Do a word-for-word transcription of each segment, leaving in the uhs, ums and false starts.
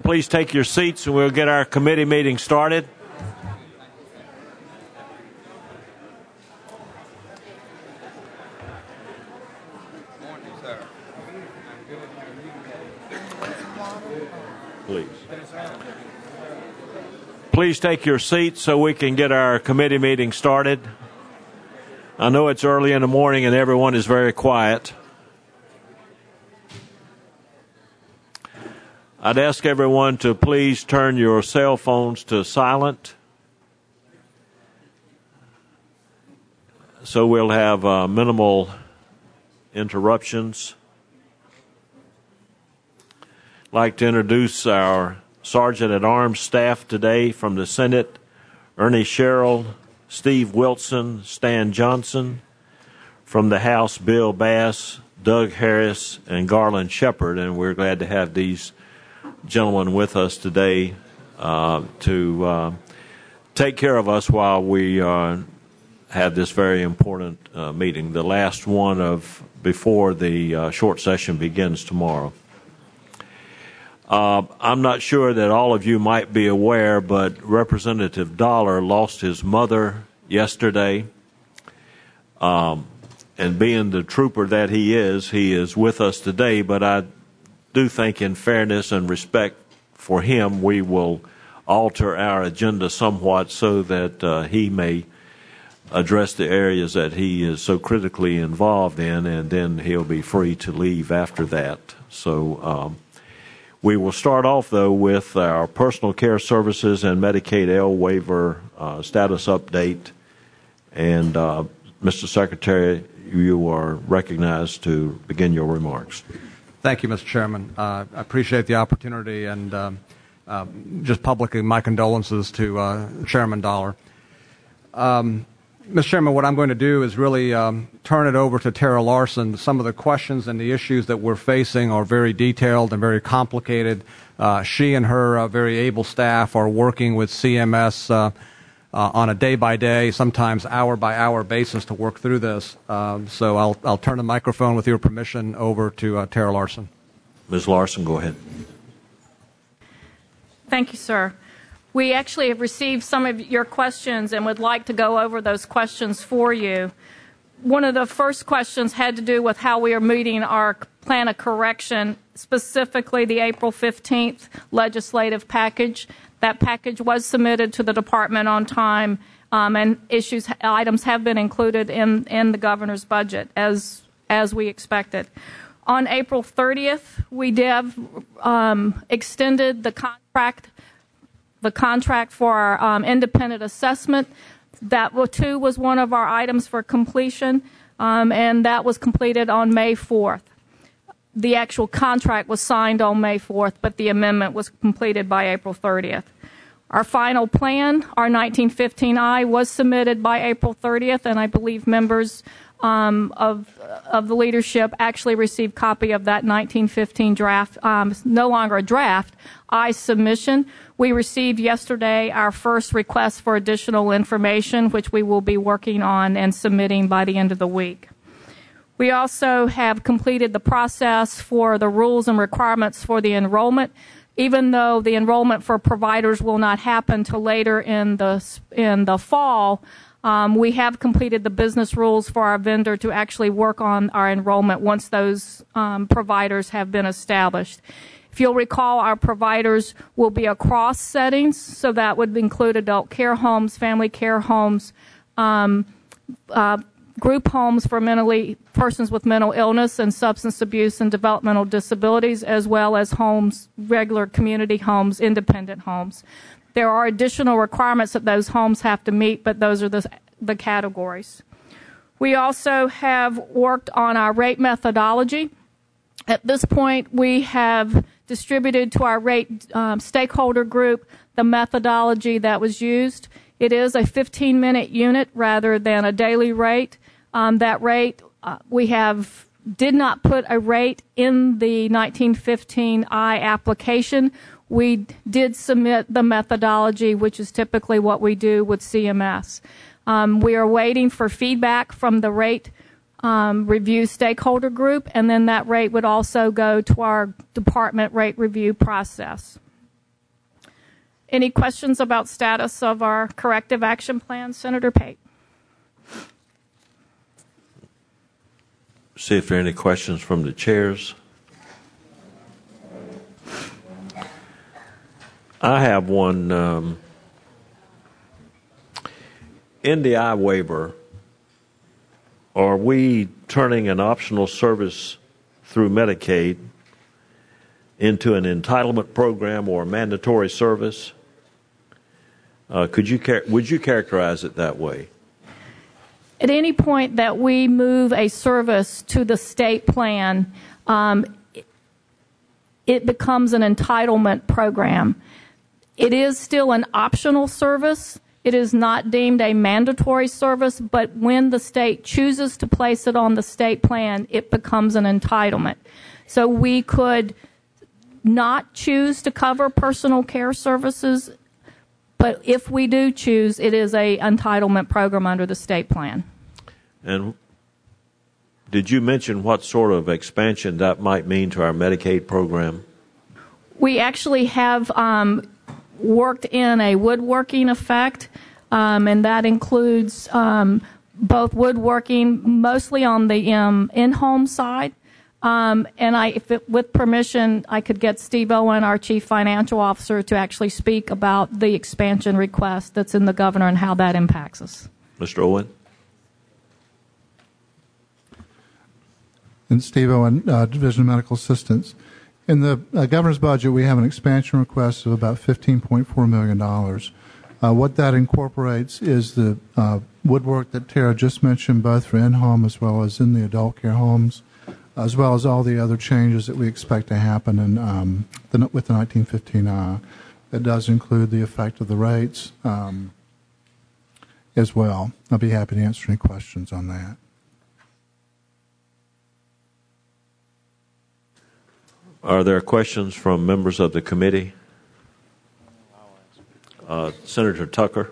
please take your seats and we'll get our committee meeting started. Please. Please take your seats so we can get our committee meeting started. I know it's early in the morning and everyone is very quiet. I'd ask everyone to please turn your cell phones to silent so we'll have uh, minimal interruptions. I'd like to introduce our Sergeant at Arms staff today from the Senate: Ernie Sherrill, Steve Wilson, Stan Johnson. From the House, Bill Bass, Doug Harris, and Garland Shepard, and we're glad to have these gentlemen with us today uh, to uh, take care of us while we uh, have this very important uh, meeting, the last one of before the uh, short session begins tomorrow. Uh, I'm not sure that all of you might be aware, but Representative Dollar lost his mother yesterday. Um, and being the trooper that he is, he is with us today, but I do think in fairness and respect for him, we will alter our agenda somewhat so that uh, he may address the areas that he is so critically involved in, and then he'll be free to leave after that. So um, we will start off, though, with our personal care services and Medicaid L waiver uh, status update. And uh, Mister Secretary, you are recognized to begin your remarks. Thank you, Mister Chairman. Uh, I appreciate the opportunity, and um, uh, just publicly my condolences to uh, Chairman Dollar. Um, Mister Chairman, what I'm going to do is really um, turn it over to Tara Larson. Some of the questions and the issues that we're facing are very detailed and very complicated. Uh, she and her uh, very able staff are working with C M S uh, uh, on a day-by-day, sometimes hour-by-hour basis to work through this. Um, so I'll, I'll turn the microphone, with your permission, over to uh, Tara Larson. Miz Larson, go ahead. Thank you, sir. We actually have received some of your questions and would like to go over those questions for you. One of the first questions had to do with how we are meeting our plan of correction, specifically the April fifteenth legislative package. That package was submitted to the department on time, um, and issues items have been included in, in the governor's budget as as we expected. On April thirtieth, we have um, extended the contract the contract for our um, independent assessment. That too was one of our items for completion, um, and that was completed on May fourth. The actual contract was signed on May fourth, but the amendment was completed by April thirtieth. Our final plan, our nineteen fifteen I, was submitted by April thirtieth, and I believe members um, of of the leadership actually received copy of that nineteen fifteen draft, um, no longer a draft, I submission. We received yesterday our first request for additional information, which we will be working on and submitting by the end of the week. We also have completed the process for the rules and requirements for the enrollment. Even though the enrollment for providers will not happen till later in the in the fall, um, we have completed the business rules for our vendor to actually work on our enrollment once those um, providers have been established. If you'll recall, our providers will be across settings, so that would include adult care homes, family care homes, um, uh, group homes for mentally persons with mental illness and substance abuse and developmental disabilities, as well as homes, regular community homes, independent homes. There are additional requirements that those homes have to meet, but those are the, the categories. We also have worked on our rate methodology. At this point, we have distributed to our rate um, stakeholder group the methodology that was used. It is a fifteen minute unit rather than a daily rate. Um, that rate, uh, we have did not put a rate in the nineteen fifteen I application. We did submit the methodology, which is typically what we do with C M S. Um, we are waiting for feedback from the rate um, review stakeholder group, and then that rate would also go to our department rate review process. Any questions about status of our corrective action plan, Senator Pate? See if there are any questions from the chairs. I have one. Um, in the I waiver, are we turning an optional service through Medicaid into an entitlement program or a mandatory service? Uh, could you char- would you characterize it that way? At any point that we move a service to the state plan, um, it becomes an entitlement program. It is still an optional service. It is not deemed a mandatory service, but when the state chooses to place it on the state plan, it becomes an entitlement. So we could not choose to cover personal care services, but if we do choose, it is a entitlement program under the state plan. And did you mention what sort of expansion that might mean to our Medicaid program? We actually have um, worked in a woodworking effect, um, and that includes um, both woodworking, mostly on the um, in-home side. Um, and I, if it, with permission, I could get Steve Owen, our Chief Financial Officer, to actually speak about the expansion request that's in the governor and how that impacts us. Mister Owen? And Steve Owen, uh, Division of Medical Assistance. In the uh, governor's budget, we have an expansion request of about fifteen point four million dollars. Uh, what that incorporates is the uh, woodwork that Tara just mentioned, both for in-home as well as in the adult care homes, as well as all the other changes that we expect to happen in, um, the, with the nineteen fifteen I. It does include the effect of the rates um, as well. I'll be happy to answer any questions on that. Are there questions from members of the committee? Uh, Senator Tucker.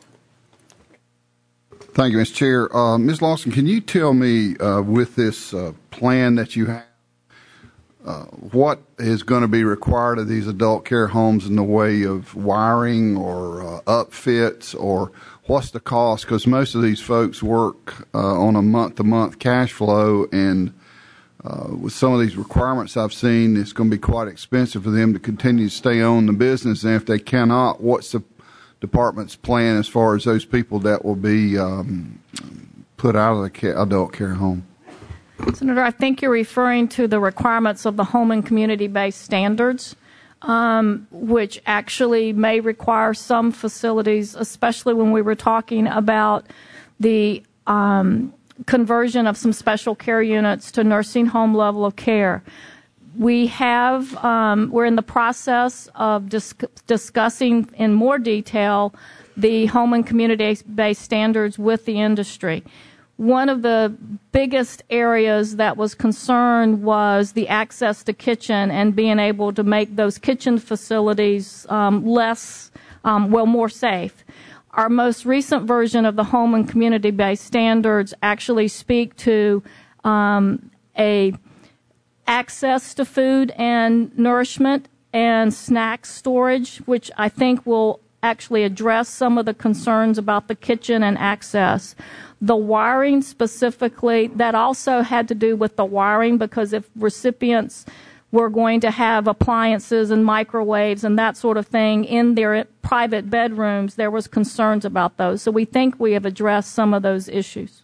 Thank you, Mister Chair. Uh, Miz Lawson, can you tell me uh, with this uh, plan that you have, uh, what is going to be required of these adult care homes in the way of wiring or uh, upfits, or what's the cost? Because most of these folks work uh, on a month-to-month cash flow, and uh, with some of these requirements I've seen, it's going to be quite expensive for them to continue to stay on the business. And if they cannot, what's the department's plan as far as those people that will be um, put out of the care, adult care home? Senator, I think you're referring to the requirements of the home and community-based standards, um, which actually may require some facilities, especially when we were talking about the um, conversion of some special care units to nursing home level of care. We have, um, we're in the process of dis- discussing in more detail the home and community-based standards with the industry. One of the biggest areas that was concerned was the access to kitchen and being able to make those kitchen facilities um, less, um, well, more safe. Our most recent version of the home and community-based standards actually speak to um, a access to food and nourishment and snack storage, which I think will actually address some of the concerns about the kitchen and access. The wiring specifically, that also had to do with the wiring, because if recipients were going to have appliances and microwaves and that sort of thing in their private bedrooms, there was concerns about those. So we think we have addressed some of those issues.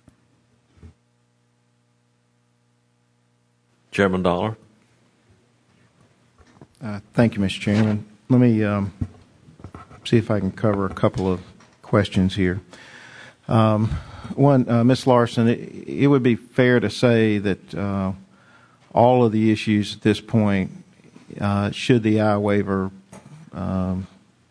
Chairman Dollar. Uh, thank you, Mister Chairman. Let me um, see if I can cover a couple of questions here. Um, one, uh, Miz Larson, it, it would be fair to say that uh, all of the issues at this point, uh, should the I waiver um,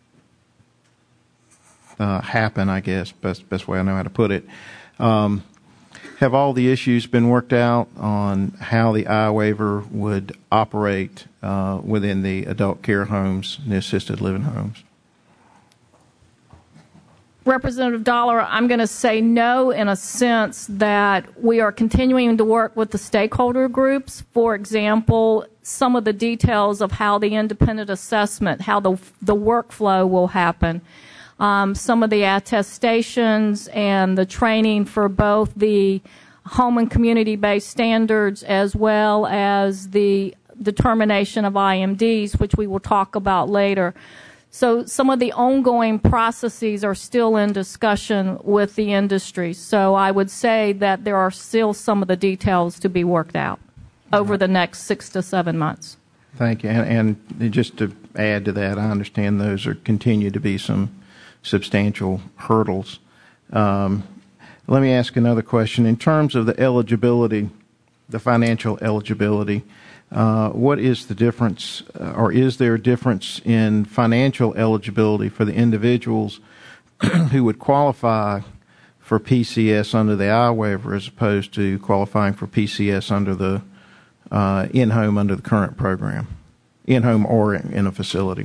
uh, happen, I guess, best best way I know how to put it, um, have all the issues been worked out on how the I waiver would operate uh, within the adult care homes and the assisted living homes? Representative Dollar, I'm going to say no in a sense that we are continuing to work with the stakeholder groups. For example, some of the details of how the independent assessment, how the, the workflow will happen. Um, some of the attestations and the training for both the home and community-based standards as well as the determination of I M Ds, which we will talk about later. So some of the ongoing processes are still in discussion with the industry. So I would say that there are still some of the details to be worked out over the next six to seven months. Thank you. And, and just to add to that, I understand those are continue to be some substantial hurdles. Um, let me ask another question. In terms of the eligibility, the financial eligibility, Uh, what is the difference, uh, or is there a difference in financial eligibility for the individuals who would qualify for P C S under the I waiver as opposed to qualifying for P C S under the uh, in-home under the current program, in-home or in a facility?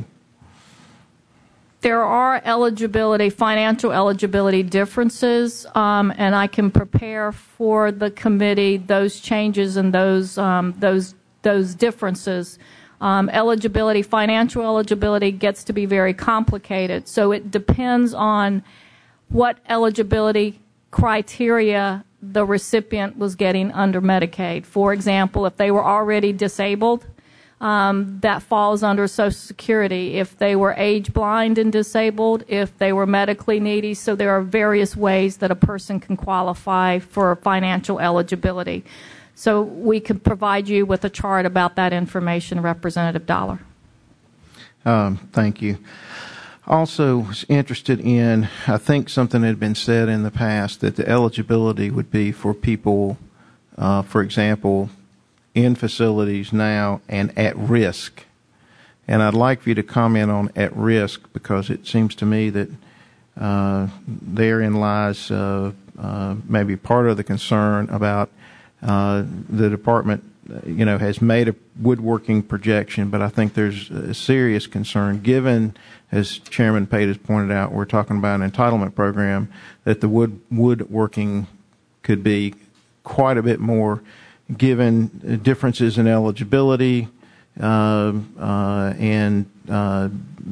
There are eligibility, financial eligibility differences, um, and I can prepare for the committee those changes and those um, those. those differences. Um, eligibility, financial eligibility gets to be very complicated. So it depends on what eligibility criteria the recipient was getting under Medicaid. For example, if they were already disabled, um, that falls under Social Security. If they were age blind and disabled, if they were medically needy, so there are various ways that a person can qualify for financial eligibility. So we could provide you with a chart about that information, Representative Dollar. Um, thank you. Also was interested in, I think something had been said in the past, that the eligibility would be for people, uh, for example, in facilities now and at risk. And I'd like for you to comment on at risk, because it seems to me that uh, therein lies uh, uh, maybe part of the concern about Uh, the department, you know, has made a woodworking projection, but I think there's a serious concern, given, as Chairman Pate has pointed out, we're talking about an entitlement program, that the wood woodworking could be quite a bit more, given differences in eligibility uh, uh, and uh,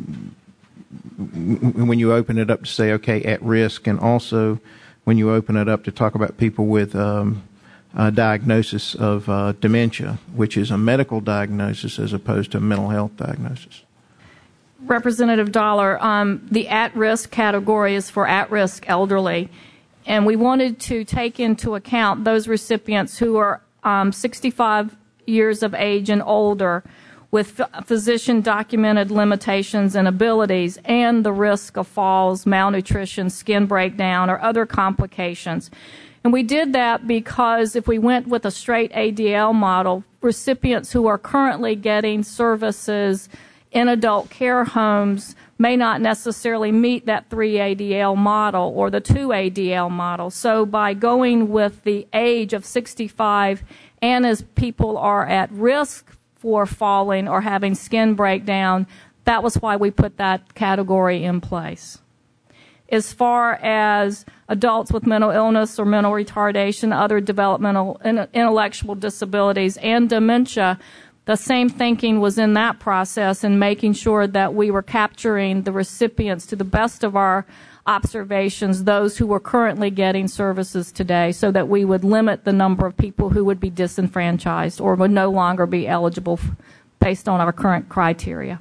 when you open it up to say, okay, at risk, and also when you open it up to talk about people with um, Uh, diagnosis of uh, dementia, which is a medical diagnosis as opposed to a mental health diagnosis. Representative Dollar, um, the at-risk category is for at-risk elderly, and we wanted to take into account those recipients who are um, sixty-five years of age and older with physician-documented limitations and abilities and the risk of falls, malnutrition, skin breakdown, or other complications. And we did that because if we went with a straight A D L model, recipients who are currently getting services in adult care homes may not necessarily meet that three A D L model or the two A D L model. So by going with the age of sixty-five, and as people are at risk for falling or having skin breakdown, that was why we put that category in place. As far as adults with mental illness or mental retardation, other developmental intellectual disabilities, and dementia, the same thinking was in that process in making sure that we were capturing the recipients to the best of our observations, those who were currently getting services today, so that we would limit the number of people who would be disenfranchised or would no longer be eligible based on our current criteria.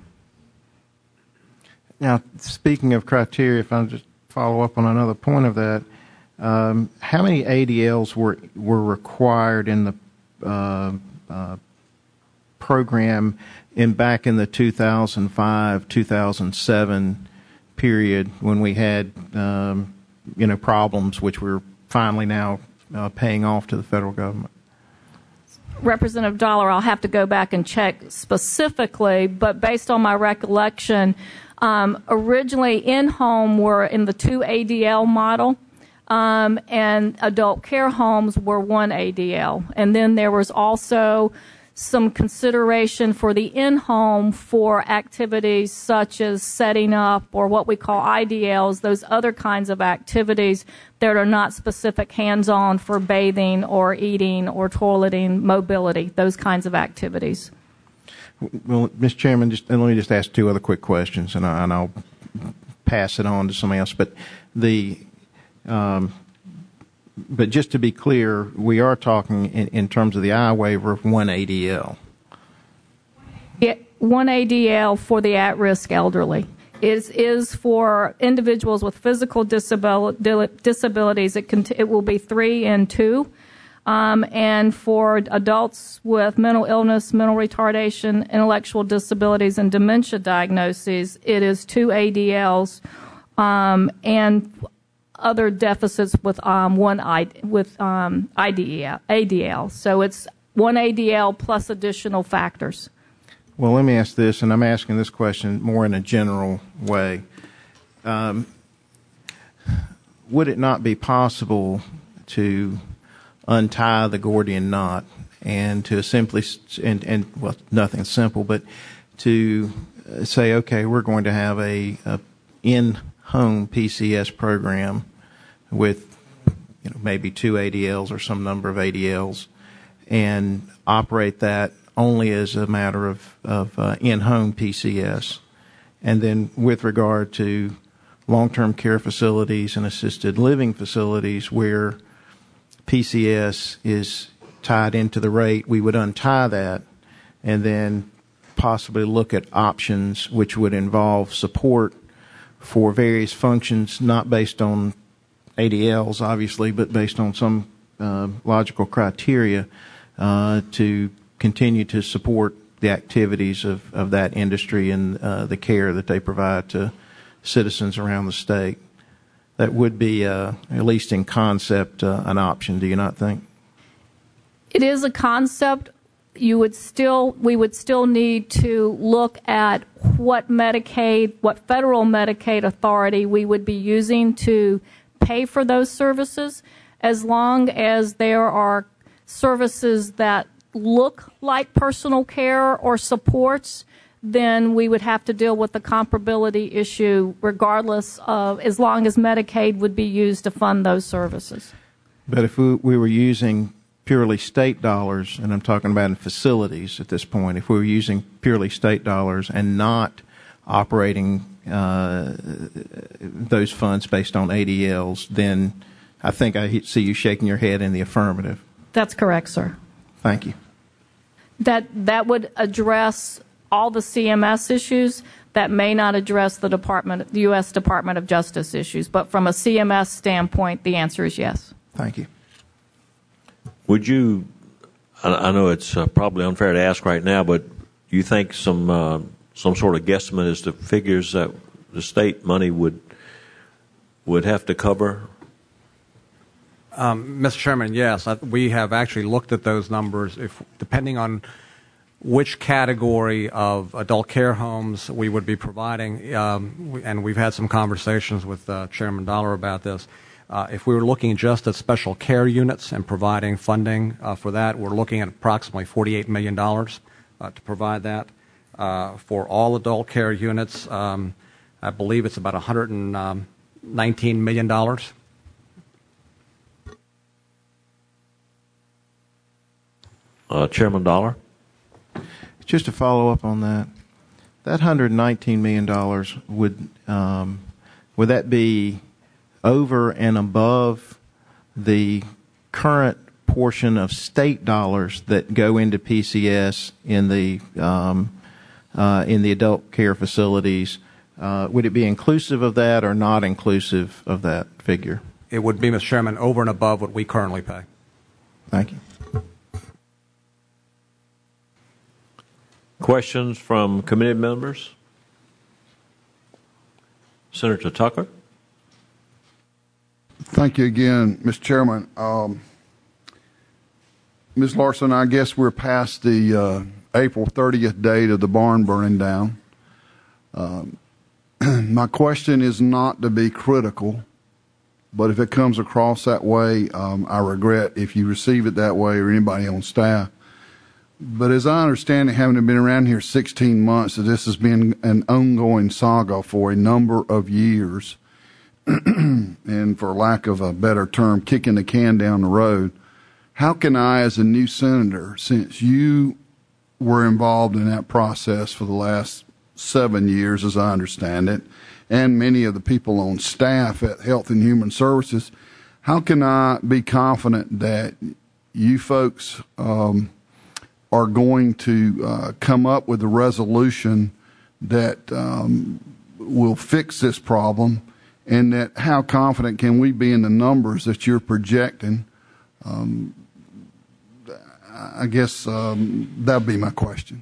Now, speaking of criteria, if I'm just follow up on another point of that, um, how many A D Ls were were required in the uh, uh, program in back in the two thousand five, two thousand seven period when we had um, you know problems which we're finally now uh, paying off to the federal government? Representative Dollar, I'll have to go back and check specifically, but based on my recollection, Um, originally, in-home were in the two A D L model, um, and adult care homes were one A D L. And then there was also some consideration for the in-home for activities such as setting up or what we call I D Ls, those other kinds of activities that are not specific hands-on for bathing or eating or toileting, mobility, those kinds of activities. Well, Mister Chairman, just, and let me just ask two other quick questions, and, I, and I'll pass it on to somebody else. But the um, But just to be clear, we are talking in, in terms of the I waiver of one A D L. Yeah, one A D L for the at-risk elderly. Is is for individuals with physical disabil- disabilities. It, can, it will be three and two. Um, and for adults with mental illness, mental retardation, intellectual disabilities, and dementia diagnoses, it is two A D Ls um, and other deficits with um, one I, with um, I D L, A D L. So it's one A D L plus additional factors. Well, let me ask this, and I'm asking this question more in a general way. Um, would it not be possible to untie the Gordian knot and to simply, and, and well, nothing simple, but to say, okay, we're going to have a, a in-home P C S program with, you know, maybe two A D Ls or some number of A D Ls, and operate that only as a matter of, of uh, in-home P C S. And then with regard to long-term care facilities and assisted living facilities where P C S is tied into the rate, we would untie that and then possibly look at options which would involve support for various functions, not based on A D Ls, obviously, but based on some uh, logical criteria uh, to continue to support the activities of, of that industry and uh, the care that they provide to citizens around the state. That would be, uh, at least in concept, uh, an option, do you not think? It is a concept. You would still, we would still need to look at what Medicaid, what federal Medicaid authority we would be using to pay for those services. As long as there are services that look like personal care or supports, then we would have to deal with the comparability issue regardless of, as long as Medicaid would be used to fund those services. But if we, we were using purely state dollars, and I'm talking about in facilities at this point, if we were using purely state dollars and not operating uh, those funds based on A D Ls, then I think I see you shaking your head in the affirmative. That's correct, sir. Thank you. That that would address all the C M S issues. That may not address the Department, the U S Department of Justice issues, but from a C M S standpoint, the answer is yes. Thank you. Would you, I know it's uh, probably unfair to ask right now, but do you think some uh, some sort of guesstimate as to figures that the state money would would have to cover? Um, Mister Chairman, yes, I, we have actually looked at those numbers. If depending on which category of adult care homes we would be providing, um, we, and we've had some conversations with uh, Chairman Dollar about this. Uh, if we were looking just at special care units and providing funding uh, for that, we're looking at approximately forty-eight million dollars uh, to provide that. Uh, for all adult care units, um, I believe it's about one hundred nineteen million dollars. Uh, Chairman Dollar? Just to follow up on that, that one hundred nineteen million dollars, would, um, would that be over and above the current portion of state dollars that go into P C S in the um, uh, in the adult care facilities? Uh, would it be inclusive of that or not inclusive of that figure? It would be, Mister Chairman, over and above what we currently pay. Thank you. Questions from committee members? Senator Tucker? Thank you again, Mister Chairman. Um, Miz Larson, I guess we're past the uh, April thirtieth date of the barn burning down. Um, my question is not to be critical, but if it comes across that way, um, I regret if you receive it that way or anybody on staff. but as I understand it, having been around here sixteen months, that this has been an ongoing saga for a number of years, and for lack of a better term, kicking the can down the road. How can I, as a new senator, since you were involved in that process for the last seven years, as I understand it, and many of the people on staff at Health and Human Services, how can I be confident that you folks um, are going to uh, come up with a resolution that um, will fix this problem, and that how confident can we be in the numbers that you're projecting? Um, I guess um, that would be my question.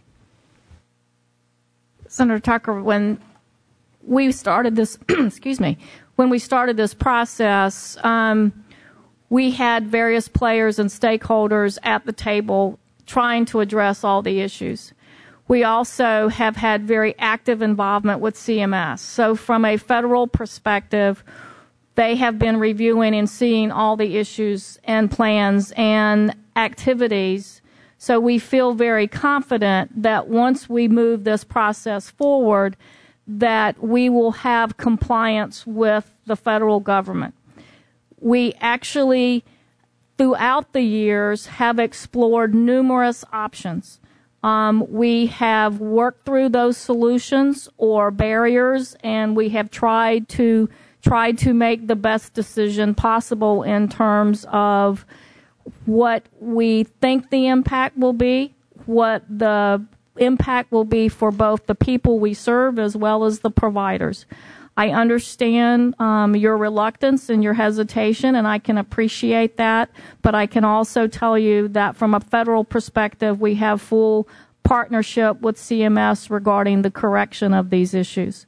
Senator Tucker, when we started this, excuse me, when we started this process, um, we had various players and stakeholders at the table trying to address all the issues. We also have had very active involvement with C M S. So from a federal perspective, they have been reviewing and seeing all the issues and plans and activities. So we feel very confident that once we move this process forward, that we will have compliance with the federal government. We actually, throughout the years, have explored numerous options. Um, we have worked through those solutions or barriers, and we have tried to tried to make the best decision possible in terms of what we think the impact will be, what the impact will be for both the people we serve as well as the providers. I understand um, your reluctance and your hesitation, and I can appreciate that, but I can also tell you that from a federal perspective, we have full partnership with C M S regarding the correction of these issues.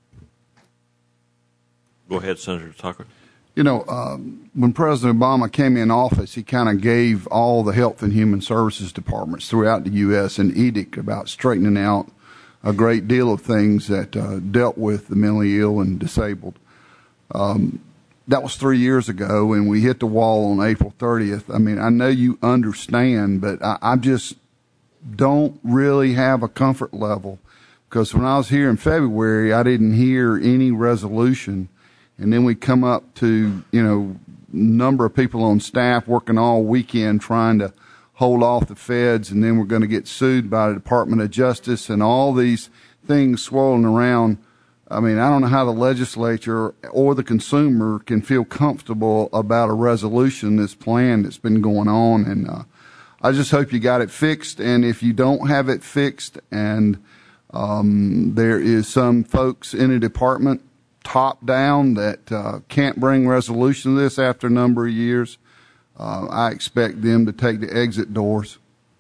Go ahead, Senator Tucker. You know, um, when President Obama came in office, he kind of gave all the Health and Human Services departments throughout the U S an edict about straightening out a great deal of things that uh, dealt with the mentally ill and disabled. Um, that was three years ago, and we hit the wall on April thirtieth. I mean, I know you understand, but I, I just don't really have a comfort level, because when I was here in February, I didn't hear any resolution. And then we come up to, you know, number of people on staff working all weekend trying to hold off the feds, and then we're going to get sued by the Department of Justice and all these things swirling around. I mean, I don't know how the legislature or the consumer can feel comfortable about a resolution, this plan that's been going on. And uh, I just hope you got it fixed. And if you don't have it fixed, and um, there is some folks in a department top down that uh, can't bring resolution to this after a number of years, uh, I expect them to take the exit doors.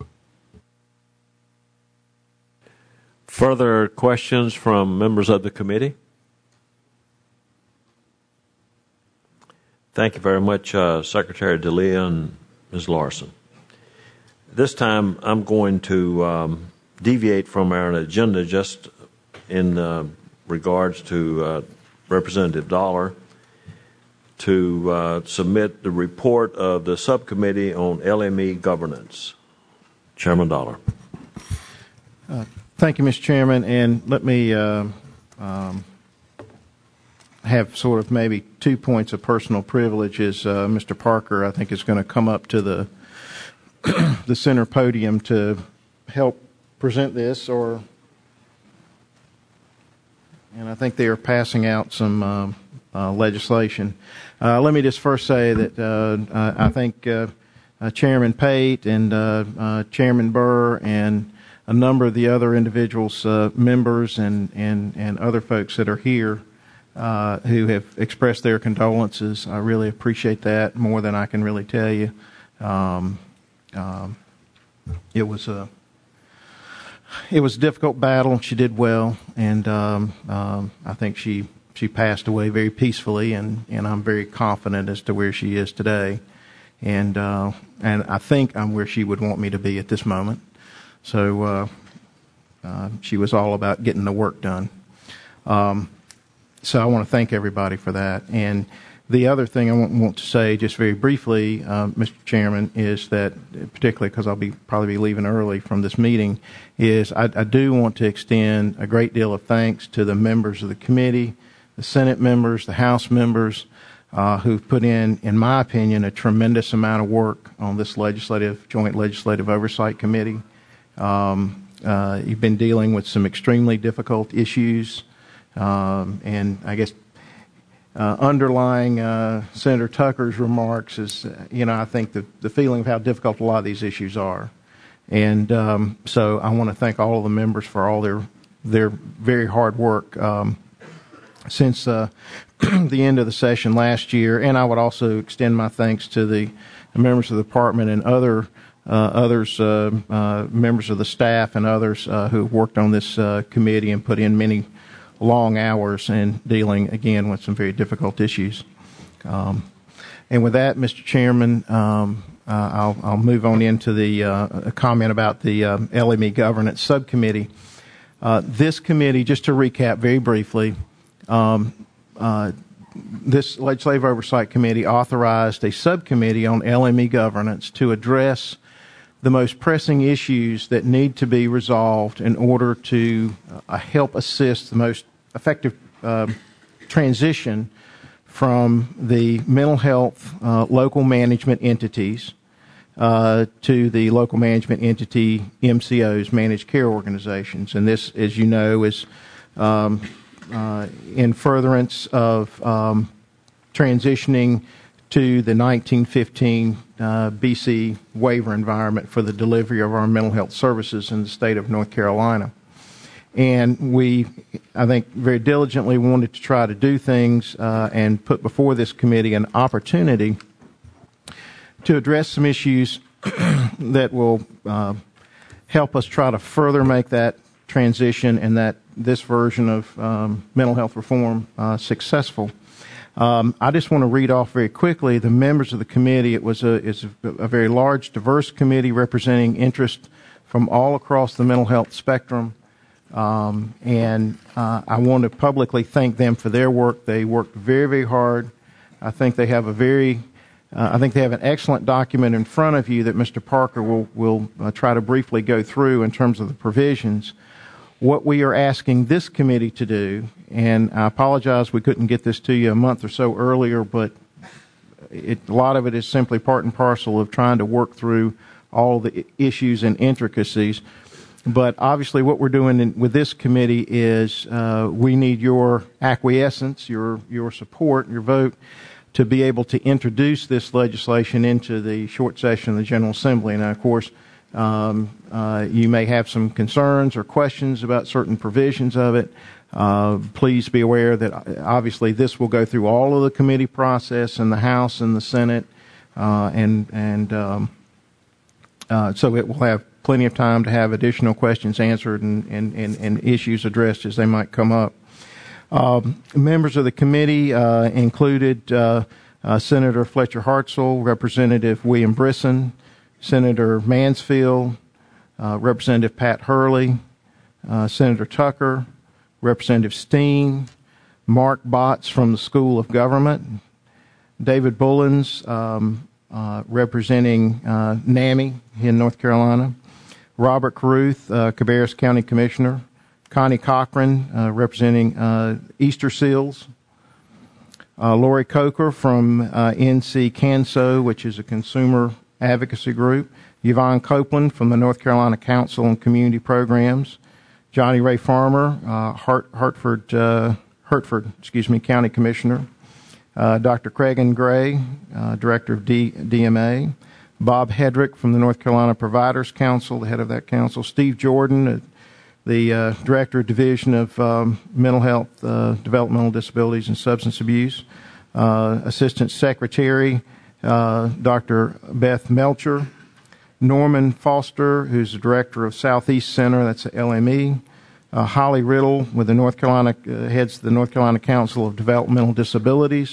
Further questions from members of the committee? Thank you very much, uh, Secretary D'Elia and Miz Larson. This time I'm going to um, deviate from our agenda just in uh, regards to uh, Representative Dollar to uh, submit the report of the subcommittee on L M E governance. Chairman Dollar. Uh, thank you, Mister Chairman, and let me uh, um, have sort of maybe two points of personal privilege. As uh, Mister Parker, I think, is going to come up to the the center podium to help present this, or and I think they are passing out some um, uh, legislation. Uh, let me just first say that uh, I think uh, uh, Chairman Pate and uh, uh, Chairman Burr and a number of the other individuals, uh, members and, and, and other folks that are here uh, who have expressed their condolences, I really appreciate that more than I can really tell you. Um, um, it was a It was a difficult battle. She did well, and um, um, I think she she passed away very peacefully, and, and I'm very confident as to where she is today, and uh, and I think I'm where she would want me to be at this moment. So uh, uh, she was all about getting the work done. Um, so I want to thank everybody for that, and The other thing I want, want to say, just very briefly, uh, Mister Chairman, is that, particularly because I'll be probably be leaving early from this meeting, is I, I do want to extend a great deal of thanks to the members of the committee, the Senate members, the House members, uh, who've put in, in my opinion, a tremendous amount of work on this legislative, joint legislative oversight committee. Um, uh, you've been dealing with some extremely difficult issues, um, and I guess Uh, underlying uh, Senator Tucker's remarks is, uh, you know, I think the, the feeling of how difficult a lot of these issues are. And um, so I want to thank all of the members for all their their very hard work um, since uh, the end of the session last year. And I would also extend my thanks to the members of the department and other uh, others, uh, uh, members of the staff and others uh, who worked on this uh, committee and put in many long hours and dealing, again, with some very difficult issues. Um, and with that, Mister Chairman, um, uh, I'll, I'll move on into the uh, comment about the uh, L M E Governance Subcommittee. Uh, this committee, just to recap very briefly, um, uh, this Legislative Oversight Committee authorized a subcommittee on L M E governance to address the most pressing issues that need to be resolved in order to uh, help assist the most effective uh, transition from the mental health uh, local management entities uh, to the local management entity M C Os, managed care organizations. And this, as you know, is um, uh, in furtherance of um, transitioning to the nineteen fifteen uh, B C waiver environment for the delivery of our mental health services in the state of North Carolina. And we, I think, very diligently wanted to try to do things uh, and put before this committee an opportunity to address some issues that will uh, help us try to further make that transition and that this version of um, mental health reform uh, successful. Um, I just want to read off very quickly the members of the committee. It was a, it's a, a very large, diverse committee representing interest from all across the mental health spectrum. Um, and uh, I want to publicly thank them for their work. They worked very, very hard. I think they have a very, uh, I think they have an excellent document in front of you that Mister Parker will will uh, try to briefly go through in terms of the provisions. What we are asking this committee to do, and I apologize we couldn't get this to you a month or so earlier, but it, a lot of it is simply part and parcel of trying to work through all the issues and intricacies. But obviously what we're doing in, with this committee is uh, we need your acquiescence, your your support, your vote to be able to introduce this legislation into the short session of the General Assembly. Now, of course, um, uh, you may have some concerns or questions about certain provisions of it. Uh, please be aware that obviously this will go through all of the committee process in the House and the Senate, uh, and and um, uh, so it will have plenty of time to have additional questions answered and, and, and, and issues addressed as they might come up. Um, members of the committee uh, included uh, uh, Senator Fletcher Hartzell, Representative William Brisson, Senator Mansfield, uh, Representative Pat Hurley, uh, Senator Tucker, Representative Steen, Mark Botts from the School of Government, David Bullens, um, uh, representing uh, NAMI in North Carolina, Robert Caruth, uh, Cabarrus County Commissioner, Connie Cochran, uh, representing uh, Easter Seals, uh, Lori Coker from uh, N C CANSO, which is a consumer advocacy group, Yvonne Copeland from the North Carolina Council on Community Programs, Johnny Ray Farmer, uh, Hart, Hartford, uh, Hertford, excuse me, County Commissioner, uh, Doctor Craig Gray, uh, Director of D- DMA, Bob Hedrick from the North Carolina Providers Council, the head of that council, Steve Jordan, uh, the uh, Director of Division of um, Mental Health, uh, Developmental Disabilities, and Substance Abuse, uh, Assistant Secretary, uh, Doctor Beth Melcher, Norman Foster, who's the Director of Southeast Center, that's the L M E, uh, Holly Riddle, with the North Carolina, uh, heads the North Carolina Council of Developmental Disabilities,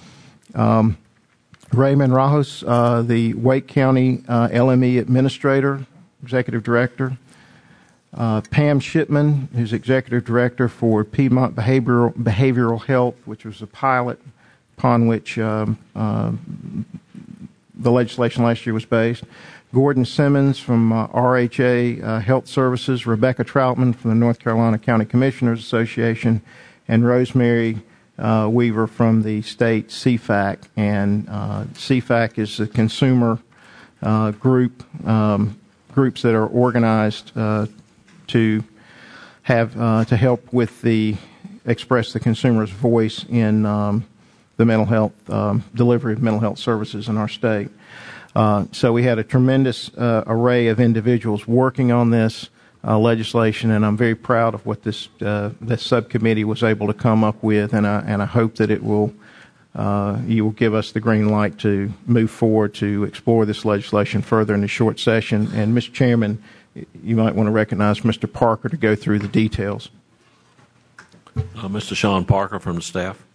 um, Raymond Rajos, uh, the Wake County uh, L M E Administrator, Executive Director, uh, Pam Shipman, who's Executive Director for Piedmont Behavioral, Behavioral Health, which was a pilot upon which um, uh, the legislation last year was based. Gordon Simmons from uh, R H A uh, Health Services, Rebecca Troutman from the North Carolina County Commissioners Association, and Rosemary uh, Weaver from the state C FAC. And uh, C FAC is a consumer uh, group, um, groups that are organized uh, to have uh, to help with the express the consumer's voice in um, the mental health um, delivery of mental health services in our state. Uh, so we had a tremendous uh, array of individuals working on this uh, legislation, and I'm very proud of what this uh, this subcommittee was able to come up with, and I, and I hope that it will uh, you will give us the green light to move forward to explore this legislation further in the short session. And Mister Chairman, you might want to recognize Mister Parker to go through the details. Uh, Mister Sean Parker from the staff.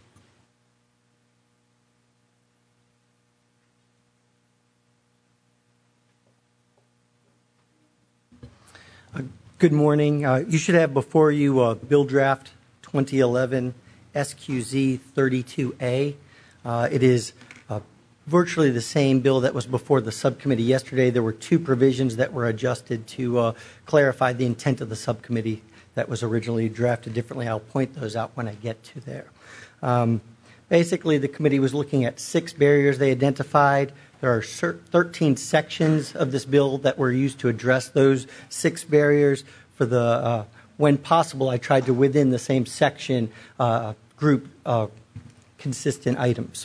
Good morning. Uh, you should have before you uh, Bill Draft twenty eleven S Q Z thirty-two A. Uh, it is uh, virtually the same bill that was before the subcommittee yesterday. There were two provisions that were adjusted to uh, clarify the intent of the subcommittee that was originally drafted differently. I'll point those out when I get to there. Um, basically, the committee was looking at six barriers they identified. There are thirteen sections of this bill that were used to address those six barriers. For the, uh, when possible, I tried to, within the same section, uh, group uh, consistent items.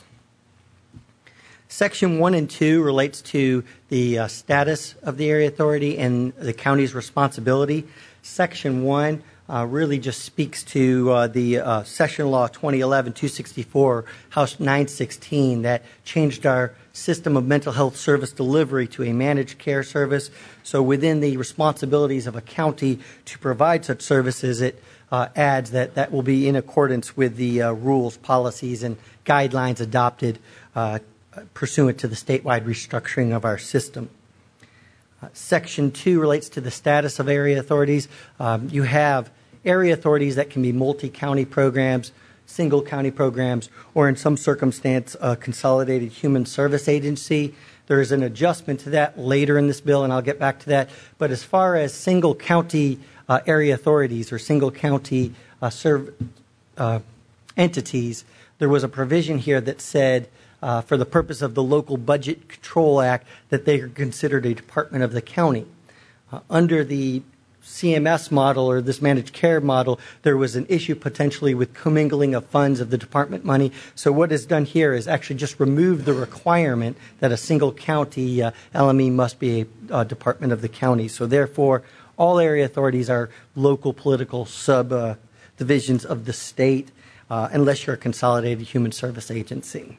Section one and two relates to the uh, status of the area authority and the county's responsibility. Section one uh, really just speaks to uh, the uh, Session Law twenty eleven two sixty-four, House nine sixteen, that changed our system of mental health service delivery to a managed care service. So within the responsibilities of a county to provide such services, it uh, adds that that will be in accordance with the uh, rules, policies, and guidelines adopted uh, pursuant to the statewide restructuring of our system. Uh, Section two relates to the status of area authorities. Um, you have area authorities that can be multi-county programs, single county programs, or in some circumstance, a consolidated human service agency. There is an adjustment to that later in this bill, and I'll get back to that. But as far as single county uh, area authorities or single county uh, serv- uh, entities, there was a provision here that said, uh, for the purpose of the Local Budget Control Act, that they are considered a department of the county. Uh, under the C M S model or this managed care model, there was an issue potentially with commingling of funds of the department money. So what is done here is actually just remove the requirement that a single county uh, L M E must be a uh, department of the county. So therefore, all area authorities are local political subdivisions uh, of the state, uh, unless you're a consolidated human service agency.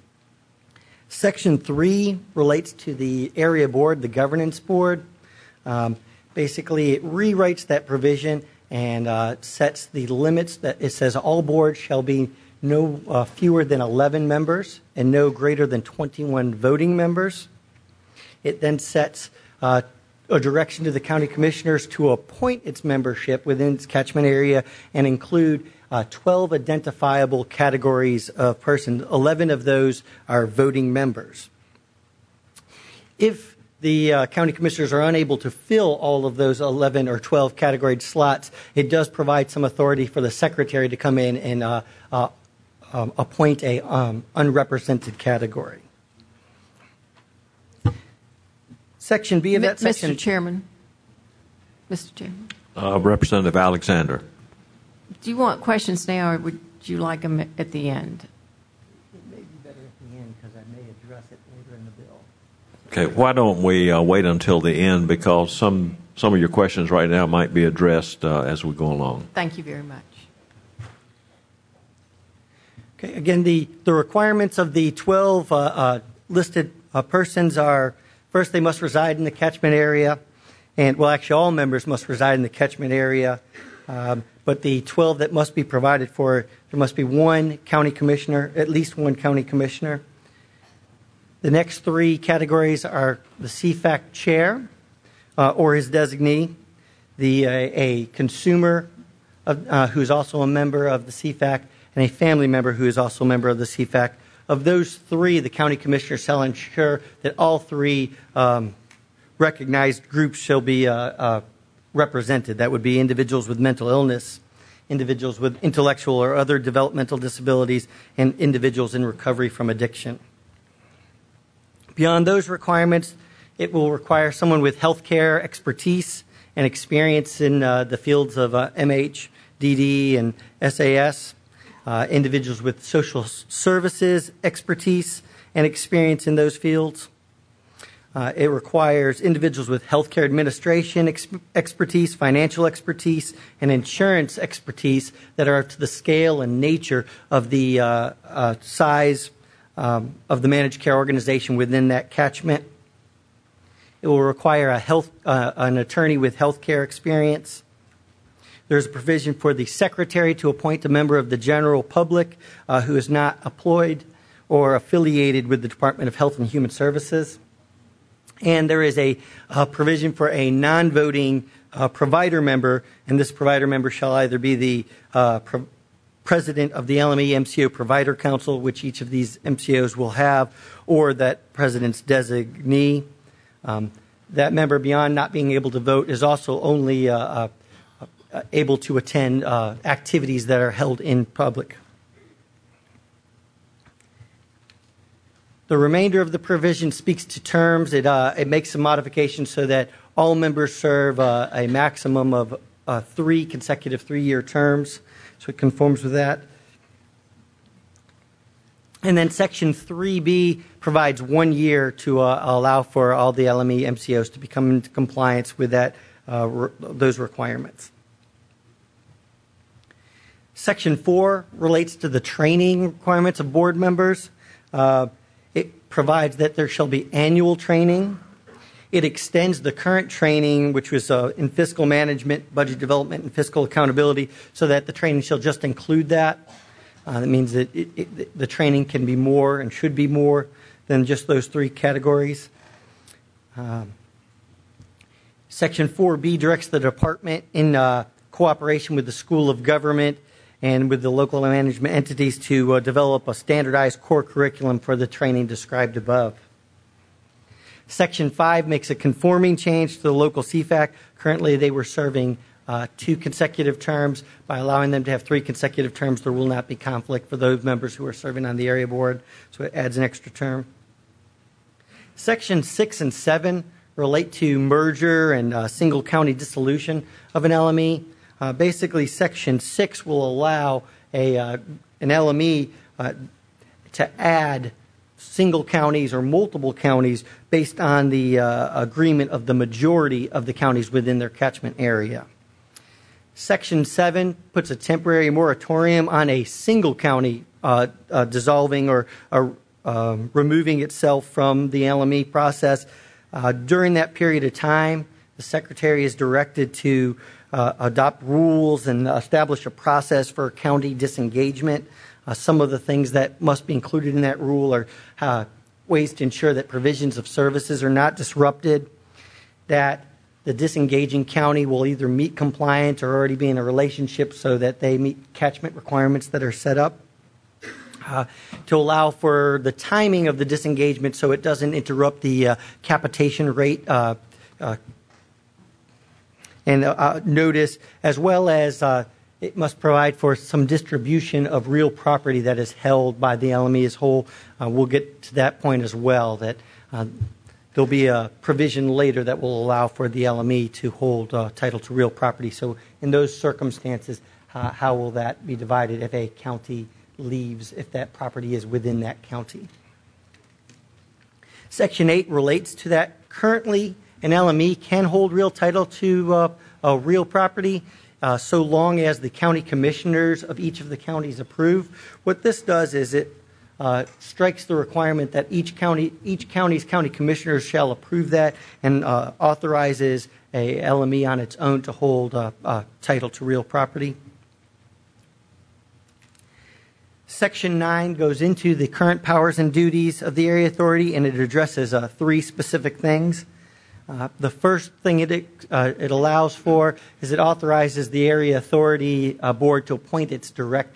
Section three relates to the area board, the governance board. Um, Basically, it rewrites that provision and uh, sets the limits that it says all boards shall be no uh, fewer than eleven members and no greater than twenty-one voting members. It then sets uh, a direction to the county commissioners to appoint its membership within its catchment area and include uh, twelve identifiable categories of persons. eleven of those are voting members. If the uh, county commissioners are unable to fill all of those eleven or twelve categorized slots, it does provide some authority for the secretary to come in and uh, uh, um, appoint a um, unrepresented category. Section B of that section. Mister Chairman. Mister Chairman. Uh, Representative Alexander. Do you want questions now, or would you like them at the end? It may be better at the end because I may address it later in the bill. Okay, why don't we uh, wait until the end, because some some of your questions right now might be addressed uh, as we go along. Thank you very much. Okay, again, the, the requirements of the twelve uh, uh, listed uh, persons are, first, they must reside in the catchment area, and, well, actually, all members must reside in the catchment area, um, but the twelve that must be provided for, there must be one county commissioner, at least one county commissioner. The next three categories are the C FAC chair uh, or his designee, the uh, a consumer of, uh, who's also a member of the C FAC, and a family member who is also a member of the C FAC. Of those three, the county commissioner shall ensure that all three um, recognized groups shall be uh, uh, represented. That would be individuals with mental illness, individuals with intellectual or other developmental disabilities, and individuals in recovery from addiction. Beyond those requirements, it will require someone with healthcare expertise and experience in uh, the fields of uh, M H, D D, and S A S, uh, individuals with social services expertise and experience in those fields. Uh, it requires individuals with healthcare administration ex- expertise, financial expertise, and insurance expertise that are to the scale and nature of the uh, uh, size um, of the managed care organization within that catchment. It will require a health, uh, an attorney with healthcare experience. There's a provision for the secretary to appoint a member of the general public uh, who is not employed or affiliated with the Department of Health and Human Services. And there is a uh, provision for a non-voting uh, provider member, and this provider member shall either be the uh, pro- president of the L M E M C O Provider Council, which each of these M C Os will have, or that president's designee. Um, that member, beyond not being able to vote, is also only uh, uh, uh, able to attend uh, activities that are held in public. The remainder of the provision speaks to terms. It, uh, it makes some modifications so that all members serve uh, a maximum of uh, three consecutive three-year terms. So it conforms with that. And then Section three B provides one year to uh, allow for all the L M E M C Os to become into compliance with that uh, re- those requirements. Section four relates to the training requirements of board members. Uh, it provides that there shall be annual training. It extends the current training, which was uh, in fiscal management, budget development, and fiscal accountability, so that the training shall just include that. Uh, that means that it, it, the training can be more and should be more than just those three categories. Um, Section four B directs the department in uh, cooperation with the School of Government and with the local management entities to uh, develop a standardized core curriculum for the training described above. Section five makes a conforming change to the local C FAC. Currently, they were serving uh, two consecutive terms. By allowing them to have three consecutive terms, there will not be conflict for those members who are serving on the area board, so it adds an extra term. Section six and seven relate to merger and uh, single county dissolution of an L M E. Uh, basically, Section six will allow a uh, an L M E uh, to add single counties or multiple counties based on the uh, agreement of the majority of the counties within their catchment area. Section seven puts a temporary moratorium on a single county uh, uh, dissolving or uh, uh, removing itself from the L M E process. Uh, during that period of time, the Secretary is directed to uh, adopt rules and establish a process for county disengagement. Uh, some of the things that must be included in that rule are uh, ways to ensure that provisions of services are not disrupted, that the disengaging county will either meet compliance or already be in a relationship so that they meet catchment requirements that are set up, uh, to allow for the timing of the disengagement so it doesn't interrupt the uh, capitation rate uh, uh, and uh, notice, as well as uh, it must provide for some distribution of real property that is held by the L M E as whole. Uh, we'll get to that point as well, that uh, there'll be a provision later that will allow for the L M E to hold uh, title to real property. So in those circumstances, uh, how will that be divided if a county leaves, if that property is within that county? Section eight relates to that. Currently, an L M E can hold real title to uh, a real property uh, so long as the county commissioners of each of the counties approve. What this does is it uh, strikes the requirement that each county, each county's county commissioners shall approve that, and uh, authorizes a L M E on its own to hold uh, uh, title to real property. Section nine goes into the current powers and duties of the area authority, and it addresses uh, three specific things. Uh, the first thing it, uh, it allows for is it authorizes the area authority uh, board to appoint its director.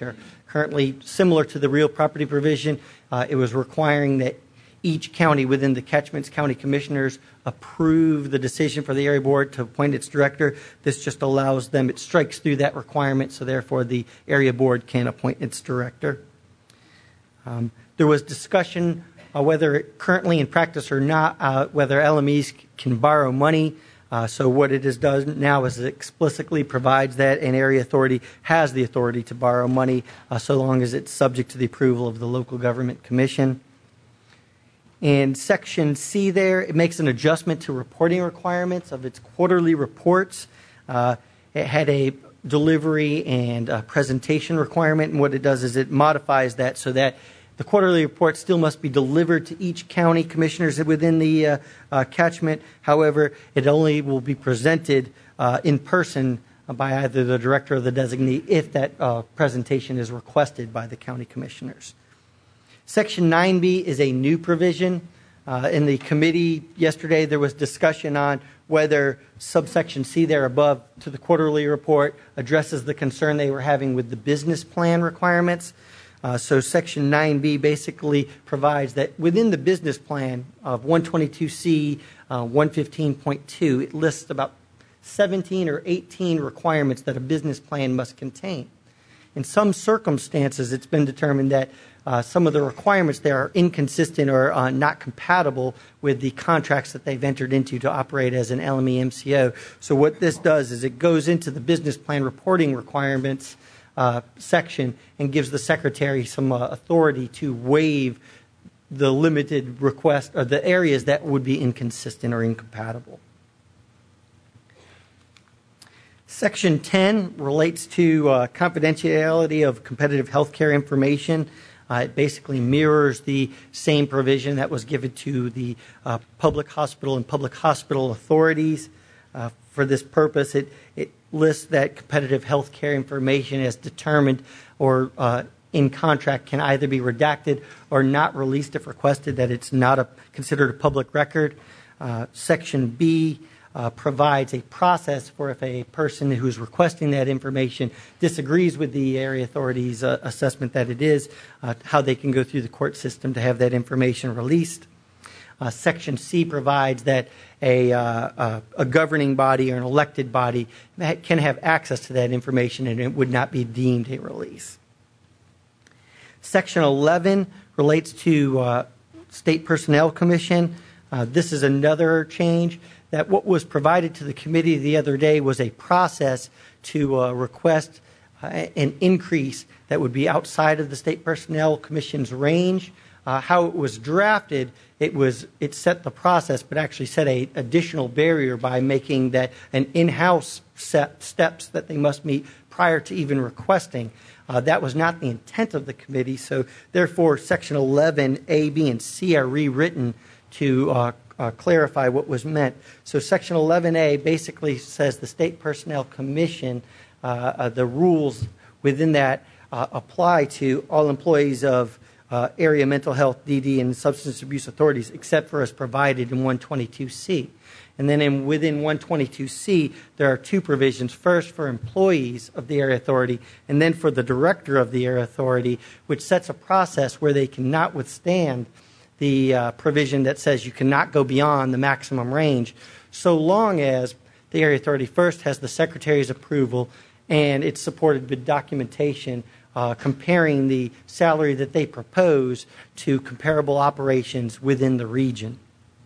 currently similar to the real property provision. Uh, it was requiring that each county within the catchments county commissioners approve the decision for the area board to appoint its director. This just allows them, it strikes through that requirement, so therefore the area board can appoint its director. Um, there was discussion uh, whether currently in practice or not, uh, whether L M Es can borrow money. Uh, so what it is does now is it explicitly provides that an area authority has the authority to borrow money uh, so long as it's subject to the approval of the local government commission. In Section C there, it makes an adjustment to reporting requirements of its quarterly reports. Uh, it had a delivery and uh, presentation requirement, and what it does is it modifies that so that the quarterly report still must be delivered to each county commissioners within the uh, uh, catchment. However, it only will be presented uh, in person by either the director or the designee if that uh, presentation is requested by the county commissioners. Section nine B is a new provision. Uh, in the committee yesterday, there was discussion on whether subsection C there above to the quarterly report addresses the concern they were having with the business plan requirements. Uh, so Section nine B basically provides that within the business plan of one twenty-two C uh, one fifteen point two, it lists about seventeen or eighteen requirements that a business plan must contain. In some circumstances, it's been determined that uh, some of the requirements there are inconsistent or uh, not compatible with the contracts that they've entered into to operate as an L M E M C O. So what this does is it goes into the business plan reporting requirements Uh, section and gives the secretary some uh, authority to waive the limited request or the areas that would be inconsistent or incompatible. Section ten relates to uh, confidentiality of competitive health care information. Uh, it basically mirrors the same provision that was given to the uh, public hospital and public hospital authorities. Uh, for this purpose, it, it lists that competitive health care information as determined or uh, in contract can either be redacted or not released if requested, that it's not a, considered a public record. Uh, Section B uh, provides a process for if a person who's requesting that information disagrees with the area authority's uh, assessment that it is, uh, how they can go through the court system to have that information released. Uh, Section C provides that a, uh, a, a governing body or an elected body can have access to that information and it would not be deemed a release. Section eleven relates to uh, State Personnel Commission. Uh, this is another change that what was provided to the committee the other day was a process to uh, request uh, an increase that would be outside of the State Personnel Commission's range. Uh, how it was drafted, it was it set the process, but actually set a additional barrier by making that an in-house set steps that they must meet prior to even requesting. Uh, that was not the intent of the committee, so therefore Section eleven A, B, and C are rewritten to uh, uh, clarify what was meant. So Section eleven A basically says the State Personnel Commission, uh, uh, the rules within that uh, apply to all employees of Uh, area mental health, D D, and substance abuse authorities, except for as provided in one twenty-two C. And then in, within one twenty-two C, there are two provisions. First, for employees of the area authority, and then for the director of the area authority, which sets a process where they cannot withstand the uh, provision that says you cannot go beyond the maximum range, so long as the area authority first has the secretary's approval and it's supported with documentation Uh, comparing the salary that they propose to comparable operations within the region.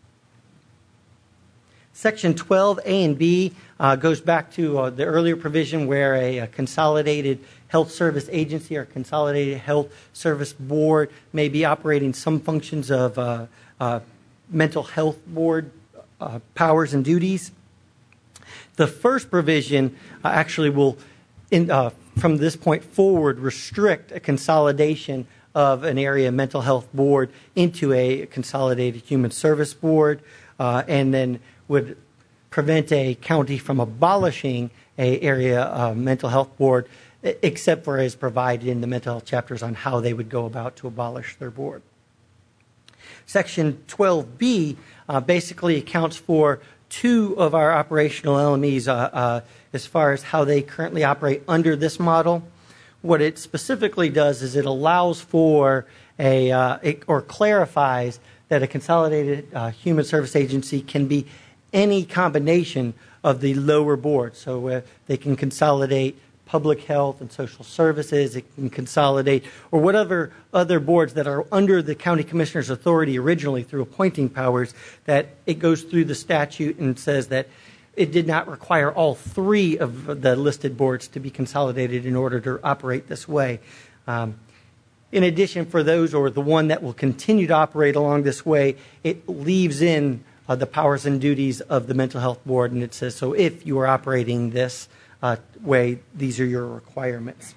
Section twelve A and B uh, goes back to uh, the earlier provision where a, a consolidated health service agency or consolidated health service board may be operating some functions of uh, uh, mental health board uh, powers and duties. The first provision uh, actually will in, uh, from this point forward, restrict a consolidation of an area mental health board into a consolidated human service board, uh, and then would prevent a county from abolishing a area uh, mental health board, except for as provided in the mental health chapters on how they would go about to abolish their board. Section twelve B uh, basically accounts for two of our operational L M Es uh, uh, as far as how they currently operate under this model. what it specifically does is it allows for a, uh, it, or clarifies that a consolidated uh, human service agency can be any combination of the lower boards. So uh, they can consolidate public health and social services, it can consolidate, or whatever other boards that are under the county commissioner's authority originally through appointing powers, that it goes through the statute and says that it did not require all three of the listed boards to be consolidated in order to operate this way. Um, in addition, for those or the one that will continue to operate along this way, it leaves in uh, the powers and duties of the mental health board, and it says, so if you are operating this uh, way, these are your requirements.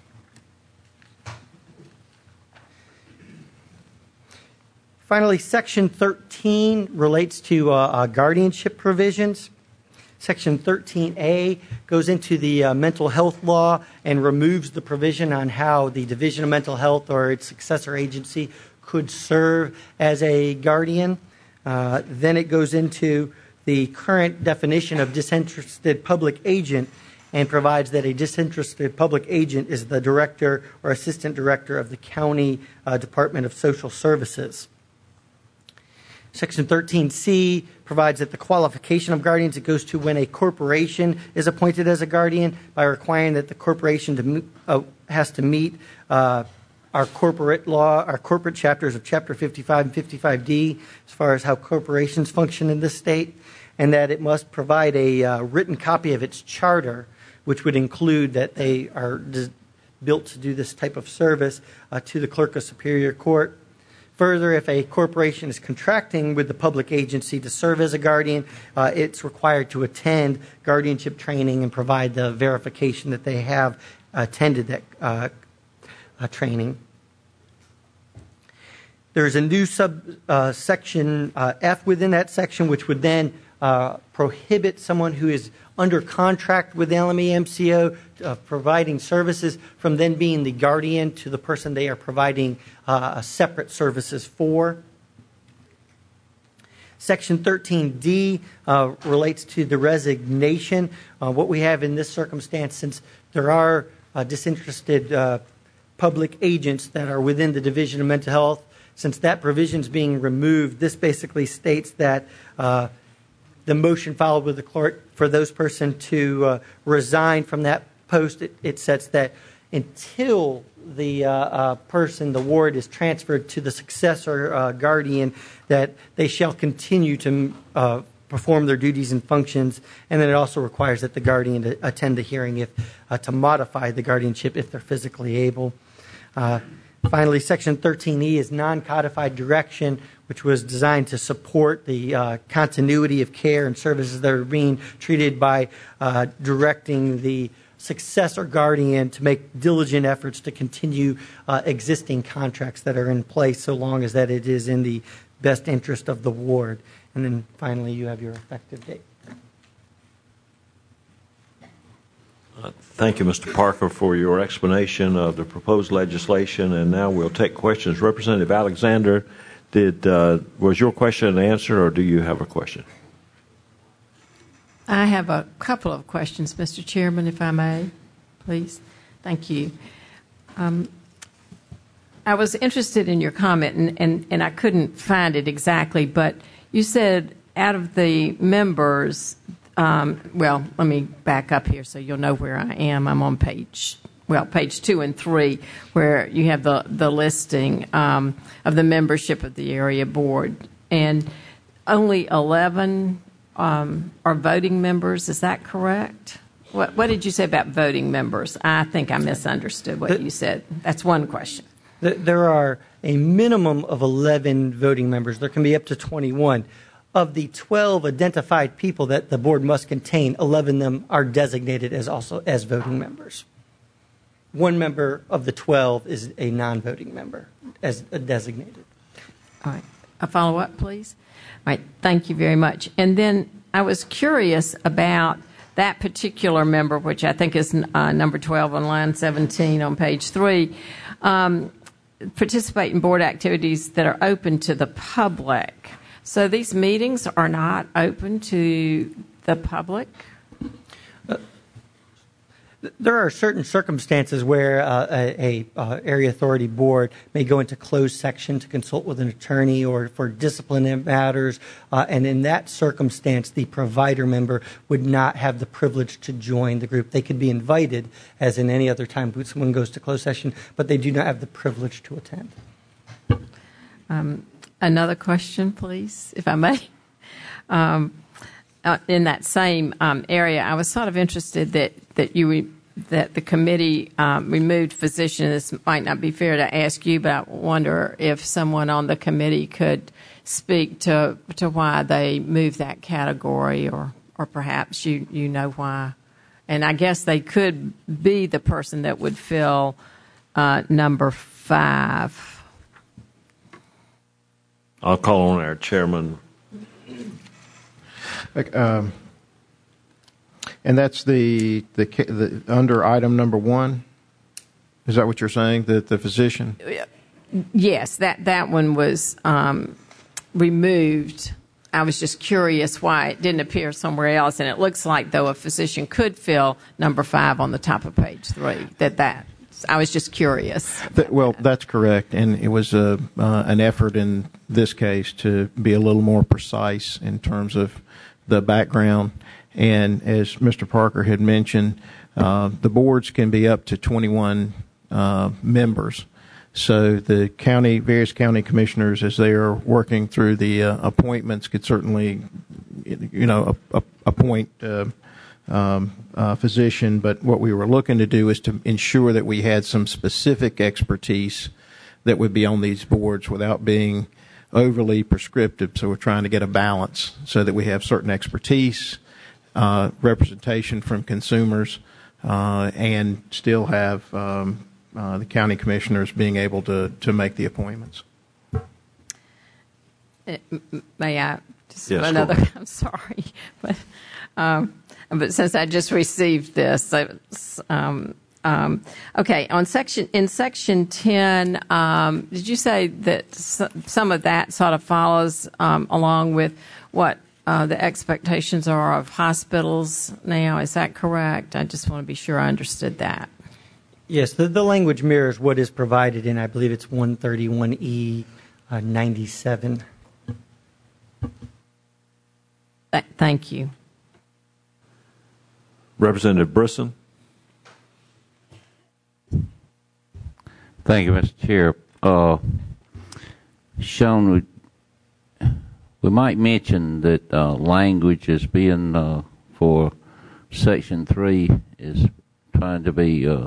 Finally, Section thirteen relates to uh, uh, guardianship provisions. Section thirteen A goes into the uh, mental health law and removes the provision on how the Division of Mental Health or its successor agency could serve as a guardian. Uh, then it goes into the current definition of disinterested public agent and provides that a disinterested public agent is the director or assistant director of the county uh, Department of Social Services. Section thirteen C provides that the qualification of guardians, it goes to when a corporation is appointed as a guardian by requiring that the corporation to, uh, has to meet uh, our corporate law, our corporate chapters of Chapter fifty-five and fifty-five D as far as how corporations function in this state, and that it must provide a uh, written copy of its charter, which would include that they are des- built to do this type of service uh, to the clerk of superior court. Further, if a corporation is contracting with the public agency to serve as a guardian, uh, it's required to attend guardianship training and provide the verification that they have attended that uh, uh, training. There's a new subsection uh, uh, F within that section, which would then uh, prohibit someone who is under contract with L M E M C O uh, providing services from then being the guardian to the person they are providing uh, separate services for. Section thirteen D uh, relates to the resignation. Uh, what we have in this circumstance, since there are uh, disinterested uh, public agents that are within the Division of Mental Health, since that provision is being removed, this basically states that uh, the motion filed with the clerk for those person to uh, resign from that post, it, it sets that until the uh, uh, person, the ward, is transferred to the successor uh, guardian, that they shall continue to uh, perform their duties and functions. And then it also requires that the guardian to attend the hearing if uh, to modify the guardianship if they're physically able. Uh, Finally, Section thirteen E is non-codified direction, which was designed to support the uh, continuity of care and services that are being treated by uh, directing the successor guardian to make diligent efforts to continue uh, existing contracts that are in place so long as that it is in the best interest of the ward. And then finally, you have your effective date. Uh, thank you, Mister Parker, for your explanation of the proposed legislation. And now we'll take questions. Representative Alexander, did uh, was your question answered, or do you have a question? I have a couple of questions, Mister Chairman, if I may, please. Thank you. Um, I was interested in your comment, and, and, and I couldn't find it exactly, but you said out of the members, Um, well, let me back up here so you'll know where I am. I'm on page, well, page two and three, where you have the, the listing um, of the membership of the area board. And only eleven um, are voting members. Is that correct? What, what did you say about voting members? I think I misunderstood what you said. That's one question. There are a minimum of eleven voting members. There can be up to twenty-one. Of the twelve identified people that the board must contain, eleven of them are designated as also as voting members. One member of the twelve is a non-voting member, as designated. All right. A follow-up, please. All right. Thank you very much. And then I was curious about that particular member, which I think is uh, number twelve on line seventeen on page three, um, participate in board activities that are open to the public. So these meetings are not open to the public? Uh, There are certain circumstances where uh, a, a uh, area authority board may go into closed section to consult with an attorney or for disciplinary matters, uh, and in that circumstance, the provider member would not have the privilege to join the group. They could be invited, as in any other time someone goes to closed session, but they do not have the privilege to attend. Um, another question, please, if I may. Um, Uh, in that same um, area, I was sort of interested that that you re, that the committee um, removed physician. This might not be fair to ask you, but I wonder if someone on the committee could speak to to why they moved that category, or or perhaps you you know why. And I guess they could be the person that would fill uh, number five. I'll call on our chairman. Um, and that's the, the the under item number one. Is that what you're saying? That the physician? Yes, that that one was um, removed. I was just curious why it didn't appear somewhere else, and it looks like though a physician could fill number five on the top of page three. That that I was just curious. That, well, that. that's correct, and it was a uh, an effort in this case to be a little more precise in terms of the background. And as Mister Parker had mentioned, uh, the boards can be up to twenty-one uh, members. So the county, various county commissioners, as they are working through the uh, appointments, could certainly, you know, a, a, appoint uh, um, a physician. But what we were looking to do is to ensure that we had some specific expertise that would be on these boards without being overly prescriptive. So we're trying to get a balance so that we have certain expertise, uh, representation from consumers, uh, and still have um, uh, the county commissioners being able to, to make the appointments. May I just yes, another? I'm sorry, but um, but since I just received this, I, um, Um, okay, on section in section ten, um, did you say that s- some of that sort of follows um, along with what uh, the expectations are of hospitals now? Is that correct? I just want to be sure I understood that. Yes, the, the language mirrors what is provided in, I believe it's one thirty-one E uh, ninety-seven. Th- thank you. Representative Brisson. Thank you, Mister Chair. Uh, Sean, we, we might mention that uh, language is being uh, for Section three is trying to be uh,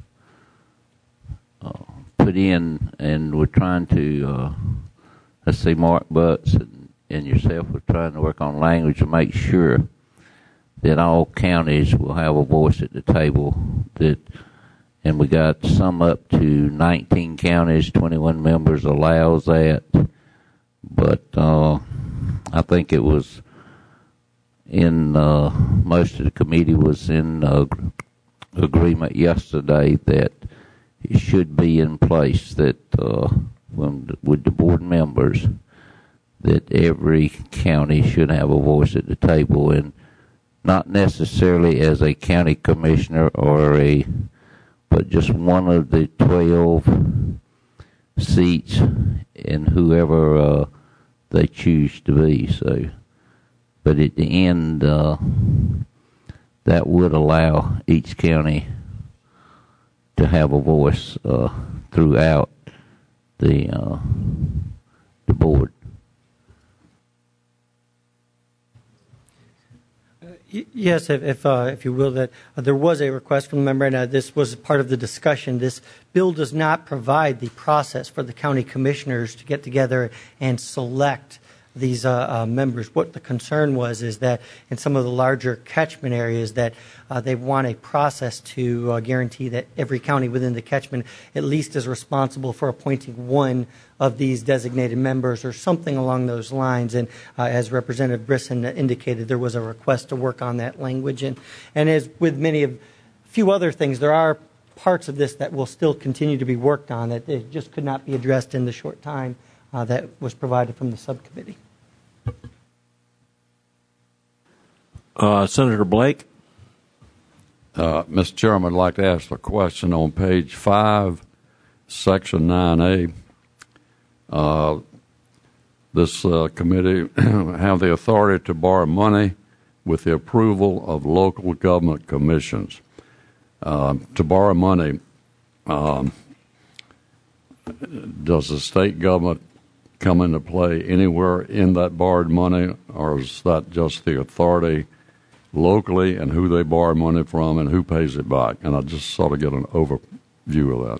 uh, put in, and we're trying to, uh, let's see, Mark Butts and, and yourself are trying to work on language to make sure that all counties will have a voice at the table, that and we got some up to nineteen counties, twenty-one members allows that. But uh, I think it was in, uh, most of the committee was in uh, agreement yesterday that it should be in place that uh, when, with the board members, that every county should have a voice at the table, and not necessarily as a county commissioner or a but just one of the twelve seats in whoever uh, they choose to be. So, but at the end, uh, that would allow each county to have a voice uh, throughout the uh, the board. Yes, if if, uh, if you will, that uh, there was a request from the member, and uh, this was part of the discussion. This bill does not provide the process for the county commissioners to get together and select these uh, uh, members. What the concern was is that in some of the larger catchment areas that uh, they want a process to uh, guarantee that every county within the catchment at least is responsible for appointing one of these designated members or something along those lines. And uh, as Representative Brisson indicated, there was a request to work on that language. And, and as with many of few other things, there are parts of this that will still continue to be worked on that it just could not be addressed in the short time uh, that was provided from the subcommittee. Uh, Senator Blake. Uh, Mister Chairman, I'd like to ask a question on page five, section nine A. Uh, this uh, committee have the authority to borrow money with the approval of local government commissions. Uh, to borrow money, um, does the state government come into play anywhere in that borrowed money, or is that just the authority locally and who they borrow money from and who pays it back? And I just sort of get an overview of that.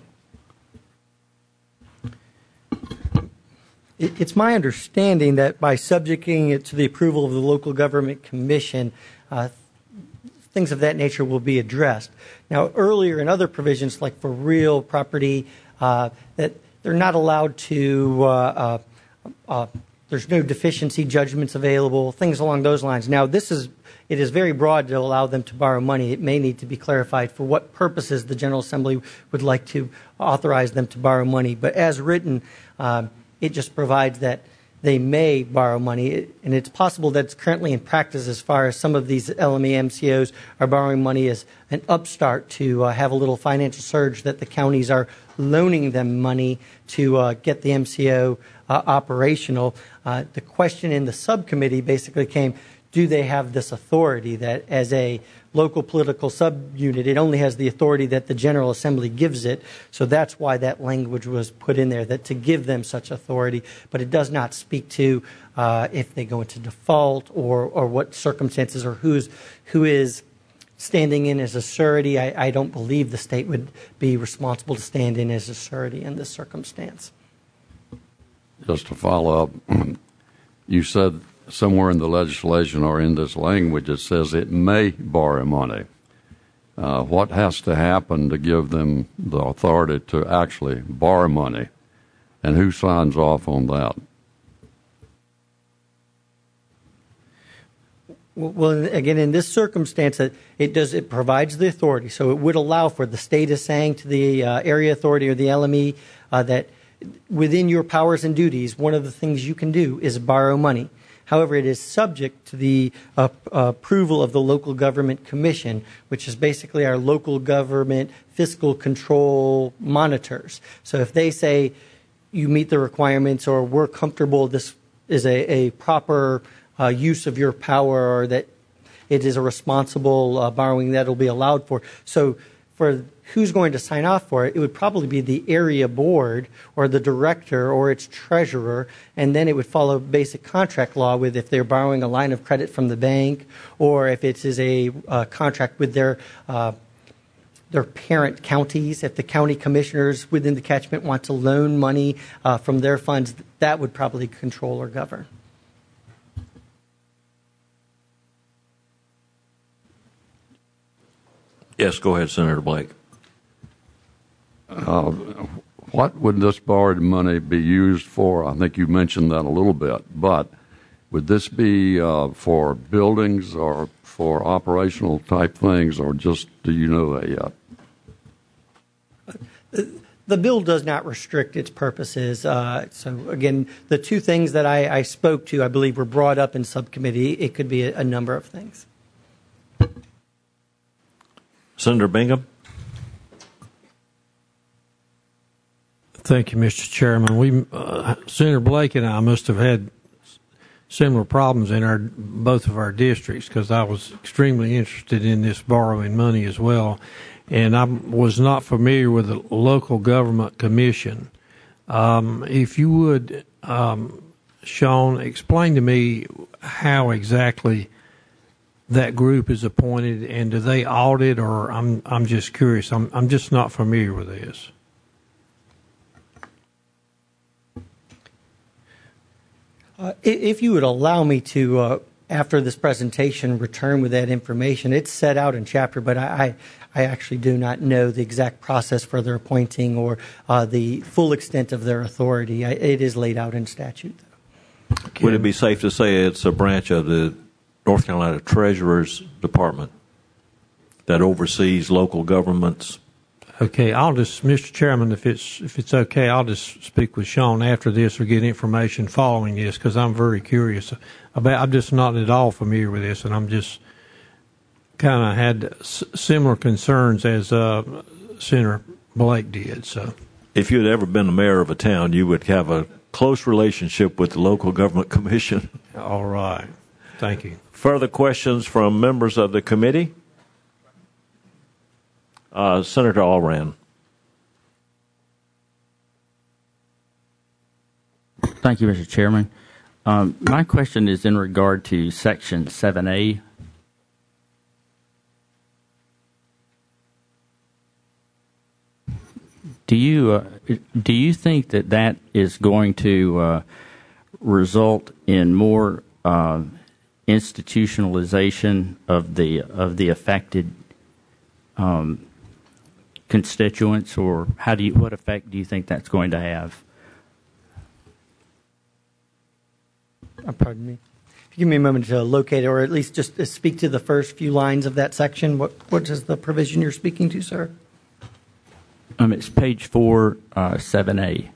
It's my understanding that by subjecting it to the approval of the local government commission, uh, things of that nature will be addressed. Now, earlier in other provisions, like for real property, uh, that they're not allowed to, uh, uh, uh, there's no deficiency judgments available, things along those lines. Now, this is, it is very broad to allow them to borrow money. It may need to be clarified for what purposes the General Assembly would like to authorize them to borrow money. But as written, uh, it just provides that they may borrow money, and it's possible that it's currently in practice as far as some of these L M E M C Os are borrowing money as an upstart to uh, have a little financial surge, that the counties are loaning them money to uh, get the M C O uh, operational. Uh, the question in the subcommittee basically came, do they have this authority that as a local political subunit, it only has the authority that the General Assembly gives it. So that's why that language was put in there, that to give them such authority. But it does not speak to uh, if they go into default or, or what circumstances or who's, who is standing in as a surety. I, I don't believe the state would be responsible to stand in as a surety in this circumstance. Just to follow up, you said somewhere in the legislation or in this language it says it may borrow money. Uh, what has to happen to give them the authority to actually borrow money, and who signs off on that? Well, again, in this circumstance, it does it provides the authority, so it would allow for the state is saying to the uh, area authority or the L M E uh, that within your powers and duties, one of the things you can do is borrow money. However, it is subject to the uh, uh, approval of the local government commission, which is basically our local government fiscal control monitors. So if they say you meet the requirements or we're comfortable this is a, a proper uh, use of your power, or that it is a responsible uh, borrowing that will be allowed for. So for who's going to sign off for it, it would probably be the area board or the director or its treasurer, and then it would follow basic contract law with if they're borrowing a line of credit from the bank, or if it is a uh, contract with their uh, their parent counties. If the county commissioners within the catchment want to loan money uh, from their funds, that would probably control or govern. Yes, go ahead, Senator Blake. Uh, what would this borrowed money be used for? I think you mentioned that a little bit, but would this be uh, for buildings or for operational type things, or just do you know that yet? The bill does not restrict its purposes. Uh, so, again, the two things that I, I spoke to, I believe, were brought up in subcommittee. It could be a, a number of things. Senator Bingham. Thank you, Mister Chairman. We, uh, Senator Blake and I must have had similar problems in our both of our districts, because I was extremely interested in this borrowing money as well, and I was not familiar with the local government commission. Um, if you would, um, Sean, explain to me how exactly that group is appointed, and do they audit, or I'm I'm just curious. I'm I'm just not familiar with this. Uh, if you would allow me to, uh, after this presentation, return with that information. It's set out in chapter, but I, I actually do not know the exact process for their appointing or uh, the full extent of their authority. I, it is laid out in statute, though. Okay. Would it be safe to say it's a branch of the North Carolina Treasurer's Department that oversees local governments? Okay, I'll just, Mister Chairman, if it's if it's okay, I'll just speak with Sean after this or get information following this, because I'm very curious about. I'm just not at all familiar with this, and I'm just kind of had s- similar concerns as uh, Senator Blake did. So, if you had ever been the mayor of a town, you would have a close relationship with the local government commission. All right. Thank you. Further questions from members of the committee? Uh, Senator Allred. Thank you, Mister Chairman. Um, my question is in regard to Section seven A. Do you uh, do you think that that is going to uh, result in more uh, institutionalization of the of the affected um, constituents, or how do you what effect do you think that's going to have? Uh, pardon me. If you give me a moment to locate it, or at least just to speak to the first few lines of that section. What what is the provision you're speaking to, sir? Um, it's page four, uh, seven A.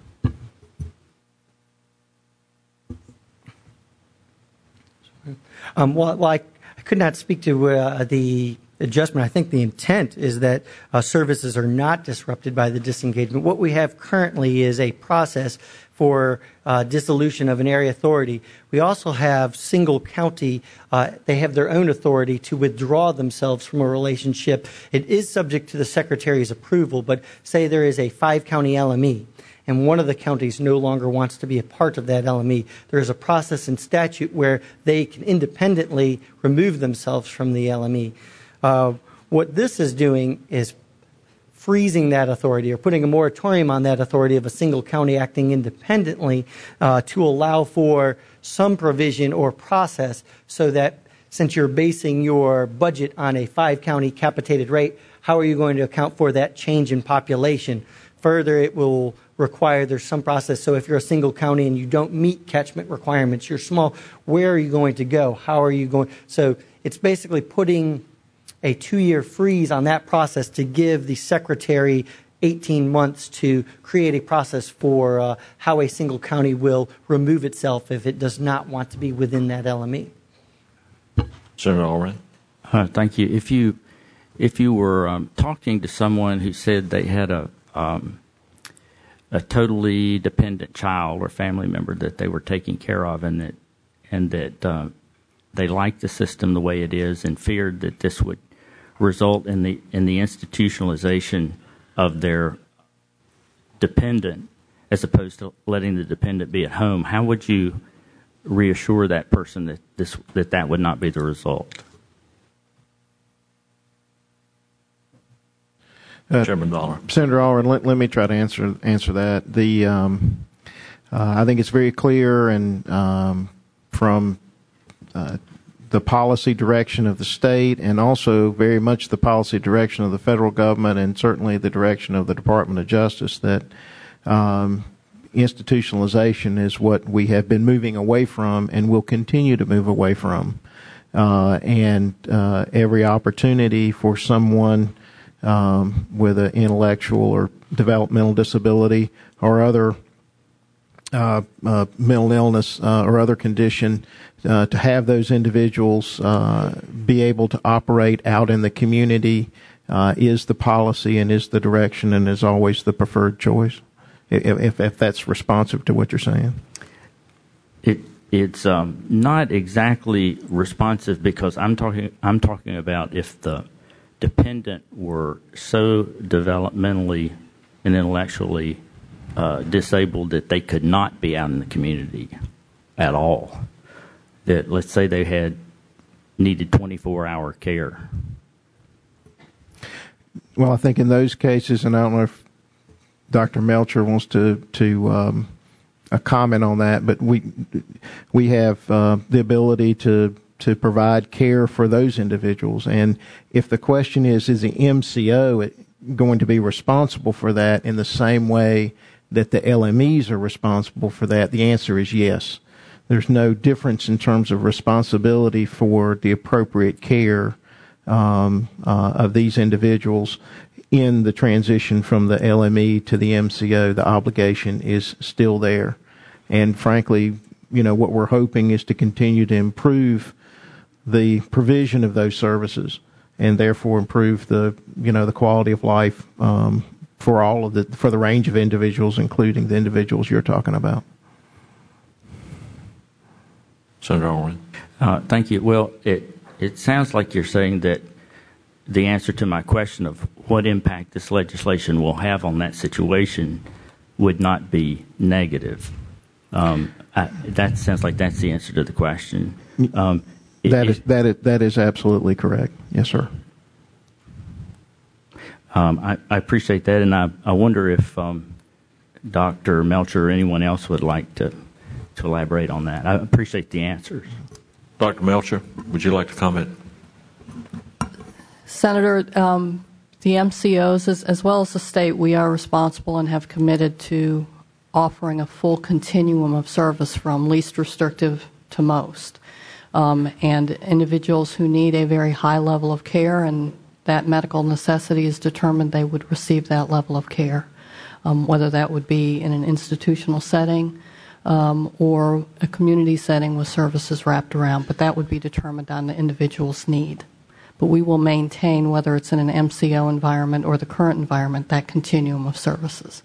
Um, well, well I, I could not speak to uh, the adjustment. I think the intent is that uh, services are not disrupted by the disengagement. What we have currently is a process for uh, dissolution of an area authority. We also have single county. Uh, they have their own authority to withdraw themselves from a relationship. It is subject to the Secretary's approval, but say there is a five-county L M E, and one of the counties no longer wants to be a part of that L M E. There is a process in statute where they can independently remove themselves from the L M E. Uh, what this is doing is freezing that authority, or putting a moratorium on that authority of a single county acting independently uh, to allow for some provision or process so that since you're basing your budget on a five-county capitated rate, how are you going to account for that change in population? Further, it will require there's some process. So if you're a single county and you don't meet catchment requirements, you're small, where are you going to go? How are you going? So it's basically putting a two-year freeze on that process to give the Secretary eighteen months to create a process for uh, how a single county will remove itself if it does not want to be within that L M E. Senator Allred. Uh, thank you. If you if you were um, talking to someone who said they had a um, a totally dependent child or family member that they were taking care of, and that and that uh, they liked the system the way it is, and feared that this would result in the in the institutionalization of their dependent, as opposed to letting the dependent be at home, how would you reassure that person that this that that would not be the result? Uh, Chairman Dollar. Senator Allred, let, let me try to answer answer that. The um, uh, I think it's very clear, and um, from uh, the policy direction of the state, and also very much the policy direction of the federal government, and certainly the direction of the Department of Justice, that um, institutionalization is what we have been moving away from and will continue to move away from. Uh, and uh, every opportunity for someone um, with an intellectual or developmental disability or other uh, uh, mental illness uh, or other condition, uh, to have those individuals uh, be able to operate out in the community uh, is the policy and is the direction and is always the preferred choice, if, if, if that's responsive to what you're saying. It it's um, not exactly responsive, because I'm talking I'm talking about if the dependent were so developmentally and intellectually uh, disabled that they could not be out in the community at all. That, let's say, they had needed twenty-four hour care. Well, I think in those cases, and I don't know if Doctor Melcher wants to to um, a comment on that, but we we have uh, the ability to to provide care for those individuals. And if the question is, is the M C O going to be responsible for that in the same way that the L M Es are responsible for that, the answer is yes. There's no difference in terms of responsibility for the appropriate care um, uh, of these individuals in the transition from the L M E to the M C O. The obligation is still there. And frankly, you know, what we're hoping is to continue to improve the provision of those services and therefore improve the you know the quality of life um, for all of the for the range of individuals, including the individuals you're talking about. Senator Owen. Uh, thank you. Well, it it sounds like you're saying that the answer to my question of what impact this legislation will have on that situation would not be negative. Um, I, that sounds like that's the answer to the question. Um, that it, is that is that is absolutely correct. Yes, sir. Um, I, I appreciate that, and I, I wonder if um, Doctor Melcher or anyone else would like to to elaborate on that. I appreciate the answers. Doctor Melcher, would you like to comment? Senator, um, the M C Os, as, as well as the state, we are responsible and have committed to offering a full continuum of service from least restrictive to most. Um, and individuals who need a very high level of care and that medical necessity is determined, they would receive that level of care, um, whether that would be in an institutional setting um, or a community setting with services wrapped around. But that would be determined on the individual's need. But we will maintain, whether it's in an M C O environment or the current environment, that continuum of services.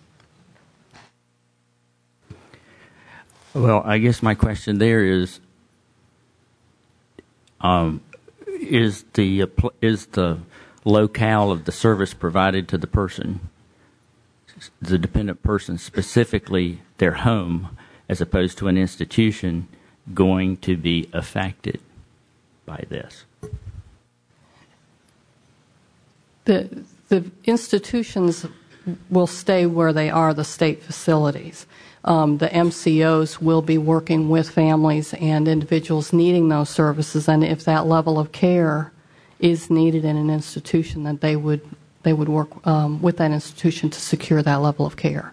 Well, I guess my question there is, um, is the is the locale of the service provided to the person, the dependent person, specifically their home, as opposed to an institution, going to be affected by this? The, the institutions will stay where they are, the state facilities. Um, the M C Os will be working with families and individuals needing those services, and if that level of care is needed in an institution, then they would they would work um, with that institution to secure that level of care.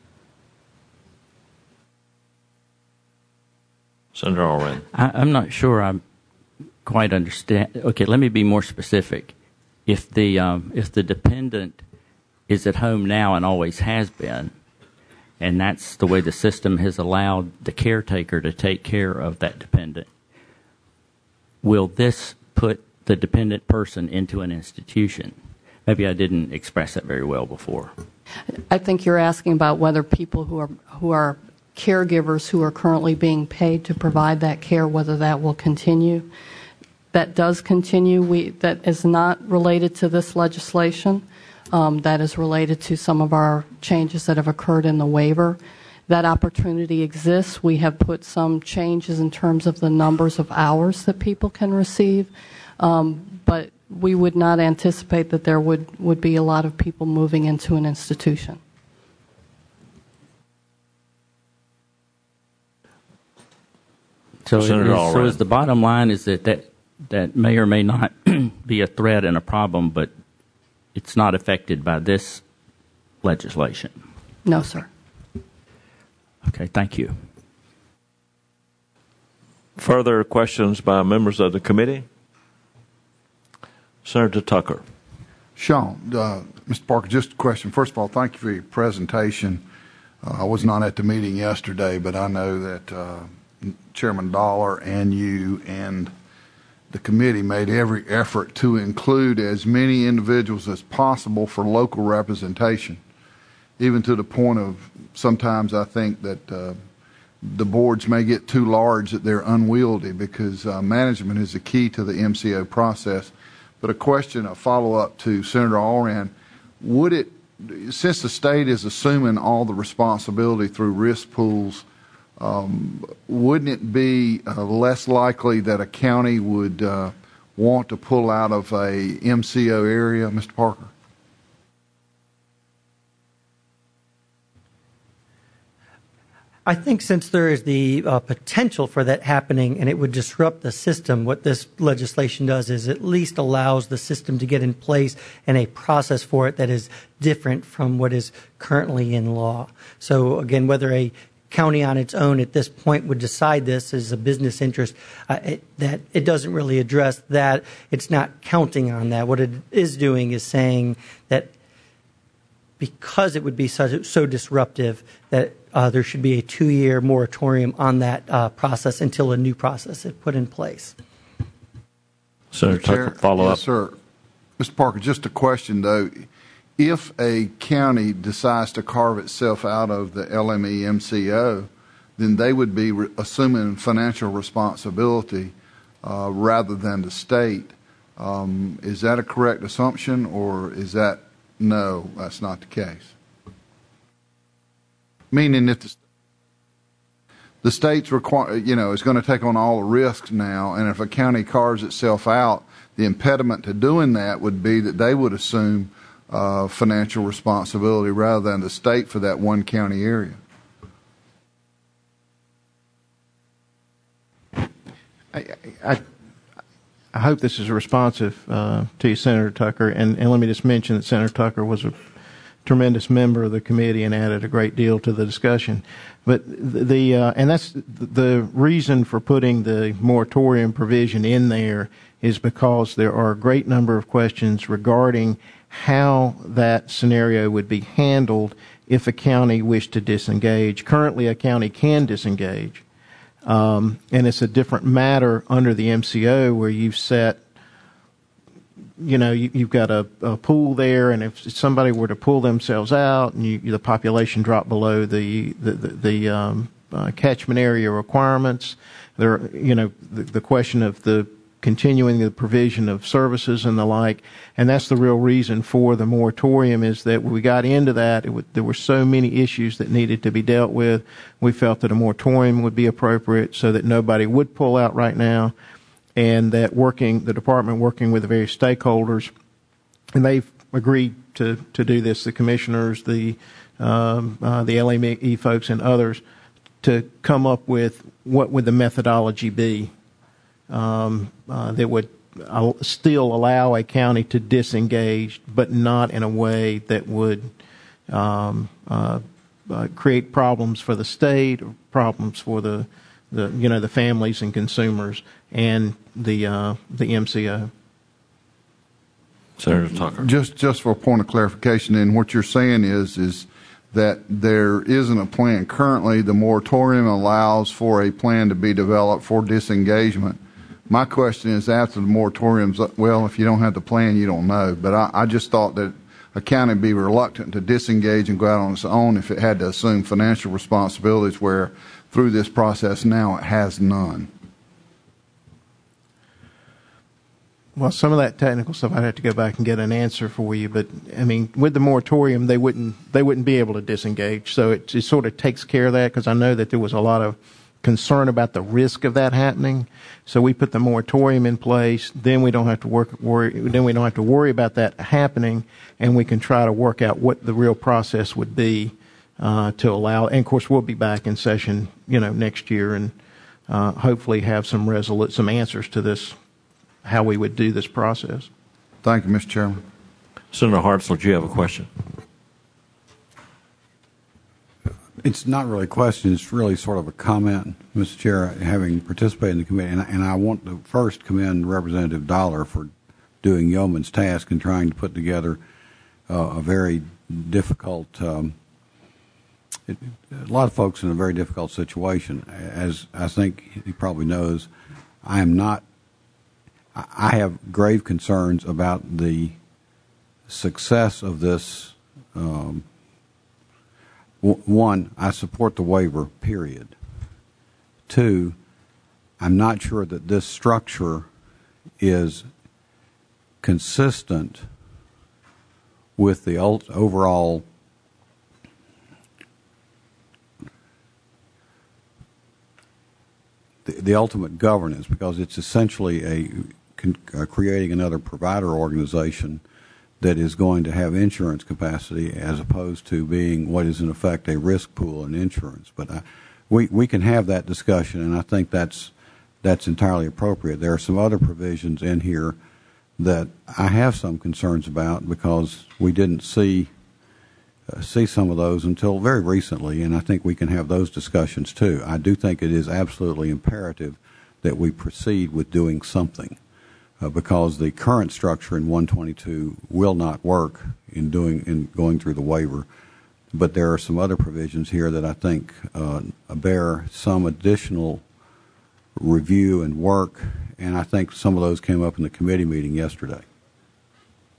Senator Allred. I, I'm not sure I quite understand. Okay, let me be more specific. If the um, if the dependent is at home now and always has been, and that's the way the system has allowed the caretaker to take care of that dependent, will this put the dependent person into an institution? Maybe I didn't express that very well before. I think you're asking about whether people who are who are caregivers who are currently being paid to provide that care, whether that will continue. That does continue. We, that is not related to this legislation. Um, that is related to some of our changes that have occurred in the waiver. That opportunity exists. We have put some changes in terms of the numbers of hours that people can receive, um, but we would not anticipate that there would, would be a lot of people moving into an institution. So, it is, so is the bottom line is that, that that may or may not be a threat and a problem, but it's not affected by this legislation? No, sir. Okay, thank you. Further questions by members of the committee? Senator Tucker. Sean, uh, Mister Parker, just a question. First of all, thank you for your presentation. Uh, I was not at the meeting yesterday, but I know that uh, Chairman Dollar and you and the committee made every effort to include as many individuals as possible for local representation, even to the point of sometimes I think that uh, the boards may get too large, that they're unwieldy, because uh, management is the key to the M C O process. But a question, a follow-up to Senator Allred, would it, since the state is assuming all the responsibility through risk pools, Um, wouldn't it be uh, less likely that a county would uh, want to pull out of a M C O area, Mister Parker? I think since there is the uh, potential for that happening and it would disrupt the system, what this legislation does is at least allows the system to get in place and a process for it that is different from what is currently in law. So again, whether a county on its own at this point would decide this as a business interest, uh, it, that it doesn't really address that. It's not counting on that. What it is doing is saying that because it would be so, so disruptive that uh, there should be a two-year moratorium on that uh, process until a new process is put in place. Senator Tucker, follow yes, up. Sir. Mister Parker, just a question though. If a county decides to carve itself out of the L M E M C O, then they would be re- assuming financial responsibility uh, rather than the state. Um, is that a correct assumption, or is that no, that's not the case? Meaning if the, the state's require, you know, is going to take on all the risks now, and if a county carves itself out, the impediment to doing that would be that they would assume uh, financial responsibility rather than the state for that one county area. I, I, I hope this is responsive uh, to you, Senator Tucker. And, and let me just mention that Senator Tucker was a tremendous member of the committee and added a great deal to the discussion. But the, the uh, and that's the reason for putting the moratorium provision in there is because there are a great number of questions regarding how that scenario would be handled if a county wished to disengage. Currently, a county can disengage. Um, and it's a different matter under the M C O where you've set, you know, you, you've got a, a pool there, and if somebody were to pull themselves out and you, the population dropped below the the, the, the um, uh, catchment area requirements, there, you know, the, the question of the continuing the provision of services and the like, and that's the real reason for the moratorium is that when we got into that, it would, there were so many issues that needed to be dealt with. We felt that a moratorium would be appropriate so that nobody would pull out right now, and that working, the department working with the various stakeholders, and they've agreed to, to do this, the commissioners, the, um, uh, the L M E folks and others, to come up with what would the methodology be Um, uh, that would uh, still allow a county to disengage, but not in a way that would um, uh, uh, create problems for the state, or problems for the, the you know the families and consumers and the uh, the M C O. Senator Tucker. Just just for a point of clarification, then what you're saying is is that there isn't a plan currently. The moratorium allows for a plan to be developed for disengagement. My question is, after the moratorium's up, well, if you don't have the plan, you don't know. But I, I just thought that a county would be reluctant to disengage and go out on its own if it had to assume financial responsibilities, where through this process now it has none. Well, some of that technical stuff I'd have to go back and get an answer for you. But I mean, with the moratorium, they wouldn't they wouldn't be able to disengage. So it, it sort of takes care of that, because I know that there was a lot of concern about the risk of that happening. So we put the moratorium in place. Then we don't have to work worry. Then we don't have to worry about that happening, and we can try to work out what the real process would be uh, to allow. And of course, we'll be back in session, you know, next year, and uh, hopefully have some resolute some answers to this, how we would do this process. Thank you, Mister Chairman. Senator Hartzell, do you have a question? It's not really a question. It's really sort of a comment, Mister Chair, having participated in the committee. And, and I want to first commend Representative Dollar for doing yeoman's task and trying to put together uh, a very difficult, um, it, a lot of folks in a very difficult situation. As I think he probably knows, I am not, I have grave concerns about the success of this. Um, One, I support the waiver, period. Two, I'm not sure that this structure is consistent with the overall the, the ultimate governance, because it's essentially a, a creating another provider organization that is going to have insurance capacity, as opposed to being what is in effect a risk pool in insurance. But I, we we can have that discussion, and I think that's that's entirely appropriate. There are some other provisions in here that I have some concerns about, because we didn't see uh, see some of those until very recently, and I think we can have those discussions too. I do think it is absolutely imperative that we proceed with doing something. Uh, because the current structure in one twenty-two will not work in doing in going through the waiver. But there are some other provisions here that I think uh, bear some additional review and work, and I think some of those came up in the committee meeting yesterday.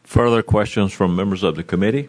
Further questions from members of the committee?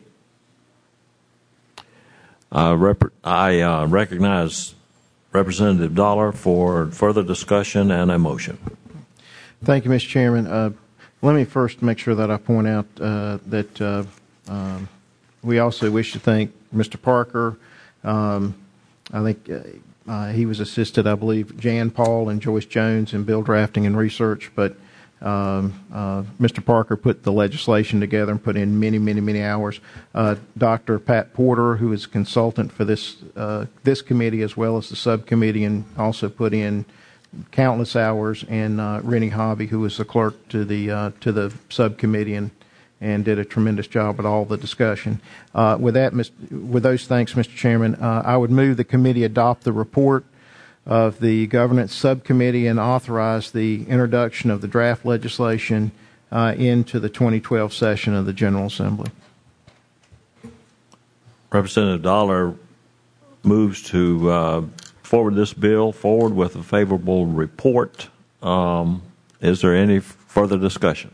Uh, rep- I uh, recognize Representative Dollar for further discussion and a motion. Thank you, Mister Chairman. Uh, let me first make sure that I point out uh, that uh, um, we also wish to thank Mister Parker. Um, I think uh, uh, he was assisted, I believe, Jan Paul and Joyce Jones in bill drafting and research, but Um, uh, Mister Parker put the legislation together and put in many, many, many hours. Uh, Doctor Pat Porter, who is a consultant for this uh, this committee as well as the subcommittee, and also put in countless hours. And uh, Rennie Hobby, who was the clerk to the uh, to the subcommittee, and and did a tremendous job at all the discussion. Uh, with that, with those thanks, Mister Chairman, uh, I would move the committee adopt the report of the governance subcommittee and authorize the introduction of the draft legislation uh, into the twenty twelve session of the General Assembly. Representative Dollar moves to uh, forward this bill forward with a favorable report. Um, is there any further discussion?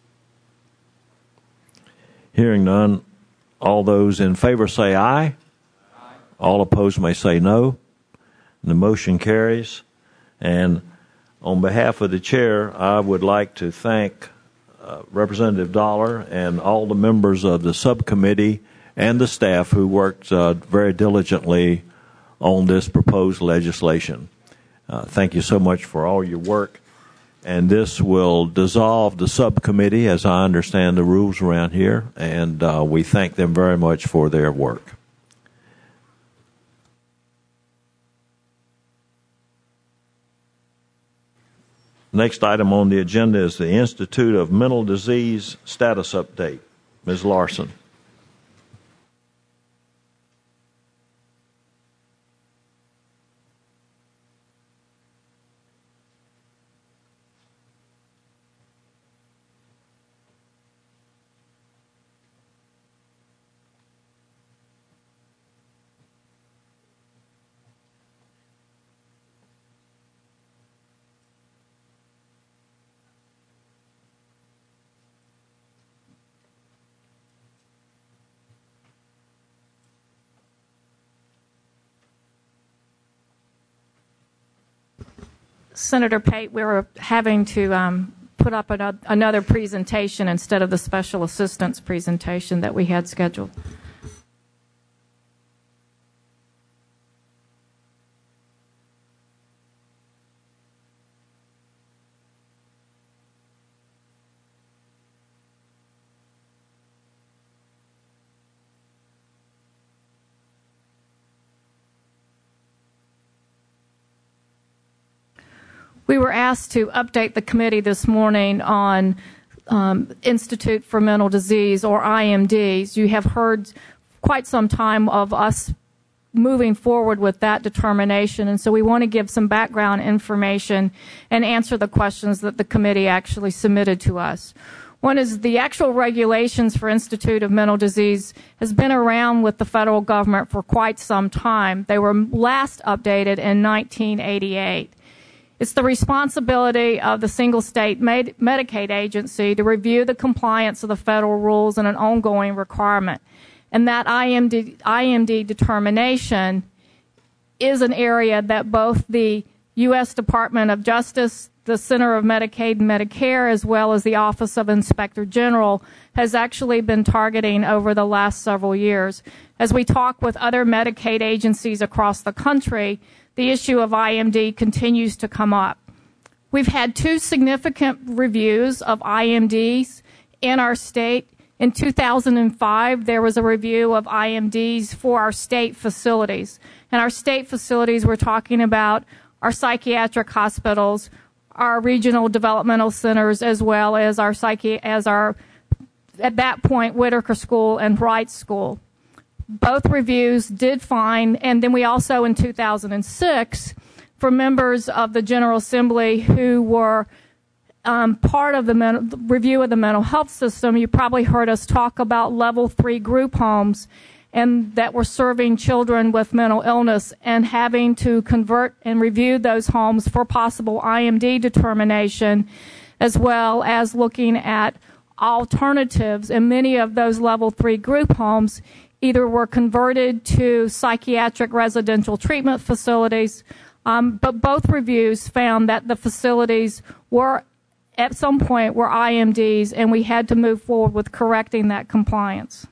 Hearing none, all those in favor say aye. Aye. All opposed may say no. The motion carries. And on behalf of the chair, I would like to thank uh, Representative Dollar and all the members of the subcommittee and the staff who worked uh, very diligently on this proposed legislation. Uh, thank you so much for all your work. And this will dissolve the subcommittee, as I understand the rules around here, and uh, we thank them very much for their work. Next item on the agenda is the Institute of Mental Disease status update. Miz Larson. Senator Pate, we were having to um, put up another presentation instead of the special assistance presentation that we had scheduled. We were asked to update the committee this morning on um, Institute for Mental Disease, or I M Ds. You have heard quite some time of us moving forward with that determination, and so we want to give some background information and answer the questions that the committee actually submitted to us. One is the actual regulations for Institute of Mental Disease has been around with the federal government for quite some time. They were last updated in nineteen eighty-eight. It's the responsibility of the single state Medicaid agency to review the compliance of the federal rules and an ongoing requirement. And that I M D, I M D determination is an area that both the U S Department of Justice, the Center of Medicaid and Medicare, as well as the Office of Inspector General, has actually been targeting over the last several years. As we talk with other Medicaid agencies across the country, the issue of I M D continues to come up. We've had two significant reviews of I M Ds in our state. In two thousand five, there was a review of I M Ds for our state facilities. And our state facilities, we're talking about our psychiatric hospitals, our regional developmental centers, as well as our psyche, as our, at that point, Whitaker School and Wright School. Both reviews did find, and then we also in two thousand six, for members of the General Assembly who were um, part of the mental, review of the mental health system, you probably heard us talk about level three group homes and that were serving children with mental illness and having to convert and review those homes for possible I M D determination, as well as looking at alternatives, and many of those level three group homes either were converted to psychiatric residential treatment facilities, um, but both reviews found that the facilities were at some point were I M Ds, and we had to move forward with correcting that compliance.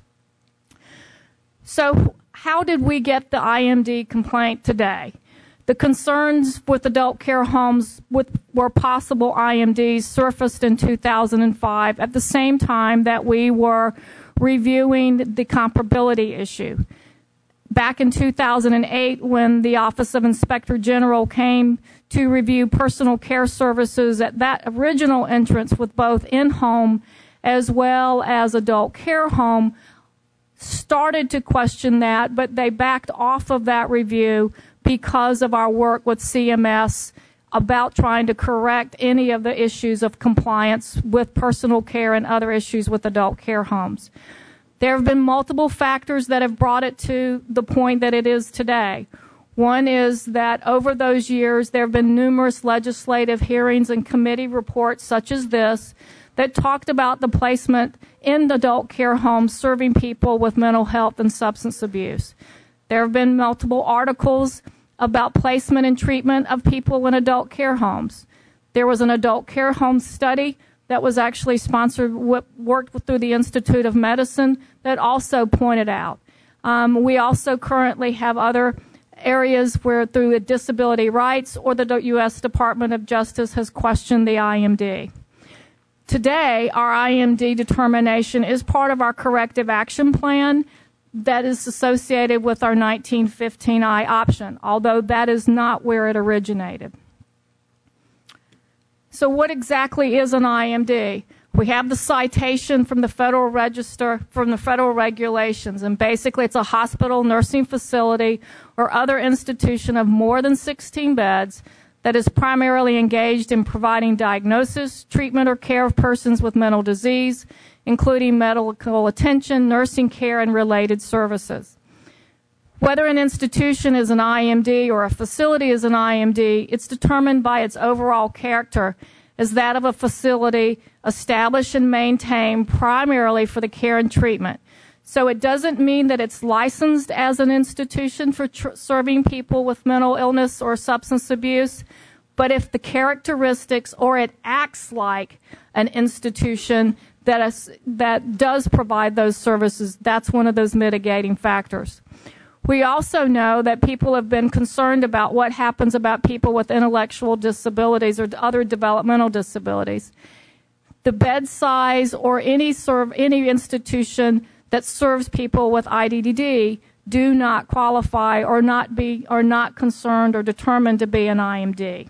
So how did we get the I M D complaint today? The concerns with adult care homes with, were possible I M Ds surfaced in two thousand five at the same time that we were reviewing the comparability issue. Back in two thousand eight, when the Office of Inspector General came to review personal care services at that original entrance with both in-home as well as adult care home, started to question that, but they backed off of that review because of our work with C M S about trying to correct any of the issues of compliance with personal care and other issues with adult care homes. There have been multiple factors that have brought it to the point that it is today. One is that over those years, there have been numerous legislative hearings and committee reports such as this that talked about the placement in adult care homes serving people with mental health and substance abuse. There have been multiple articles about placement and treatment of people in adult care homes. There was an adult care home study that was actually sponsored, worked through the Institute of Medicine, that also pointed out. Um, we also currently have other areas where through disability rights or the U S Department of Justice has questioned the I M D. Today, our I M D determination is part of our corrective action plan that is associated with our nineteen fifteen I option, although that is not where it originated. So what exactly is an I M D? We have the citation from the Federal Register, from the federal regulations, and basically it's a hospital, nursing facility, or other institution of more than sixteen beds that is primarily engaged in providing diagnosis, treatment, or care of persons with mental disease, including medical attention, nursing care, and related services. Whether an institution is an I M D or a facility is an I M D, it's determined by its overall character as that of a facility established and maintained primarily for the care and treatment. So it doesn't mean that it's licensed as an institution for tr- serving people with mental illness or substance abuse, but if the characteristics or it acts like an institution that, is, that does provide those services, that's one of those mitigating factors. We also know that people have been concerned about what happens about people with intellectual disabilities or other developmental disabilities. The bed size or any serve, any institution that serves people with I D D do not qualify or not be or not concerned or determined to be an I M D.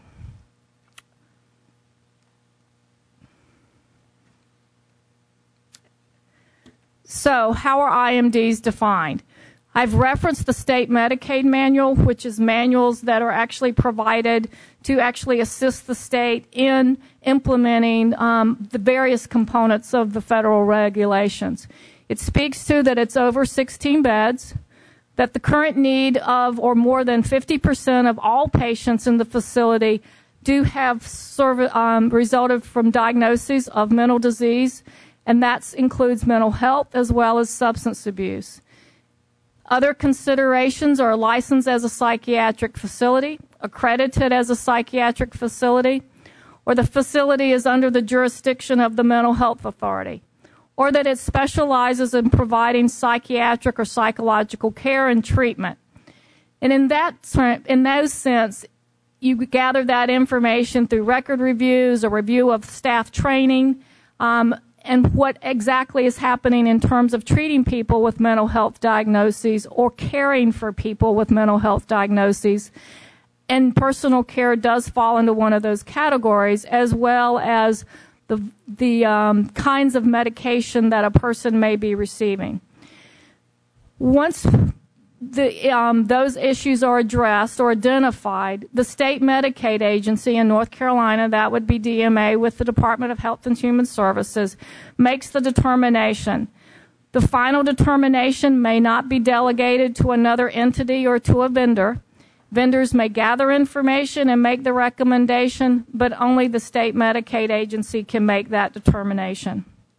So, how are I M Ds defined? I've referenced the state Medicaid manual, which is manuals that are actually provided to actually assist the state in implementing um, the various components of the federal regulations. It speaks to that it's over sixteen beds, that the current need of or more than fifty percent of all patients in the facility do have serv- um, resulted from diagnoses of mental disease, and that includes mental health as well as substance abuse. Other considerations are licensed as a psychiatric facility, accredited as a psychiatric facility, or the facility is under the jurisdiction of the mental health authority, or that it specializes in providing psychiatric or psychological care and treatment. And in that, in that sense, you gather that information through record reviews, a review of staff training, um, and what exactly is happening in terms of treating people with mental health diagnoses or caring for people with mental health diagnoses. And personal care does fall into one of those categories, as well as the, the um, kinds of medication that a person may be receiving. Once the, um, those issues are addressed or identified, the state Medicaid agency in North Carolina, that would be D M A with the Department of Health and Human Services, makes the determination. The final determination may not be delegated to another entity or to a vendor. Vendors may gather information and make the recommendation, but only the state Medicaid agency can make that determination.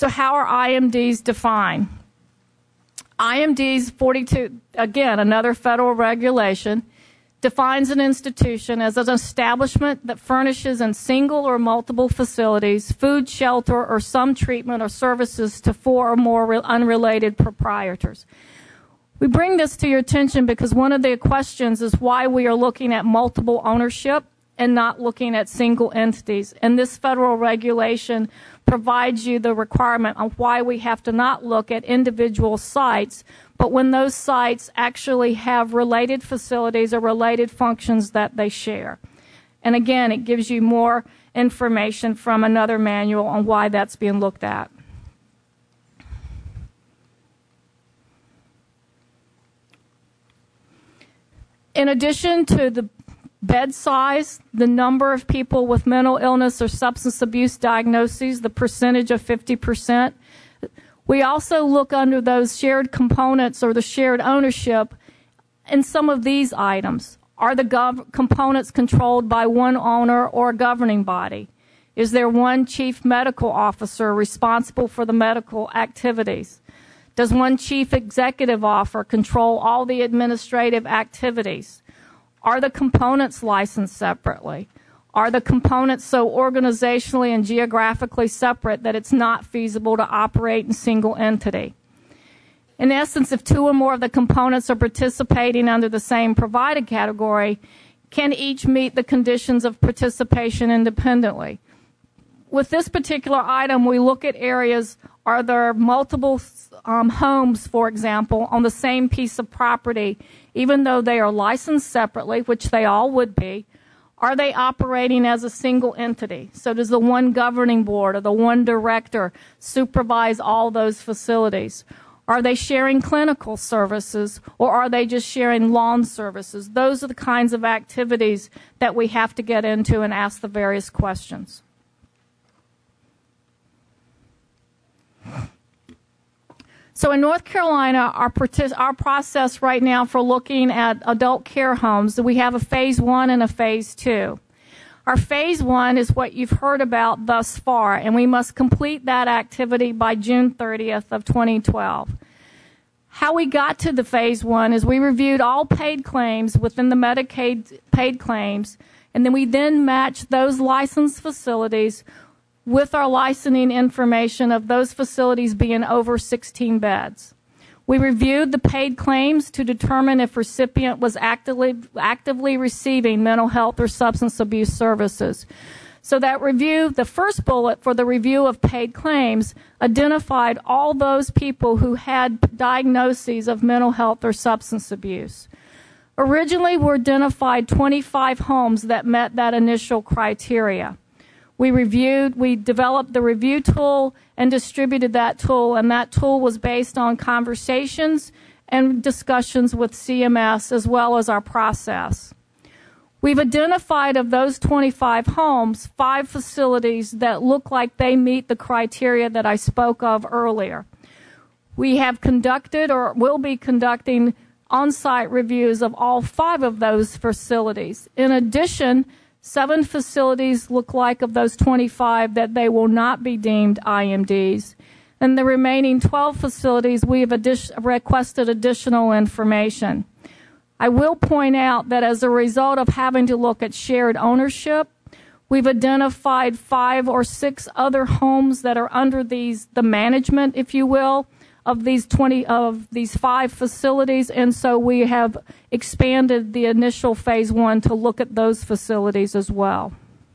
So how are I M Ds defined? I M Ds forty-two, again, another federal regulation, defines an institution as an establishment that furnishes in single or multiple facilities food, shelter, or some treatment or services to four or more re- unrelated proprietors. We bring this to your attention because one of the questions is why we are looking at multiple ownership and not looking at single entities. And this federal regulation provides you the requirement on why we have to not look at individual sites, but when those sites actually have related facilities or related functions that they share. And again, it gives you more information from another manual on why that's being looked at. In addition to the bed size, the number of people with mental illness or substance abuse diagnoses, the percentage of fifty percent. We also look under those shared components or the shared ownership in some of these items. Are the gov- components controlled by one owner or a governing body? Is there one chief medical officer responsible for the medical activities? Does one chief executive officer control all the administrative activities? Are the components licensed separately? Are the components so organizationally and geographically separate that it's not feasible to operate in single entity? In essence, if two or more of the components are participating under the same provided category, can each meet the conditions of participation independently? With this particular item, we look at areas, are there multiple um, homes, for example, on the same piece of property, even though they are licensed separately, which they all would be? Are they operating as a single entity? So does the one governing board or the one director supervise all those facilities? Are they sharing clinical services, or are they just sharing lawn services? Those are the kinds of activities that we have to get into and ask the various questions. So in North Carolina, our, our process right now for looking at adult care homes, we have a phase one and a phase two. Our phase one is what you've heard about thus far, and we must complete that activity by June thirtieth of twenty twelve. How we got to the phase one is we reviewed all paid claims within the Medicaid paid claims, and then we then matched those licensed facilities with our licensing information of those facilities being over sixteen beds. We reviewed the paid claims to determine if recipient was actively, actively receiving mental health or substance abuse services. So that review, the first bullet for the review of paid claims, identified all those people who had diagnoses of mental health or substance abuse. Originally, we identified twenty-five homes that met that initial criteria. We reviewed, we developed the review tool and distributed that tool, and that tool was based on conversations and discussions with C M S as well as our process. We've identified of those twenty-five homes, five facilities that look like they meet the criteria that I spoke of earlier. We have conducted or will be conducting on-site reviews of all five of those facilities. In addition, seven facilities look like of those twenty-five that they will not be deemed I M Ds. And the remaining twelve facilities, we have addi- requested additional information. I will point out that as a result of having to look at shared ownership, we've identified five or six other homes that are under these, the management, if you will, of these twenty of these five facilities, and so we have expanded the initial phase one to look at those facilities as well.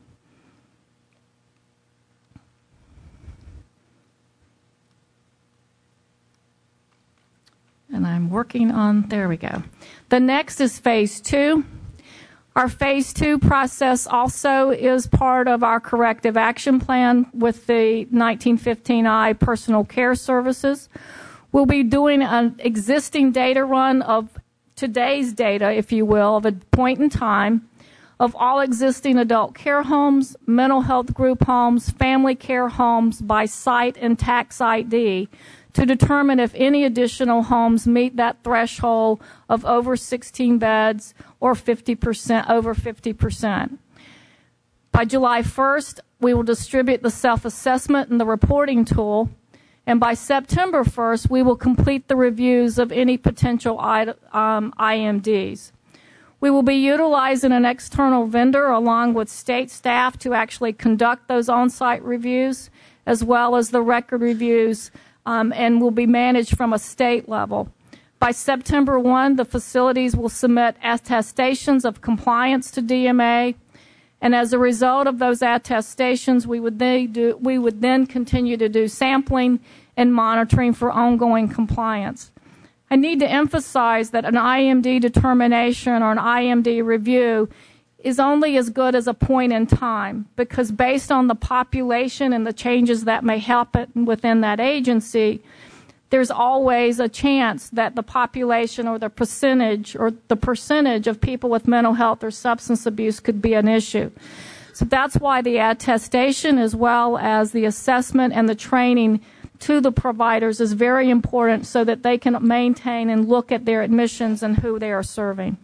And I'm working on, there we go. The next is phase two. Our phase two process also is part of our corrective action plan with the nineteen fifteen I personal care services. We'll be doing an existing data run of today's data, if you will, of a point in time of all existing adult care homes, mental health group homes, family care homes by site and tax I D to determine if any additional homes meet that threshold of over sixteen beds or fifty percent, over fifty percent. By July first, we will distribute the self-assessment and the reporting tool. And by September first, we will complete the reviews of any potential um, I M Ds. We will be utilizing an external vendor along with state staff to actually conduct those on-site reviews, as well as the record reviews, um, and will be managed from a state level. By September first, the facilities will submit attestations of compliance to D M A, and as a result of those attestations, we would, then do, we would then continue to do sampling and monitoring for ongoing compliance. I need to emphasize that an I M D determination or an I M D review is only as good as a point in time, because based on the population and the changes that may happen within that agency, there's always a chance that the population or the percentage or the percentage of people with mental health or substance abuse could be an issue. So that's why the attestation, as well as the assessment and the training to the providers, is very important so that they can maintain and look at their admissions and who they are serving.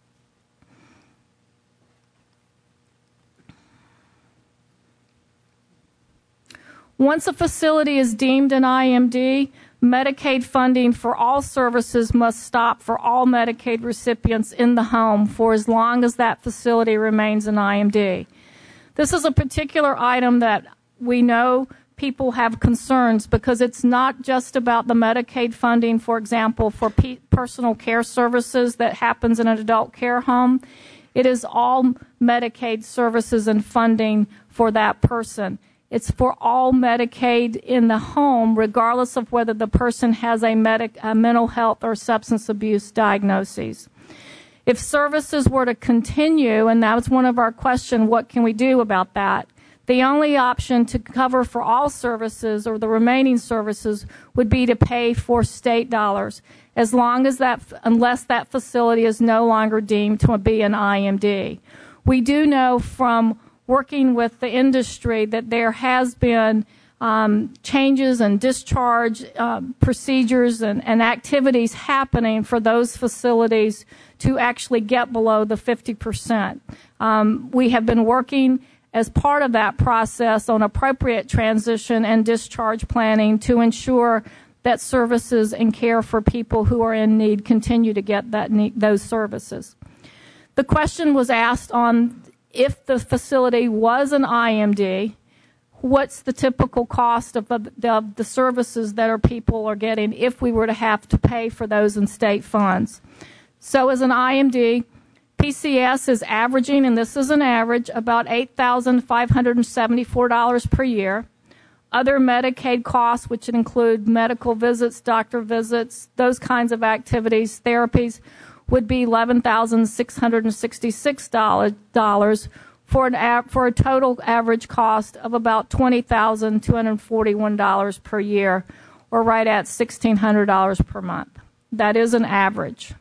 Once a facility is deemed an I M D, Medicaid funding for all services must stop for all Medicaid recipients in the home for as long as that facility remains an I M D. This is a particular item that we know people have concerns, because it's not just about the Medicaid funding, for example, for pe- personal care services that happens in an adult care home. It is all Medicaid services and funding for that person. It's for all Medicaid in the home, regardless of whether the person has a, medic- a mental health or substance abuse diagnosis. If services were to continue, and that was one of our questions, what can we do about that? The only option to cover for all services or the remaining services would be to pay for state dollars, as long as that, unless that facility is no longer deemed to be an I M D. We do know from working with the industry that there has been um, changes and discharge uh, procedures and, and activities happening for those facilities to actually get below the fifty percent. Um, we have been working as part of that process on appropriate transition and discharge planning to ensure that services and care for people who are in need continue to get that need, those services. The question was asked on if the facility was an I M D, what's the typical cost of the, of the services that our people are getting if we were to have to pay for those in state funds. So as an I M D, P C S is averaging, and this is an average, about eight thousand five hundred seventy-four dollars per year. Other Medicaid costs, which include medical visits, doctor visits, those kinds of activities, therapies, would be eleven thousand six hundred sixty-six dollars for, an, for a total average cost of about twenty thousand two hundred forty-one dollars per year, or right at one thousand six hundred dollars per month. That is an average.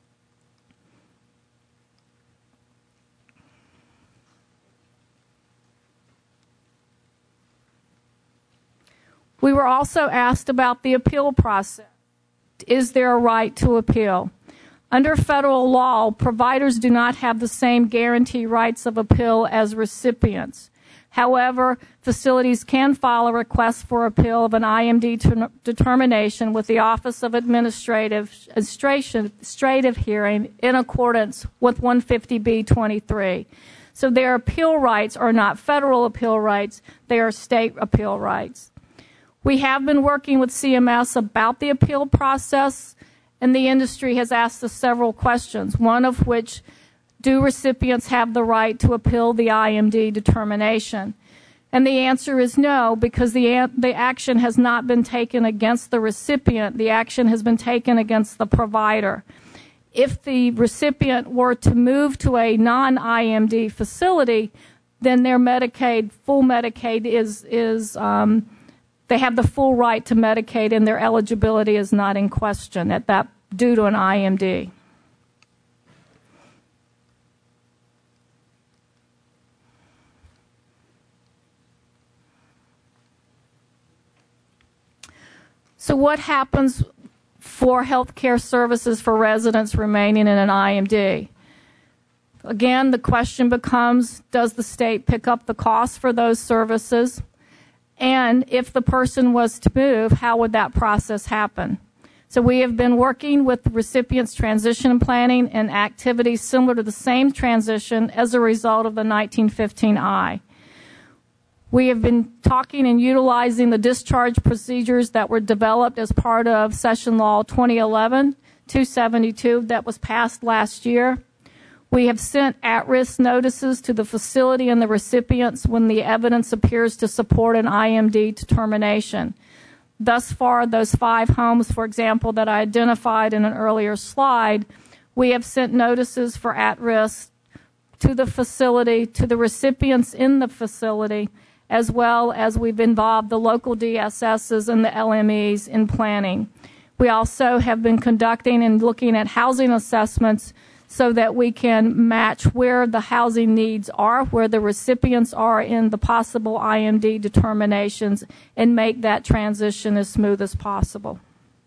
We were also asked about the appeal process. Is there a right to appeal? Under federal law, providers do not have the same guarantee rights of appeal as recipients. However, facilities can file a request for appeal of an I M D ter- determination with the Office of Administrative, Administrative Hearing in accordance with one fifty B twenty-three. So their appeal rights are not federal appeal rights, they are state appeal rights. We have been working with C M S about the appeal process, and the industry has asked us several questions, one of which, do recipients have the right to appeal the I M D determination? And the answer is no, because the, the action has not been taken against the recipient. The action has been taken against the provider. If the recipient were to move to a non-I M D facility, then their Medicaid, full Medicaid is, is um, they have the full right to Medicaid, and their eligibility is not in question at that due to an I M D. So what happens for health care services for residents remaining in an I M D? Again, the question becomes, does the state pick up the cost for those services? And if the person was to move, how would that process happen? So we have been working with the recipient's transition planning and activities similar to the same transition as a result of the nineteen fifteen I. We have been talking and utilizing the discharge procedures that were developed as part of Session Law twenty eleven dash two seventy-two that was passed last year. We have sent at-risk notices to the facility and the recipients when the evidence appears to support an I M D determination. Thus far, those five homes, for example, that I identified in an earlier slide, we have sent notices for at-risk to the facility, to the recipients in the facility, as well as we've involved the local D S S's and the L M Es in planning. We also have been conducting and looking at housing assessments so that we can match where the housing needs are, where the recipients are in the possible I M D determinations, and make that transition as smooth as possible.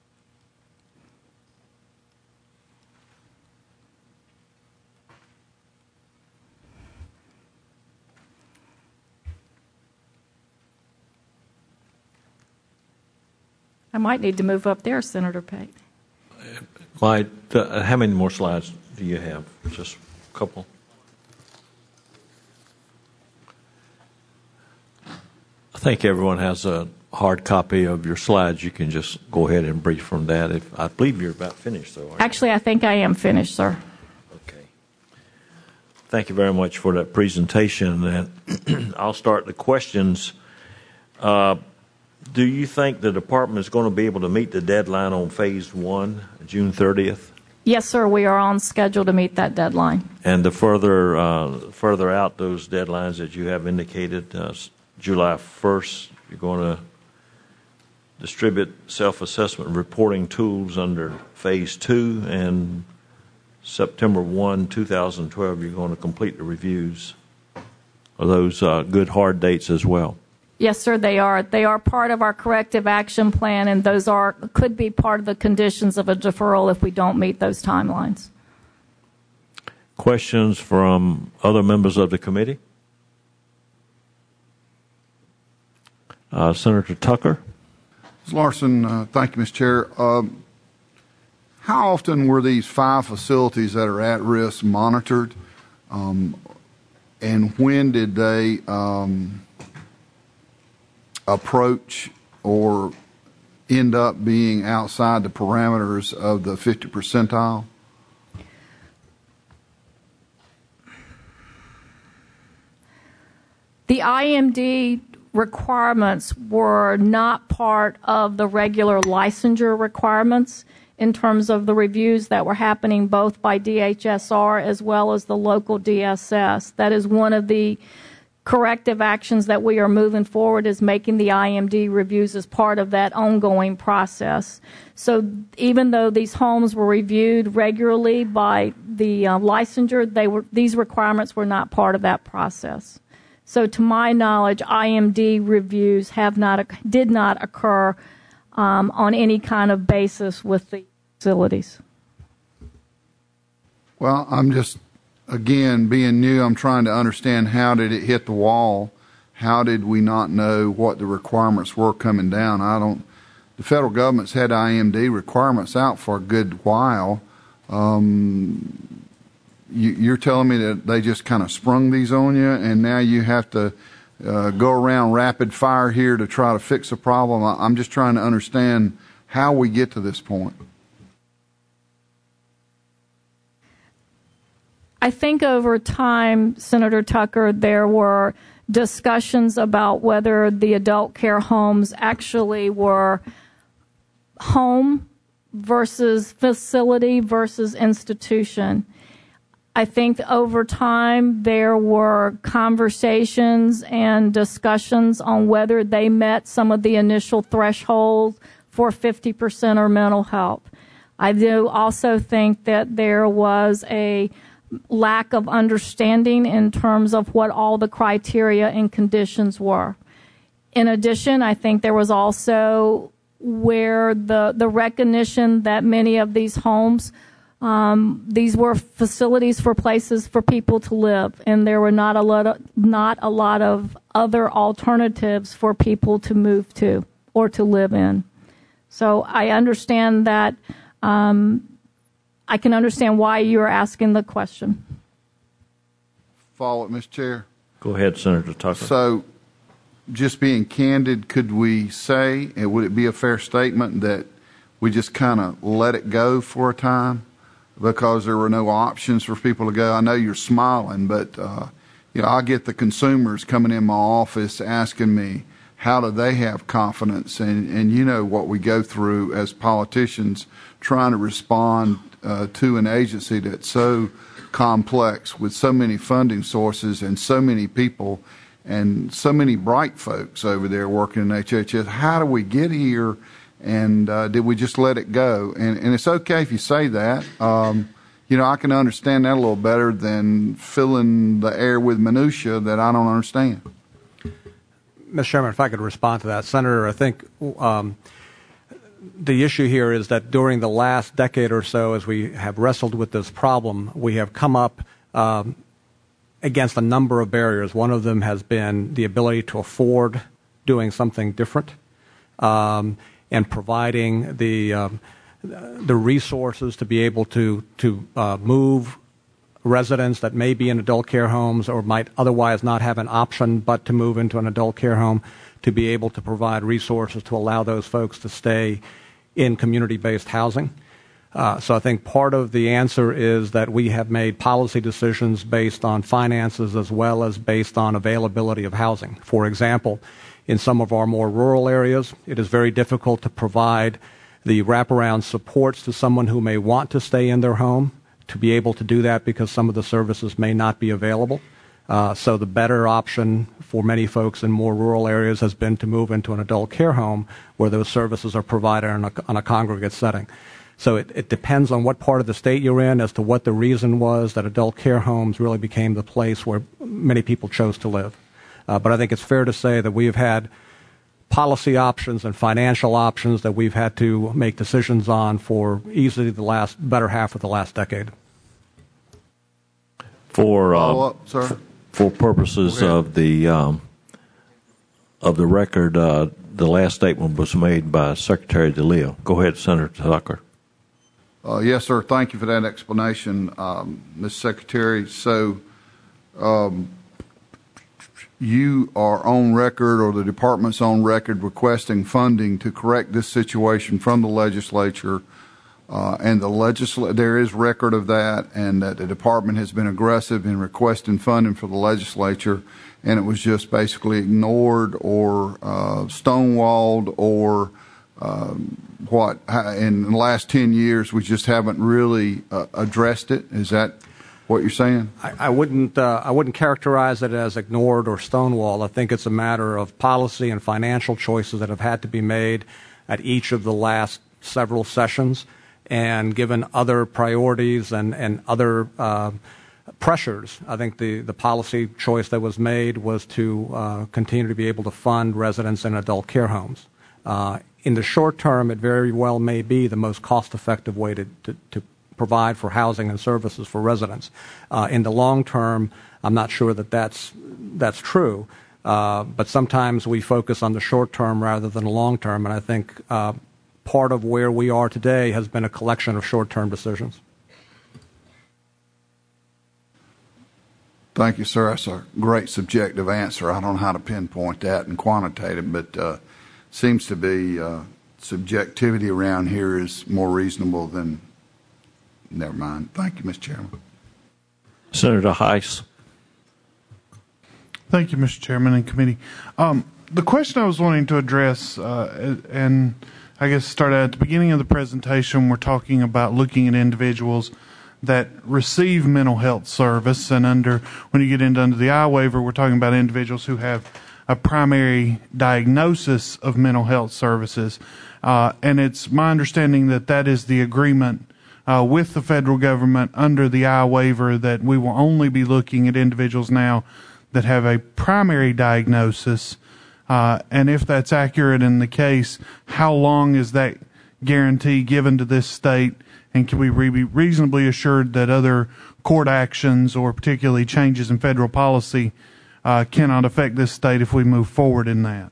I might need to move up there, Senator Pate. Clyde, uh, how many more slides do you have? Just a couple? I think everyone has a hard copy of your slides. You can just go ahead and brief from that. If I believe you're about finished, though. Actually, I think I am finished, sir. Okay. Thank you very much for that presentation. And I'll start the questions. Uh, Do you think the department is going to be able to meet the deadline on phase one, June thirtieth? Yes, sir. We are on schedule to meet that deadline. And the further uh, further out those deadlines that you have indicated, uh, July first, you're going to distribute self-assessment reporting tools under phase two, and September first, two thousand twelve, you're going to complete the reviews. Are those uh, good hard dates as well? Yes, sir, they are. They are part of our corrective action plan, and those are could be part of the conditions of a deferral if we don't meet those timelines. Questions from other members of the committee? Uh, Senator Tucker. Miz Larson, uh, thank you, Mister Chair. Um, how often were these five facilities that are at risk monitored, um, and when did they um, approach or end up being outside the parameters of the fifty percentile? The I M D requirements were not part of the regular licensure requirements in terms of the reviews that were happening both by D H S R as well as the local D S S. That is one of the corrective actions that we are moving forward, is making the I M D reviews as part of that ongoing process. So even though these homes were reviewed regularly by the uh, licensure, they were, these requirements were not part of that process. So to my knowledge, I M D reviews have not did not occur um, on any kind of basis with the facilities. Well, I'm just, again, being new, I'm trying to understand, how did it hit the wall? How did we not know what the requirements were coming down? I don't, the federal government's had I M D requirements out for a good while. Um, you, you're telling me that they just kind of sprung these on you, and now you have to uh, go around rapid fire here to try to fix a problem? I, I'm just trying to understand how we get to this point. I think over time, Senator Tucker, there were discussions about whether the adult care homes actually were home versus facility versus institution. I think over time there were conversations and discussions on whether they met some of the initial thresholds for fifty percent or mental health. I do also think that there was a lack of understanding in terms of what all the criteria and conditions were. In addition, I think there was also where the, the recognition that many of these homes Um, these were facilities for places for people to live, and there were not a lot of, not a lot of other alternatives for people to move to or to live in. So I understand that. Um, I can understand why you're asking the question. Follow it, Mister Chair. Go ahead, Senator Tucker. So, just being candid, could we say, and would it be a fair statement that we just kind of let it go for a time because there were no options for people to go? I know you're smiling, but uh, you know, I get the consumers coming in my office asking me, how do they have confidence? And, and you know what we go through as politicians trying to respond uh, to an agency that's so complex with so many funding sources and so many people and so many bright folks over there working in H H S. How do we get here? And uh, did we just let it go? And, and it's okay if you say that. Um, you know, I can understand that a little better than filling the air with minutia that I don't understand. Mister Chairman, if I could respond to that. Senator, I think um, the issue here is that during the last decade or so, as we have wrestled with this problem, we have come up um, against a number of barriers. One of them has been the ability to afford doing something different um, and providing the um, the resources to be able to to uh, move residents that may be in adult care homes or might otherwise not have an option but to move into an adult care home, to be able to provide resources to allow those folks to stay in community-based housing. Uh, so I think part of the answer is that we have made policy decisions based on finances as well as based on availability of housing. For example, in some of our more rural areas, it is very difficult to provide the wraparound supports to someone who may want to stay in their home to be able to do that because some of the services may not be available. Uh, so the better option for many folks in more rural areas has been to move into an adult care home where those services are provided on a, on a congregate setting. So it, it depends on what part of the state you're in as to what the reason was that adult care homes really became the place where many people chose to live. Uh, but I think it's fair to say that we have had policy options and financial options that we've had to make decisions on for easily the last better half of the last decade. For uh, Follow up, sir. For purposes of the um, of the record, uh, the last statement was made by Secretary DeLeo. Go ahead, Senator Tucker. Uh, yes, sir. Thank you for that explanation, um, Miz Secretary. So, um, you are on record, or the department's on record, requesting funding to correct this situation from the legislature, uh, and the legisl- there is record of that, and that the department has been aggressive in requesting funding for the legislature, and it was just basically ignored or uh, stonewalled or um, what in the last ten years we just haven't really uh, addressed it. Is that what you're saying? I, I wouldn't. Uh, I wouldn't characterize it as ignored or stonewalled. I think it's a matter of policy and financial choices that have had to be made at each of the last several sessions, and given other priorities and and other uh, pressures, I think the the policy choice that was made was to uh, continue to be able to fund residents in adult care homes. Uh, in the short term, it very well may be the most cost-effective way to to, to provide for housing and services for residents. Uh, in the long term, I'm not sure that that's, that's true, uh, but sometimes we focus on the short term rather than the long term, and I think uh, part of where we are today has been a collection of short-term decisions. Thank you, sir. That's a great subjective answer. I don't know how to pinpoint that and quantitate it, but uh, seems to be uh, subjectivity around here is more reasonable than. Never mind. Thank you, Mister Chairman. Senator Heiss. Thank you, Mister Chairman and committee. Um, the question I was wanting to address, uh, and I guess start at the beginning of the presentation, we're talking about looking at individuals that receive mental health service, and under when you get into under the I waiver, we're talking about individuals who have a primary diagnosis of mental health services, uh, and it's my understanding that that is the agreement Uh, with the federal government under the I waiver, that we will only be looking at individuals now that have a primary diagnosis. Uh, and if that's accurate in the case, how long is that guarantee given to this state? And can we be reasonably assured that other court actions or particularly changes in federal policy uh, cannot affect this state if we move forward in that?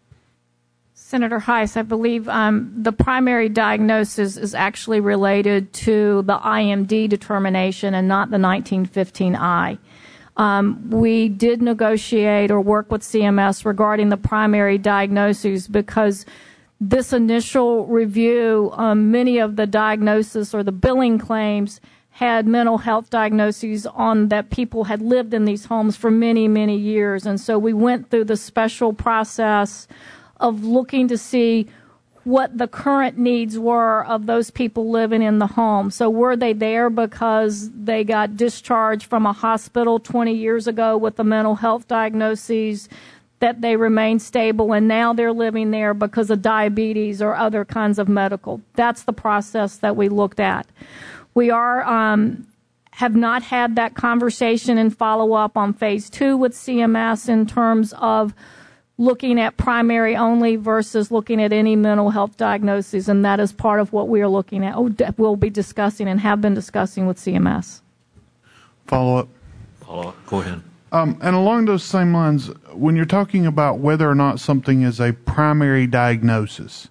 Senator Heiss, I believe um, the primary diagnosis is actually related to the I M D determination and not the nineteen fifteen I. Um, we did negotiate or work with C M S regarding the primary diagnoses because this initial review, um, many of the diagnosis or the billing claims had mental health diagnoses on that people had lived in these homes for many, many years. And so we went through the special process of looking to see what the current needs were of those people living in the home. So were they there because they got discharged from a hospital twenty years ago with a mental health diagnoses, that they remain stable, and now they're living there because of diabetes or other kinds of medical? That's the process that we looked at. We are um, have not had that conversation and follow-up on phase two with C M S in terms of looking at primary only versus looking at any mental health diagnoses, and that is part of what we are looking at. Oh, we'll be discussing and have been discussing with C M S. Follow up. Follow up. Go ahead. Um, and along those same lines, when you're talking about whether or not something is a primary diagnosis,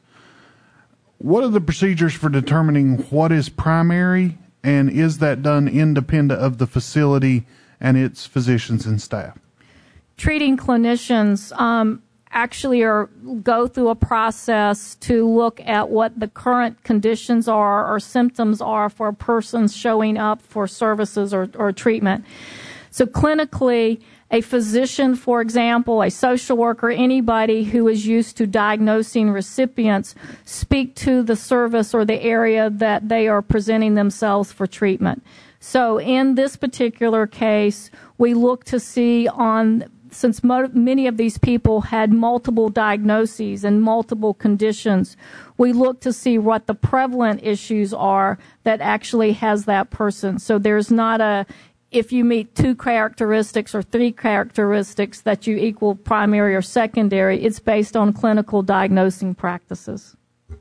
what are the procedures for determining what is primary, and is that done independent of the facility and its physicians and staff? Treating clinicians um, actually are go through a process to look at what the current conditions are or symptoms are for a person showing up for services or, or treatment. So clinically, a physician, for example, a social worker, anybody who is used to diagnosing recipients, speak to the service or the area that they are presenting themselves for treatment. So in this particular case, we look to see on, since mo- many of these people had multiple diagnoses and multiple conditions, we look to see what the prevalent issues are that actually has that person. So there's not a, if you meet two characteristics or three characteristics that you equal primary or secondary, it's based on clinical diagnosing practices.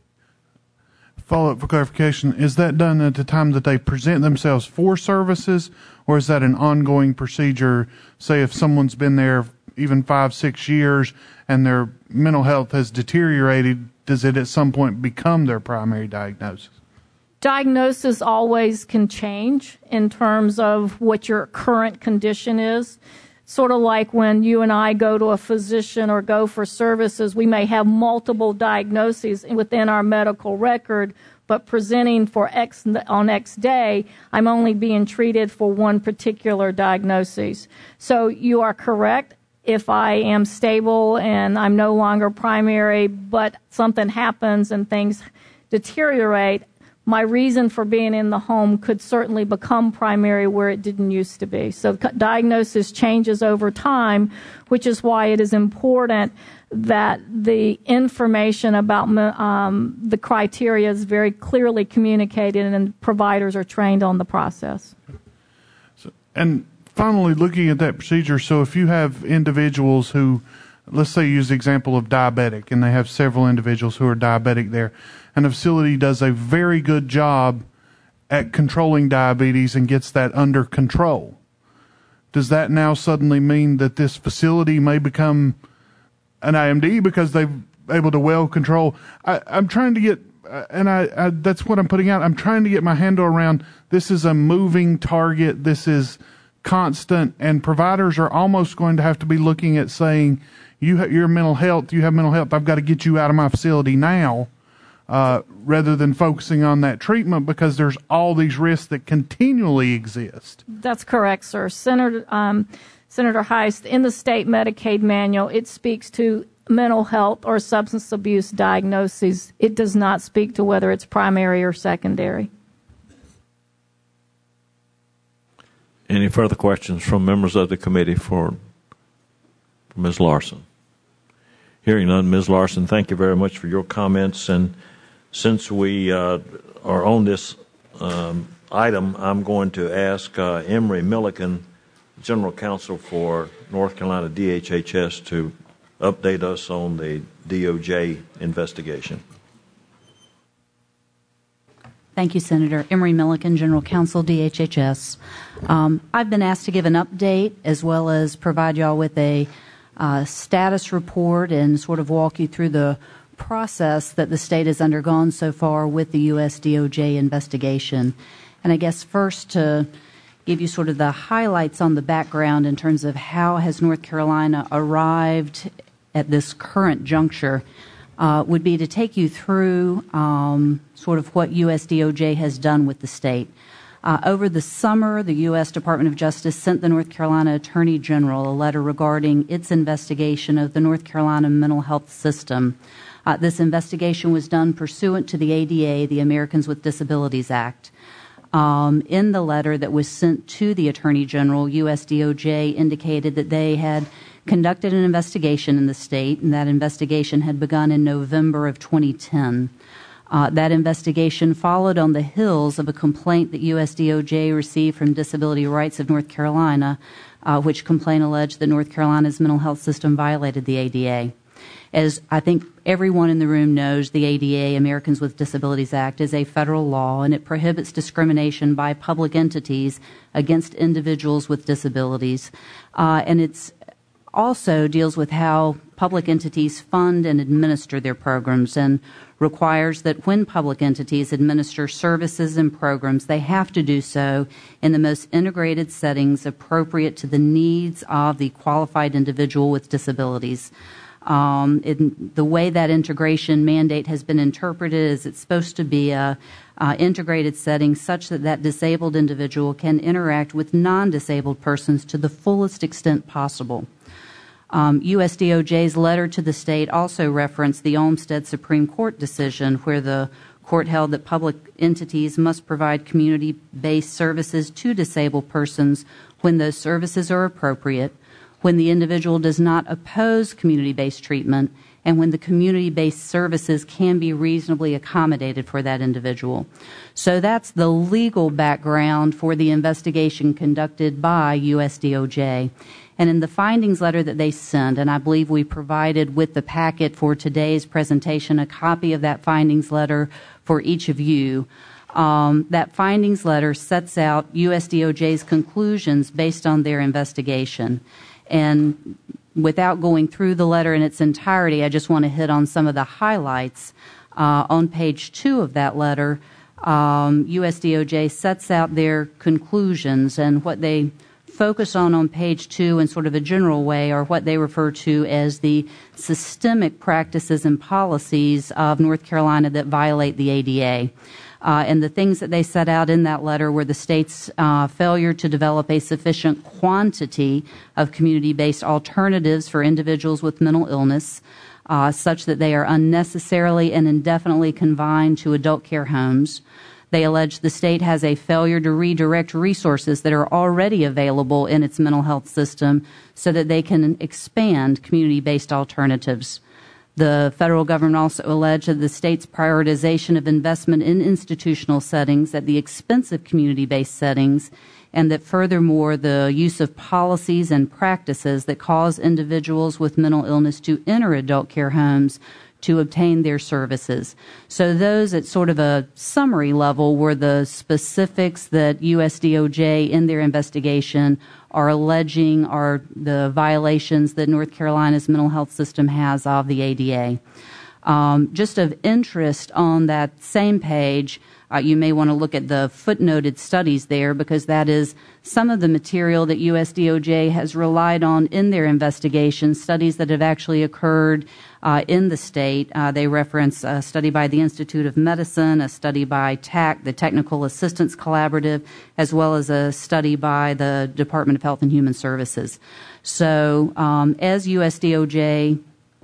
Follow-up for clarification, is that done at the time that they present themselves for services, or is that an ongoing procedure? Say if someone's been there even five, six years and their mental health has deteriorated, does it at some point become their primary diagnosis? Diagnosis always can change in terms of what your current condition is. Sort of like when you and I go to a physician or go for services, we may have multiple diagnoses within our medical record, but presenting for X on X day, I'm only being treated for one particular diagnosis. So you are correct. If I am stable and I'm no longer primary, but something happens and things deteriorate, my reason for being in the home could certainly become primary where it didn't used to be. So diagnosis changes over time, which is why it is important that the information about um, the criteria is very clearly communicated and providers are trained on the process. So, and finally, looking at that procedure, so if you have individuals who, let's say use the example of diabetic, and they have several individuals who are diabetic there, and the facility does a very good job at controlling diabetes and gets that under control, does that now suddenly mean that this facility may become an I M D because they've able to well control? I, I'm trying to get, uh, and I, I that's what I'm putting out, I'm trying to get my handle around, this is a moving target, this is constant, and providers are almost going to have to be looking at saying, you ha- your mental health, you have mental health, I've got to get you out of my facility now, uh, rather than focusing on that treatment because there's all these risks that continually exist. That's correct, sir. Senator, um, Senator Heiss, in the state Medicaid manual, it speaks to mental health or substance abuse diagnoses. It does not speak to whether it's primary or secondary. Any further questions from members of the committee for, for Miz Larson? Hearing none, Miz Larson, thank you very much for your comments. And since we uh, are on this um, item, I'm going to ask uh, Emory Milliken, General Counsel for North Carolina D H H S, to update us on the D O J investigation. Thank you, Senator. Emery Milliken, General Counsel, D H H S. Um, I've been asked to give an update as well as provide y'all with a uh, status report and sort of walk you through the process that the state has undergone so far with the U S D O J investigation. And I guess first to give you sort of the highlights on the background in terms of how has North Carolina arrived at this current juncture uh, would be to take you through um, sort of what U S D O J has done with the state. Uh, over the summer, the U S Department of Justice sent the North Carolina Attorney General a letter regarding its investigation of the North Carolina mental health system. Uh, this investigation was done pursuant to the A D A, the Americans with Disabilities Act. Um, in the letter that was sent to the Attorney General, U S D O J indicated that they had conducted an investigation in the state, and that investigation had begun in November of twenty ten. Uh, that investigation followed on the heels of a complaint that U S D O J received from Disability Rights of North Carolina, uh, which complaint alleged that North Carolina's mental health system violated the A D A. As I think everyone in the room knows, the A D A, Americans with Disabilities Act, is a federal law, and it prohibits discrimination by public entities against individuals with disabilities. Uh, and it's also deals with how public entities fund and administer their programs, and requires that when public entities administer services and programs, they have to do so in the most integrated settings appropriate to the needs of the qualified individual with disabilities. Um, in the way that integration mandate has been interpreted is it's supposed to be a uh, integrated setting such that that disabled individual can interact with non-disabled persons to the fullest extent possible. Um, U S D O J's letter to the state also referenced the Olmstead Supreme Court decision, where the court held that public entities must provide community-based services to disabled persons when those services are appropriate, when the individual does not oppose community-based treatment, and when the community-based services can be reasonably accommodated for that individual. So that's the legal background for the investigation conducted by U S D O J. And in the findings letter that they sent, and I believe we provided with the packet for today's presentation a copy of that findings letter for each of you, um, that findings letter sets out U S D O J's conclusions based on their investigation. And without going through the letter in its entirety, I just want to hit on some of the highlights. Uh, on page two of that letter, um, U S D O J sets out their conclusions, and what they focus on on page two in sort of a general way are what they refer to as the systemic practices and policies of North Carolina that violate the A D A. Uh, and the things that they set out in that letter were the state's uh, failure to develop a sufficient quantity of community-based alternatives for individuals with mental illness, uh, such that they are unnecessarily and indefinitely confined to adult care homes. They allege the state has a failure to redirect resources that are already available in its mental health system so that they can expand community-based alternatives. The federal government also alleged that the state's prioritization of investment in institutional settings at the expense of community-based settings, and that furthermore the use of policies and practices that cause individuals with mental illness to enter adult care homes to obtain their services. So those at sort of a summary level were the specifics that U S D O J in their investigation are alleging are the violations that North Carolina's mental health system has of the A D A. Um, just of interest on that same page, uh, you may want to look at the footnoted studies there, because that is some of the material that U S D O J has relied on in their investigation, studies that have actually occurred uh, in the state. Uh, they reference a study by the Institute of Medicine, a study by T A C, the Technical Assistance Collaborative, as well as a study by the Department of Health and Human Services. So um, as U S D O J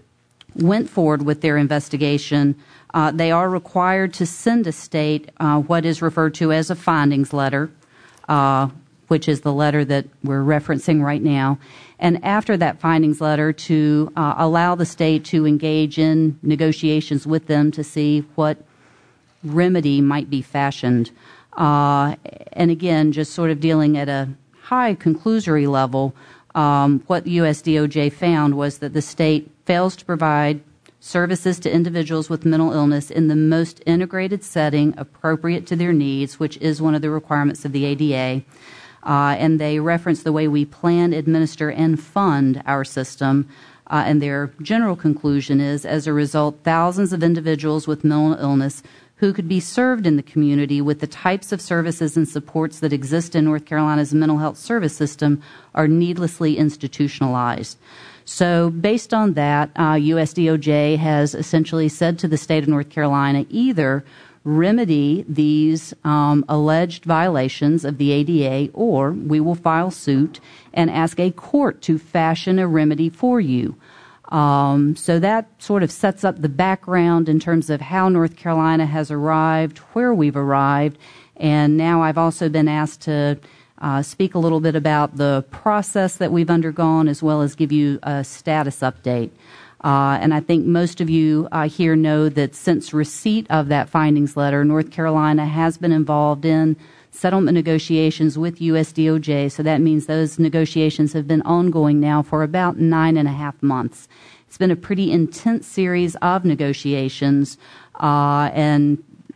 went forward with their investigation, uh, they are required to send a state uh, what is referred to as a findings letter, uh, which is the letter that we're referencing right now. And after that findings letter, to uh, allow the state to engage in negotiations with them to see what remedy might be fashioned. Uh, and again, just sort of dealing at a high conclusory level, um, what U S D O J found was that the state fails to provide services to individuals with mental illness in the most integrated setting appropriate to their needs, which is one of the requirements of the A D A. Uh, and they reference the way we plan, administer, and fund our system. Uh, and their general conclusion is, as a result, thousands of individuals with mental illness who could be served in the community with the types of services and supports that exist in North Carolina's mental health service system are needlessly institutionalized. So based on that, uh, U S D O J has essentially said to the state of North Carolina, either remedy these um, alleged violations of the A D A, or we will file suit and ask a court to fashion a remedy for you. Um, so that sort of sets up the background in terms of how North Carolina has arrived, where we've arrived, and now I've also been asked to Uh, speak a little bit about the process that we've undergone, as well as give you a status update. Uh, and I think most of you uh, here know that since receipt of that findings letter, North Carolina has been involved in settlement negotiations with U S D O J. So that means those negotiations have been ongoing now for about nine and a half months. It's been a pretty intense series of negotiations, uh, and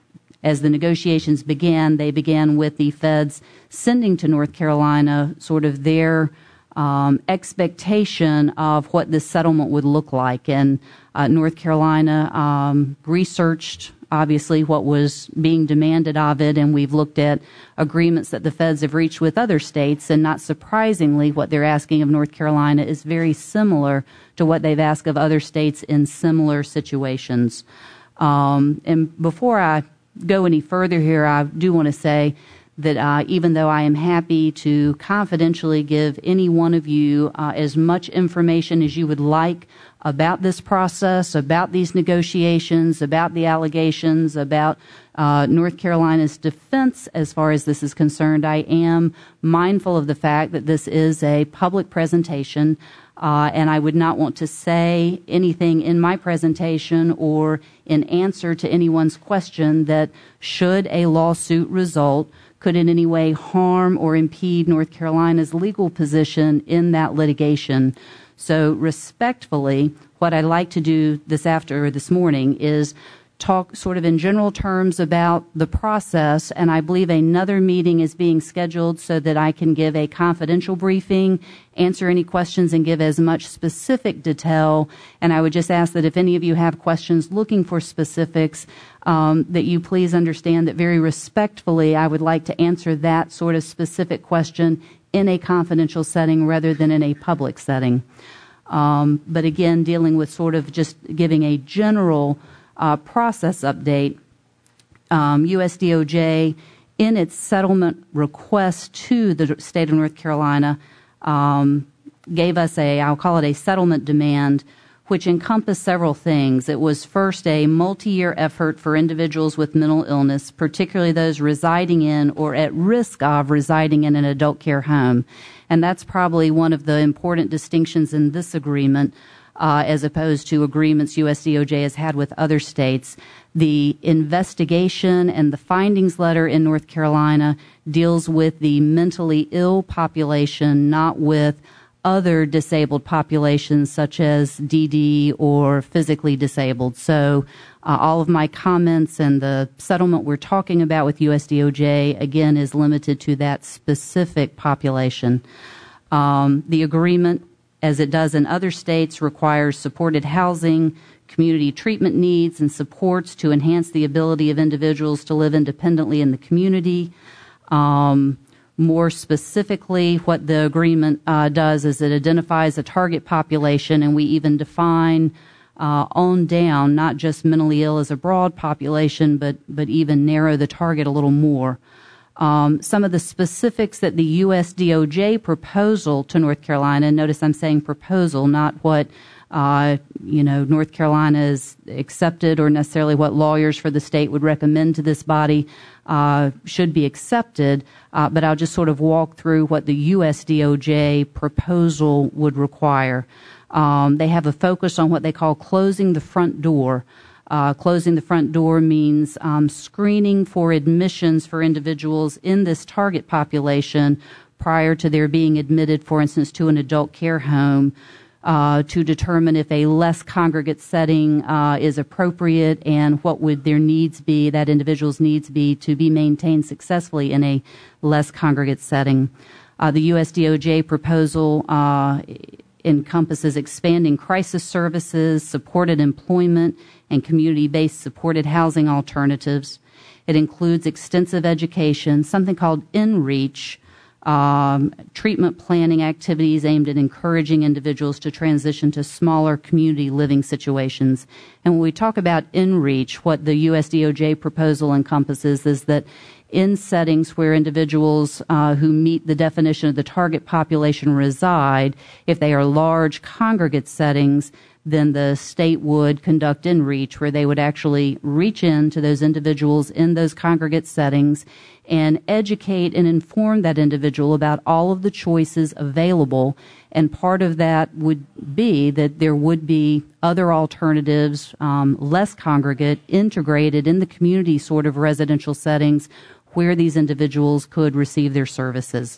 as the negotiations began, they began with the feds sending to North Carolina sort of their um, expectation of what this settlement would look like. And uh, North Carolina um, researched, obviously, what was being demanded of it, and we've looked at agreements that the feds have reached with other states, and not surprisingly, what they're asking of North Carolina is very similar to what they've asked of other states in similar situations. Um, and before I go any further here, I do want to say that uh, even though I am happy to confidentially give any one of you uh, as much information as you would like about this process, about these negotiations, about the allegations, about uh, North Carolina's defense as far as this is concerned, I am mindful of the fact that this is a public presentation. Uh, and I would not want to say anything in my presentation or in answer to anyone's question that, should a lawsuit result, could in any way harm or impede North Carolina's legal position in that litigation. So respectfully, what I'd like to do this after or this morning is talk sort of in general terms about the process, and I believe another meeting is being scheduled so that I can give a confidential briefing, answer any questions, and give as much specific detail. And I would just ask that if any of you have questions looking for specifics, um, that you please understand that very respectfully I would like to answer that sort of specific question in a confidential setting rather than in a public setting. Um, but again, dealing with sort of just giving a general Uh, process update, um, U S D O J, in its settlement request to the state of North Carolina, um, gave us a, I'll call it a settlement demand, which encompassed several things. It was first a multi-year effort for individuals with mental illness, particularly those residing in or at risk of residing in an adult care home. And that's probably one of the important distinctions in this agreement, Uh, as opposed to agreements U S D O J has had with other states. The investigation and the findings letter in North Carolina deals with the mentally ill population, not with other disabled populations such as D D or physically disabled. So uh, all of my comments and the settlement we're talking about with U S D O J, again, is limited to that specific population. Um, the agreement, as it does in other states, requires supported housing, community treatment needs, and supports to enhance the ability of individuals to live independently in the community. Um, more specifically, what the agreement uh, does is it identifies a target population, and we even define uh, on down, not just mentally ill as a broad population, but, but even narrow the target a little more. Um, some of the specifics that the U S D O J proposal to North Carolina, notice I'm saying proposal, not what uh, you know North Carolina has accepted or necessarily what lawyers for the state would recommend to this body uh, should be accepted, uh, but I'll just sort of walk through what the U S D O J proposal would require. Um, they have a focus on what they call closing the front door. Uh, closing the front door means um, screening for admissions for individuals in this target population prior to their being admitted, for instance, to an adult care home. uh, to determine if a less congregate setting uh, is appropriate and what would their needs be, that individual's needs be, to be maintained successfully in a less congregate setting. Uh, the U S D O J proposal uh, encompasses expanding crisis services, supported employment, and community-based supported housing alternatives. It includes extensive education, something called InReach, um, treatment planning activities aimed at encouraging individuals to transition to smaller community living situations. And when we talk about InReach, what the U S D O J proposal encompasses is that in settings where individuals uh, who meet the definition of the target population reside, if they are large congregate settings, then the state would conduct InReach, where they would actually reach into those individuals in those congregate settings and educate and inform that individual about all of the choices available. And part of that would be that there would be other alternatives, um, less congregate, integrated in the community sort of residential settings where these individuals could receive their services.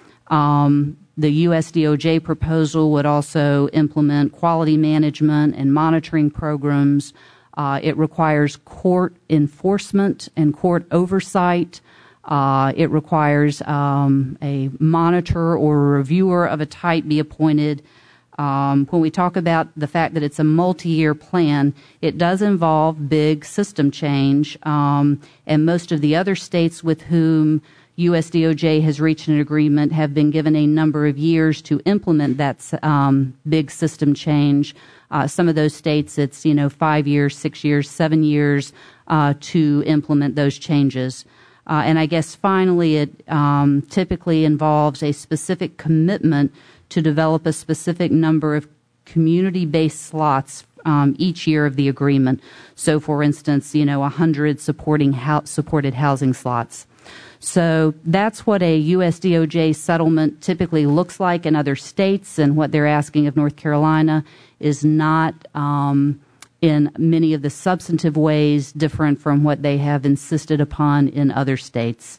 Um, the U S D O J proposal would also implement quality management and monitoring programs. Uh, it requires court enforcement and court oversight. Uh, it requires um, a monitor or a reviewer of a type be appointed. Um, when we talk about the fact that it's a multi-year plan, it does involve big system change, um, and most of the other states with whom U S D O J has reached an agreement have been given a number of years to implement that um, big system change. Uh, some of those states, it's you know five years, six years, seven years uh, to implement those changes. Uh, and I guess finally, it um, typically involves a specific commitment to develop a specific number of community-based slots um, each year of the agreement. So, for instance, you know, one hundred supporting ho- supported housing slots. So that's what a U S D O J settlement typically looks like in other states, and what they're asking of North Carolina is not um, in many of the substantive ways different from what they have insisted upon in other states.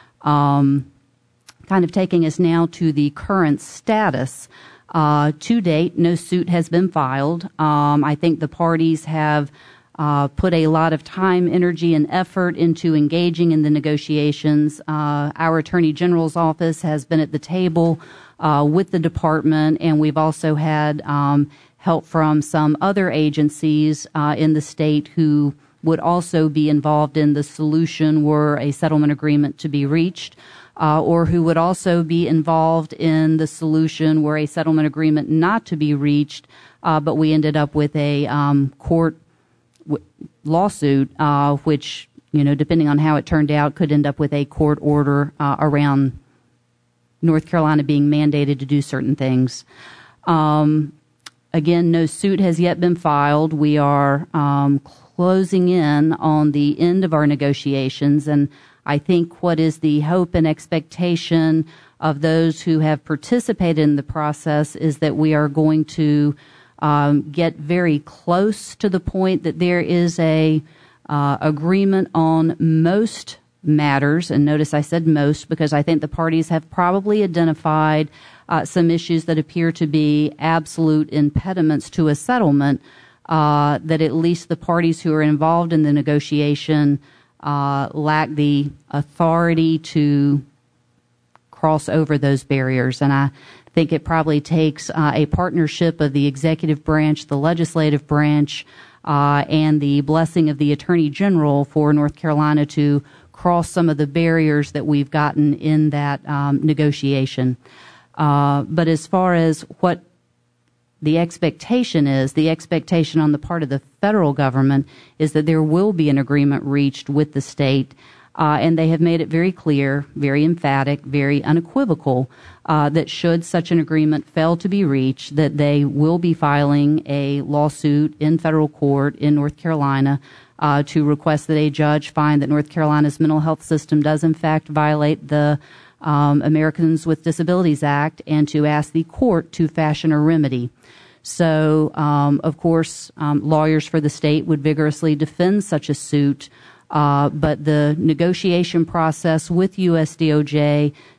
Um, kind of taking us now to the current status. Uh, to date, no suit has been filed. Um, I think the parties have uh, put a lot of time, energy, and effort into engaging in the negotiations. Uh, our Attorney General's office has been at the table uh, with the department, and we've also had um, help from some other agencies uh, in the state who would also be involved in the solution were a settlement agreement to be reached. Uh, or who would also be involved in the solution were a settlement agreement not to be reached, uh, but we ended up with a um, court w- lawsuit, uh, which, you know, depending on how it turned out, could end up with a court order uh, around North Carolina being mandated to do certain things. Um, again, no suit has yet been filed. We are um, closing in on the end of our negotiations, and I think what is the hope and expectation of those who have participated in the process is that we are going to um, get very close to the point that there is a uh, agreement on most matters. And notice I said most because I think the parties have probably identified uh, some issues that appear to be absolute impediments to a settlement, uh, that at least the parties who are involved in the negotiation Uh, lack the authority to cross over those barriers. And I think it probably takes uh, a partnership of the executive branch, the legislative branch, uh, and the blessing of the Attorney General for North Carolina to cross some of the barriers that we've gotten in that um, negotiation. Uh, but as far as what the expectation is, the expectation on the part of the federal government is that there will be an agreement reached with the state, uh, and they have made it very clear, very emphatic, very unequivocal, uh, that should such an agreement fail to be reached, that they will be filing a lawsuit in federal court in North Carolina uh, to request that a judge find that North Carolina's mental health system does in fact violate the um, Americans with Disabilities Act, and to ask the court to fashion a remedy. So, um, of course, um, lawyers for the state would vigorously defend such a suit, uh, but the negotiation process with U S D O J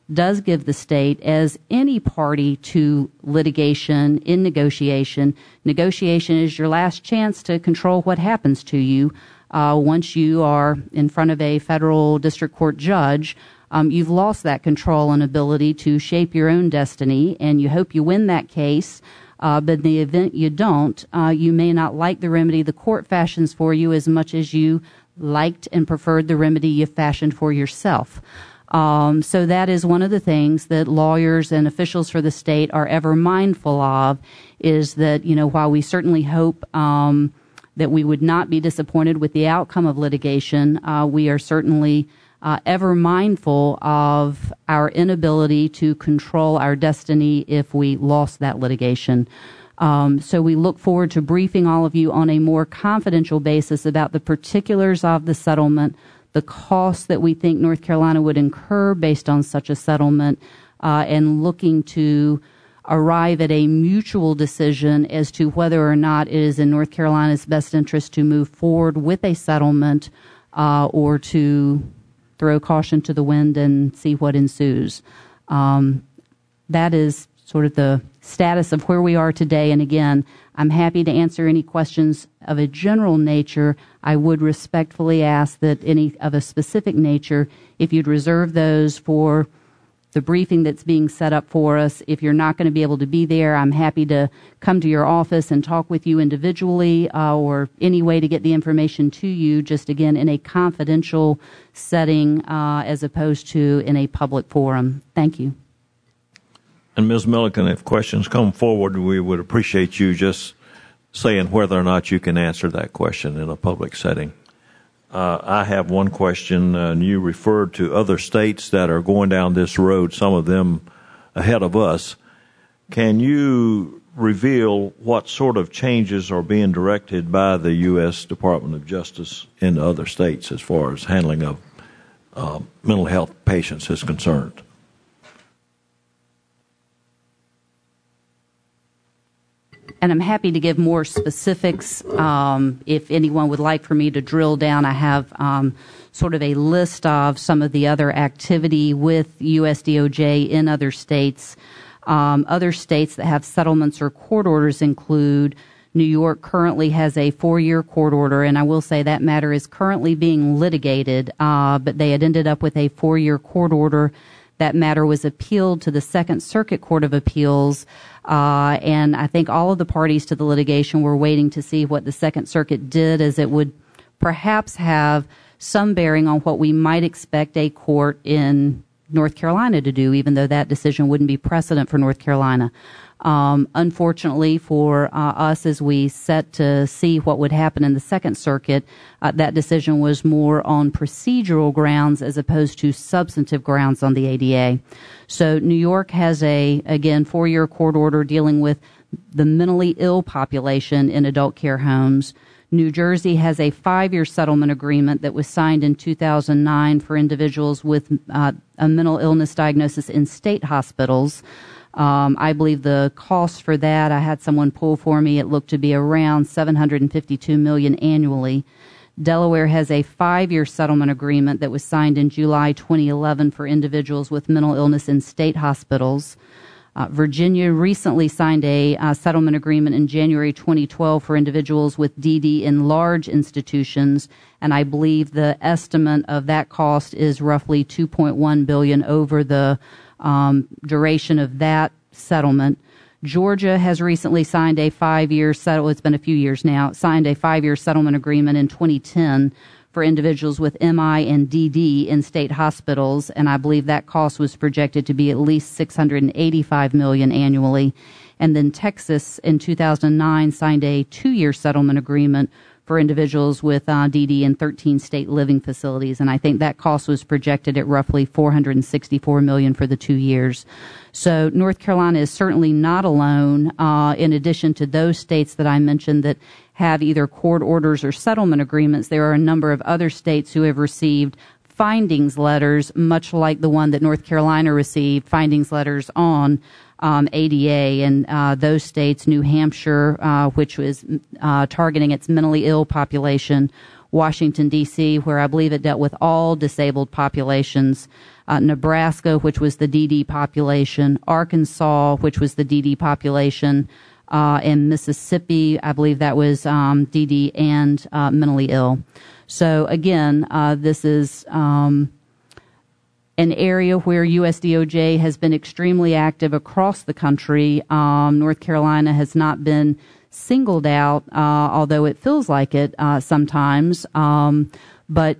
does give the state, as any party to litigation in negotiation. Negotiation is your last chance to control what happens to you. Uh, once you are in front of a federal district court judge, um, you've lost that control and ability to shape your own destiny, and you hope you win that case. Uh, but in the event you don't, uh, you may not like the remedy the court fashions for you as much as you liked and preferred the remedy you fashioned for yourself. Um, so that is one of the things that lawyers and officials for the state are ever mindful of, is that, you know, while we certainly hope um, that we would not be disappointed with the outcome of litigation, uh, we are certainly uh, ever mindful of our inability to control our destiny if we lost that litigation. Um, so we look forward to briefing all of you on a more confidential basis about the particulars of the settlement, the costs that we think North Carolina would incur based on such a settlement, uh, and looking to arrive at a mutual decision as to whether or not it is in North Carolina's best interest to move forward with a settlement uh, or to throw caution to the wind and see what ensues. Um, that is sort of the status of where we are today. And again, I'm happy to answer any questions of a general nature. I would respectfully ask that any of a specific nature, if you'd reserve those for the briefing that's being set up for us. If you're not going to be able to be there, I'm happy to come to your office and talk with you individually uh, or any way to get the information to you, just again in a confidential setting uh, as opposed to in a public forum. Thank you. And Miz Milliken, if questions come forward, we would appreciate you just saying whether or not you can answer that question in a public setting. Uh, I have one question, uh, and you referred to other states that are going down this road, some of them ahead of us. Can you reveal what sort of changes are being directed by the U S Department of Justice in other states as far as handling of uh, mental health patients is concerned? And I'm happy to give more specifics um, if anyone would like for me to drill down. I have um, sort of a list of some of the other activity with U S D O J in other states. Um, other states that have settlements or court orders include New York currently has a four-year court order, and I will say that matter is currently being litigated, uh, but they had ended up with a four-year court order. That matter was appealed to the Second Circuit Court of Appeals, uh, and I think all of the parties to the litigation were waiting to see what the Second Circuit did, as it would perhaps have some bearing on what we might expect a court in North Carolina to do, even though that decision wouldn't be precedent for North Carolina. Um, unfortunately for uh, us, as we set to see what would happen in the Second Circuit, uh, that decision was more on procedural grounds as opposed to substantive grounds on the A D A. So New York has a, again, four-year court order dealing with the mentally ill population in adult care homes. New Jersey has a five-year settlement agreement that was signed in two thousand nine for individuals with uh, a mental illness diagnosis in state hospitals. Um, I believe the cost for that, I had someone pull for me, it looked to be around seven hundred fifty-two million dollars annually. Delaware has a five-year settlement agreement that was signed in July twenty eleven for individuals with mental illness in state hospitals. Uh, Virginia recently signed a uh, settlement agreement in January twenty twelve for individuals with D D in large institutions, and I believe the estimate of that cost is roughly two point one billion dollars over the um, duration of that settlement. Georgia has recently signed a five-year settlement, it's been a few years now, signed a five-year settlement agreement in twenty ten for individuals with M I and D D in state hospitals, and I believe that cost was projected to be at least six hundred eighty-five million dollars annually. And then Texas in two thousand nine signed a two-year settlement agreement for individuals with uh, D D in thirteen state living facilities, and I think that cost was projected at roughly four hundred sixty-four million dollars for the two years. So North Carolina is certainly not alone. Uh, in addition to those states that I mentioned that have either court orders or settlement agreements, there are a number of other states who have received findings letters, much like the one that North Carolina received, findings letters on um, A D A, and uh, those states, New Hampshire, uh, which was uh, targeting its mentally ill population, Washington, D C, where I believe it dealt with all disabled populations, uh, Nebraska, which was the D D population, Arkansas, which was the D D population, uh, and Mississippi, I believe that was um, D D and uh, mentally ill. So again, uh, this is um, an area where U S D O J has been extremely active across the country. Um, North Carolina has not been singled out, uh, although it feels like it uh, sometimes. Um, but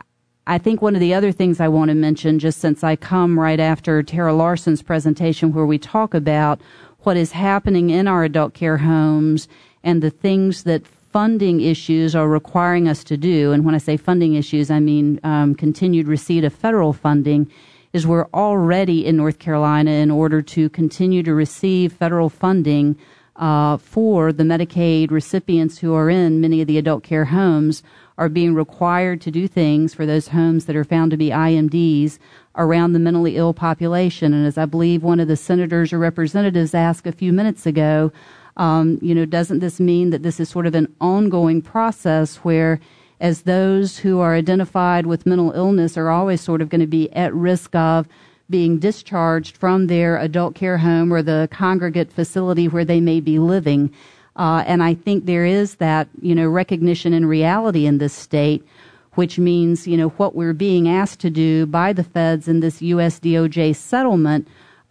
I think one of the other things I want to mention, just since I come right after Tara Larson's presentation, where we talk about what is happening in our adult care homes and the things that funding issues are requiring us to do, and when I say funding issues, I mean um, continued receipt of federal funding, is we're already in North Carolina, in order to continue to receive federal funding uh, for the Medicaid recipients who are in many of the adult care homes, are being required to do things for those homes that are found to be I M Ds around the mentally ill population. And as I believe one of the senators or representatives asked a few minutes ago, Um, you know, doesn't this mean that this is sort of an ongoing process where, as those who are identified with mental illness are always sort of going to be at risk of being discharged from their adult care home or the congregate facility where they may be living? Uh, and I think there is that, you know, recognition and reality in this state, which means, you know, what we're being asked to do by the feds in this U S D O J settlement,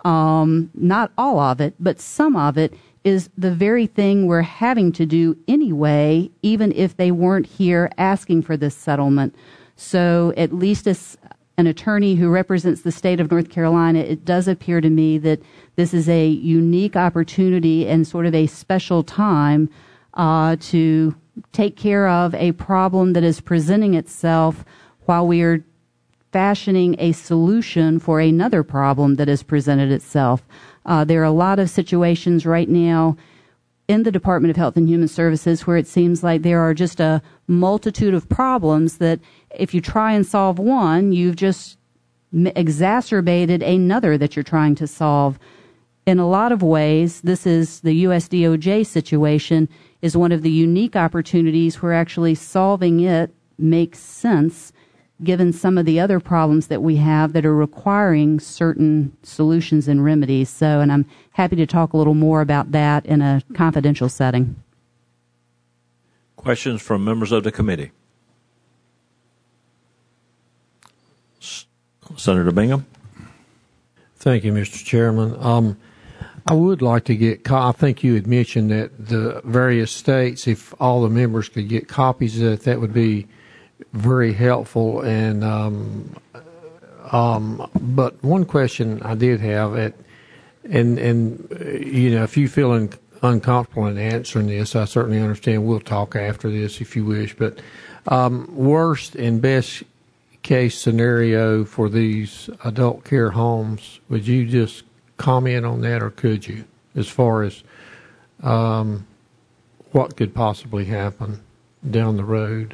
um, not all of it, but some of it, is the very thing we're having to do anyway, even if they weren't here asking for this settlement. So at least as an attorney who represents the state of North Carolina, it does appear to me that this is a unique opportunity and sort of a special time uh, to take care of a problem that is presenting itself while we are fashioning a solution for another problem that has presented itself. Uh, there are a lot of situations right now in the Department of Health and Human Services where it seems like there are just a multitude of problems that if you try and solve one, you've just exacerbated another that you're trying to solve. In a lot of ways, this is the U S D O J situation is one of the unique opportunities where actually solving it makes sense, given some of the other problems that we have that are requiring certain solutions and remedies. So, and I'm happy to talk a little more about that in a confidential setting. Questions from members of the committee? S- Senator Bingham. Thank you, Mister Chairman. Um, I would like to get, co- I think you had mentioned that the various states, if all the members could get copies of that, that would be very helpful. And um, um, but one question I did have, at, and and uh, you know, if you feel in, uncomfortable in answering this, I certainly understand. We'll talk after this if you wish. But um, worst and best case scenario for these adult care homes, would you just comment on that, or could you, as far as um, what could possibly happen down the road?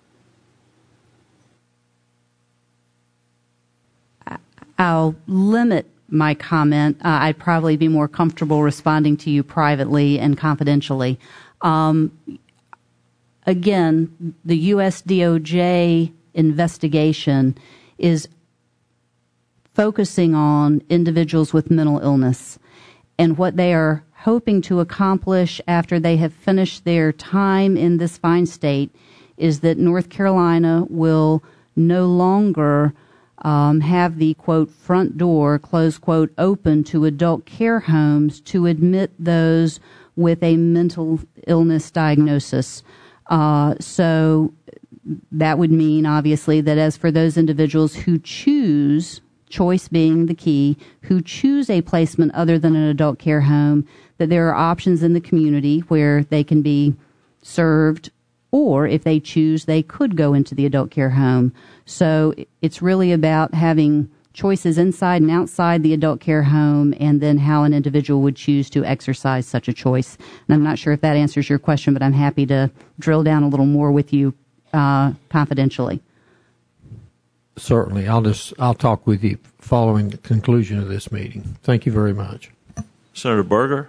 I'll limit my comment. Uh, I'd probably be more comfortable responding to you privately and confidentially. Um, again, the U S D O J investigation is focusing on individuals with mental illness, and what they are hoping to accomplish after they have finished their time in this fine state is that North Carolina will no longer Um, have the, quote, front door, close quote, open to adult care homes to admit those with a mental illness diagnosis. Uh, so that would mean, obviously, that as for those individuals who choose, choice being the key, who choose a placement other than an adult care home, that there are options in the community where they can be served, or if they choose, they could go into the adult care home. So it's really about having choices inside and outside the adult care home, and then how an individual would choose to exercise such a choice. And I'm not sure if that answers your question, but I'm happy to drill down a little more with you uh, confidentially. certainly. I'll just I'll talk with you following the conclusion of this meeting. Thank you very much. Senator Berger?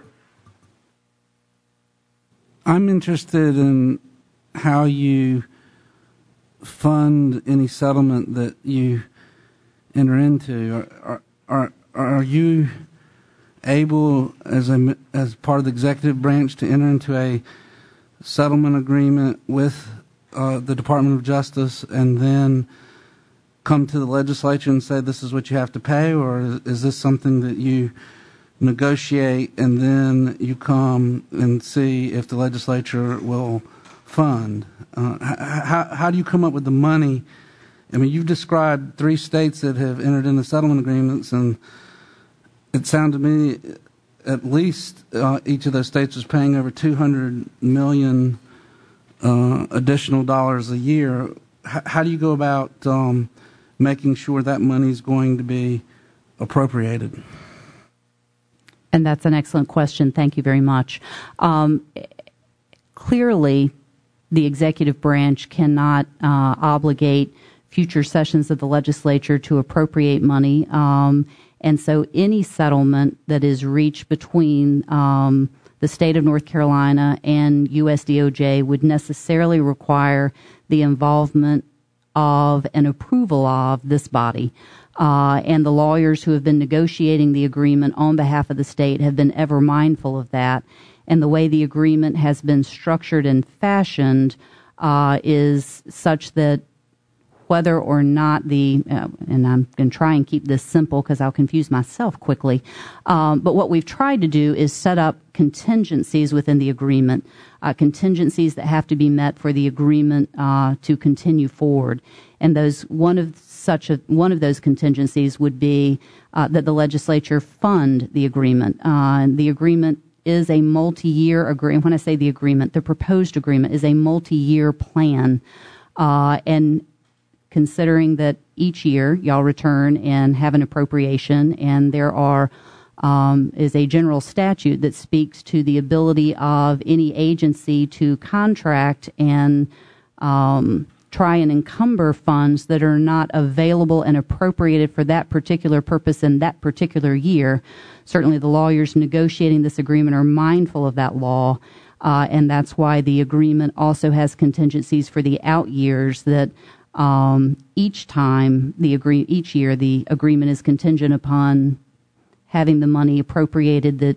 I'm interested in how you fund any settlement that you enter into. Are are are, are you able, as a as part of the executive branch, to enter into a settlement agreement with uh, the Department of Justice and then come to the legislature and say this is what you have to pay, or is, is this something that you negotiate and then you come and see if the legislature will fund? Uh, how, how do you come up with the money? I mean, you've described three states that have entered into settlement agreements, and it sounded to me at least uh, each of those states was paying over two hundred million uh, additional dollars a year. H- how do you go about um, making sure that money is going to be appropriated? And that's an excellent question. Thank you very much. Um, clearly, the executive branch cannot uh, obligate future sessions of the legislature to appropriate money. Um, and so any settlement that is reached between um, the state of North Carolina and U S D O J would necessarily require the involvement of and approval of this body. Uh, and the lawyers who have been negotiating the agreement on behalf of the state have been ever mindful of that. And the way the agreement has been structured and fashioned uh, is such that whether or not the, uh, and I'm going to try and keep this simple because I'll confuse myself quickly, um, but what we've tried to do is set up contingencies within the agreement, uh, contingencies that have to be met for the agreement uh, to continue forward. And those one of such a one of those contingencies would be uh, that the legislature fund the agreement. Uh, and the agreement is a multi-year agreement. When I say the agreement, the proposed agreement is a multi-year plan, uh, and considering that each year y'all return and have an appropriation, and there are um, is a general statute that speaks to the ability of any agency to contract and um, try and encumber funds that are not available and appropriated for that particular purpose in that particular year. Certainly the lawyers negotiating this agreement are mindful of that law, uh, and that's why the agreement also has contingencies for the out years that um, each time, the agree- each year, the agreement is contingent upon having the money appropriated that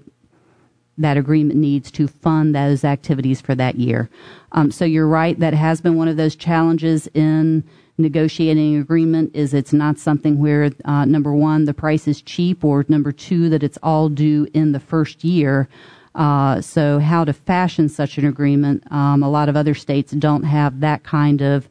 that agreement needs to fund those activities for that year. Um, so you're right, that has been one of those challenges in negotiating an agreement, is it's not something where, uh, number one, the price is cheap, or number two, that it's all due in the first year. Uh, so how to fashion such an agreement, um, a lot of other states don't have that kind of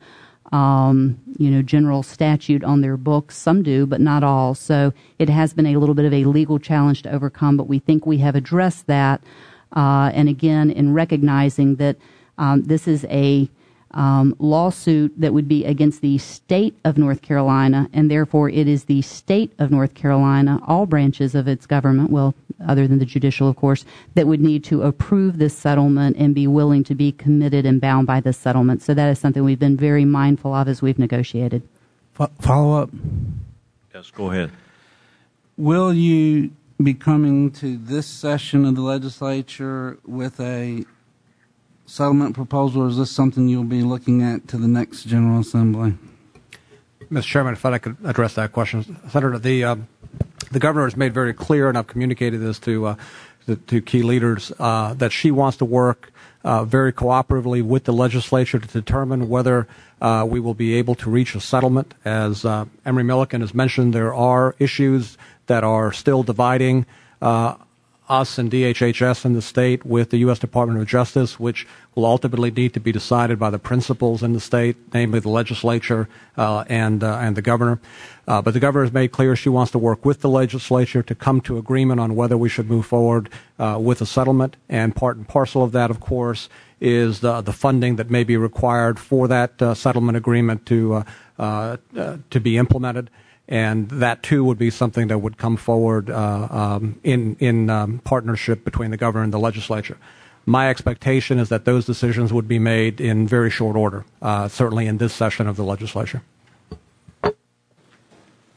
Um, you know, general statute on their books. Some do, but not all. So it has been a little bit of a legal challenge to overcome, but we think we have addressed that. Uh, and again, in recognizing that um, this is a um, lawsuit that would be against the state of North Carolina, and therefore it is the state of North Carolina, all branches of its government, well, other than the judicial, of course, that would need to approve this settlement and be willing to be committed and bound by this settlement. So that is something we've been very mindful of as we've negotiated. Follow up? Yes, go ahead. Will you be coming to this session of the legislature with a settlement proposal, or is this something you'll be looking at to the next General Assembly? Mister Chairman, if I could address that question. Senator, the uh, the governor has made very clear, and I've communicated this to uh, to, to key leaders, uh, that she wants to work uh, very cooperatively with the legislature to determine whether uh, we will be able to reach a settlement. As uh, Emory Milliken has mentioned, there are issues that are still dividing uh, us and D H H S in the state with the U S Department of Justice, which will ultimately need to be decided by the principals in the state, namely the legislature uh, and uh, and the governor. Uh, but the governor has made clear she wants to work with the legislature to come to agreement on whether we should move forward uh, with a settlement. And part and parcel of that, of course, is the, the funding that may be required for that uh, settlement agreement to uh, uh, uh, to be implemented. And that, too, would be something that would come forward uh, um, in, in um, partnership between the governor and the legislature. My expectation is that those decisions would be made in very short order, uh, certainly in this session of the legislature.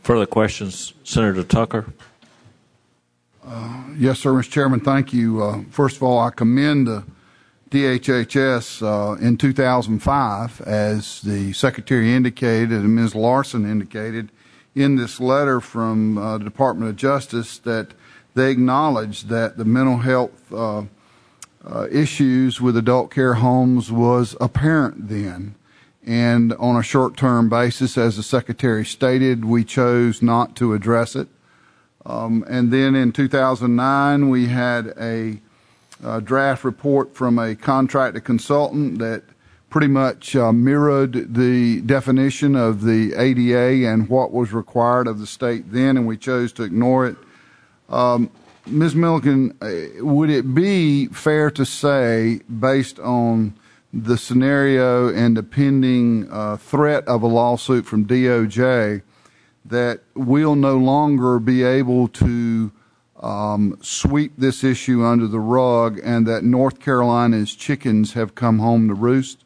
Further questions, Senator Tucker? Uh, yes, sir, Mister Chairman. Thank you. Uh, first of all, I commend the D H H S uh, in two thousand five, as the Secretary indicated and Miz Larson indicated in this letter from uh, the Department of Justice, that they acknowledged that the mental health uh, uh, issues with adult care homes was apparent then. And on a short-term basis, as the Secretary stated, we chose not to address it. Um, and then in two thousand nine, we had a uh, draft report from a contracted consultant that pretty much uh, mirrored the definition of the A D A and what was required of the state then, and we chose to ignore it. Um, Miz Milliken, uh, would it be fair to say, based on the scenario and the pending uh, threat of a lawsuit from D O J, that we'll no longer be able to um, sweep this issue under the rug, and that North Carolina's chickens have come home to roost?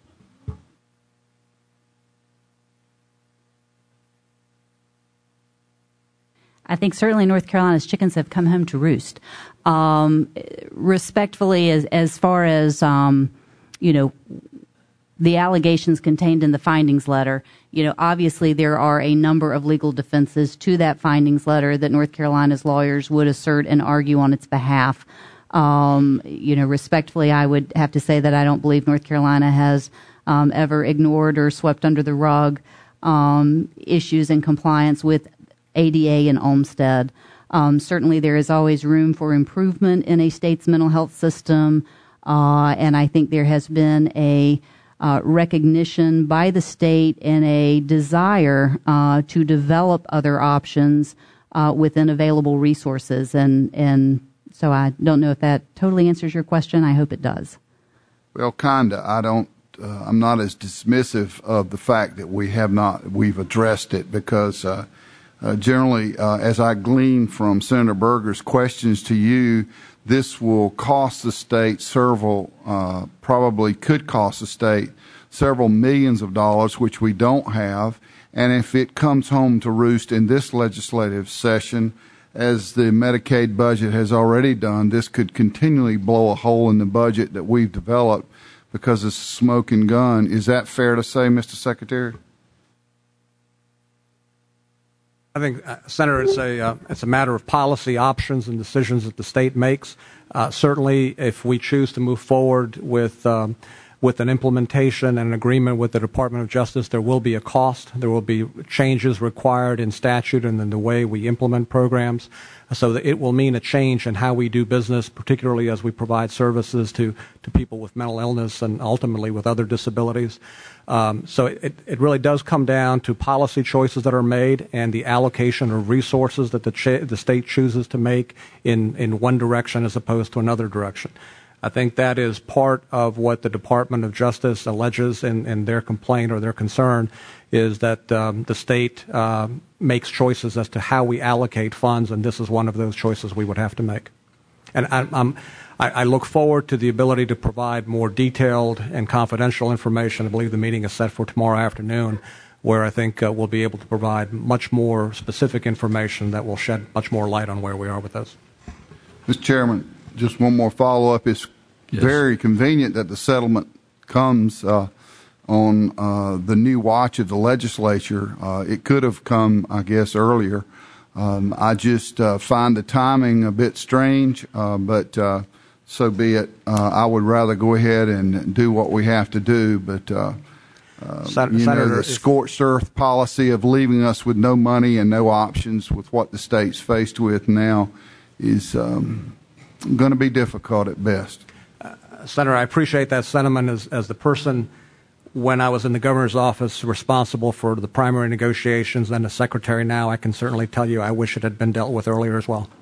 I think certainly North Carolina's chickens have come home to roost. Um, respectfully, as, as far as, um, you know, the allegations contained in the findings letter, you know, obviously there are a number of legal defenses to that findings letter that North Carolina's lawyers would assert and argue on its behalf. Um, you know, respectfully, I would have to say that I don't believe North Carolina has um, ever ignored or swept under the rug um, issues in compliance with A D A and Olmstead. Um, certainly there is always room for improvement in a state's mental health system, uh, and I think there has been a Uh, recognition by the state and a desire uh, to develop other options uh, within available resources. And, and so I don't know if that totally answers your question. I hope it does. Well, kinda. I don't, uh, I'm not as dismissive of the fact that we have not, we've addressed it, because uh, uh, generally, uh, as I glean from Senator Berger's questions to you, this will cost the state several, uh, probably could cost the state several millions of dollars, which we don't have. And if it comes home to roost in this legislative session, as the Medicaid budget has already done, this could continually blow a hole in the budget that we've developed because it's smoke and gun. Is that fair to say, Mister Secretary? I think, uh, Senator, it's a uh, it's a matter of policy options and decisions that the state makes. Uh, certainly, if we choose to move forward with um, with an implementation and an agreement with the Department of Justice, there will be a cost. There will be changes required in statute and in the way we implement programs. So that it will mean a change in how we do business, particularly as we provide services to, to people with mental illness and ultimately with other disabilities. Um, so it, it really does come down to policy choices that are made and the allocation of resources that the, ch- the state chooses to make in, in one direction as opposed to another direction. I think that is part of what the Department of Justice alleges in, in their complaint or their concern, is that um, the state uh, makes choices as to how we allocate funds, and this is one of those choices we would have to make. And I, I'm, I, I look forward to the ability to provide more detailed and confidential information. I believe the meeting is set for tomorrow afternoon, where I think uh, we'll be able to provide much more specific information that will shed much more light on where we are with this. Mister Chairman, just one more follow-up. It's yes. very convenient that the settlement comes uh, on uh, the new watch of the legislature. Uh, it could have come, I guess, earlier. Um, I just uh, find the timing a bit strange, uh, but uh, so be it. Uh, I would rather go ahead and do what we have to do, but uh, uh, Sen- you Senator, know, the scorched earth policy of leaving us with no money and no options with what the state's faced with now is um, going to be difficult at best. Uh, Senator, I appreciate that sentiment. As, as the person, when I was in the governor's office, responsible for the primary negotiations, and the secretary now, I can certainly tell you I wish it had been dealt with earlier as well.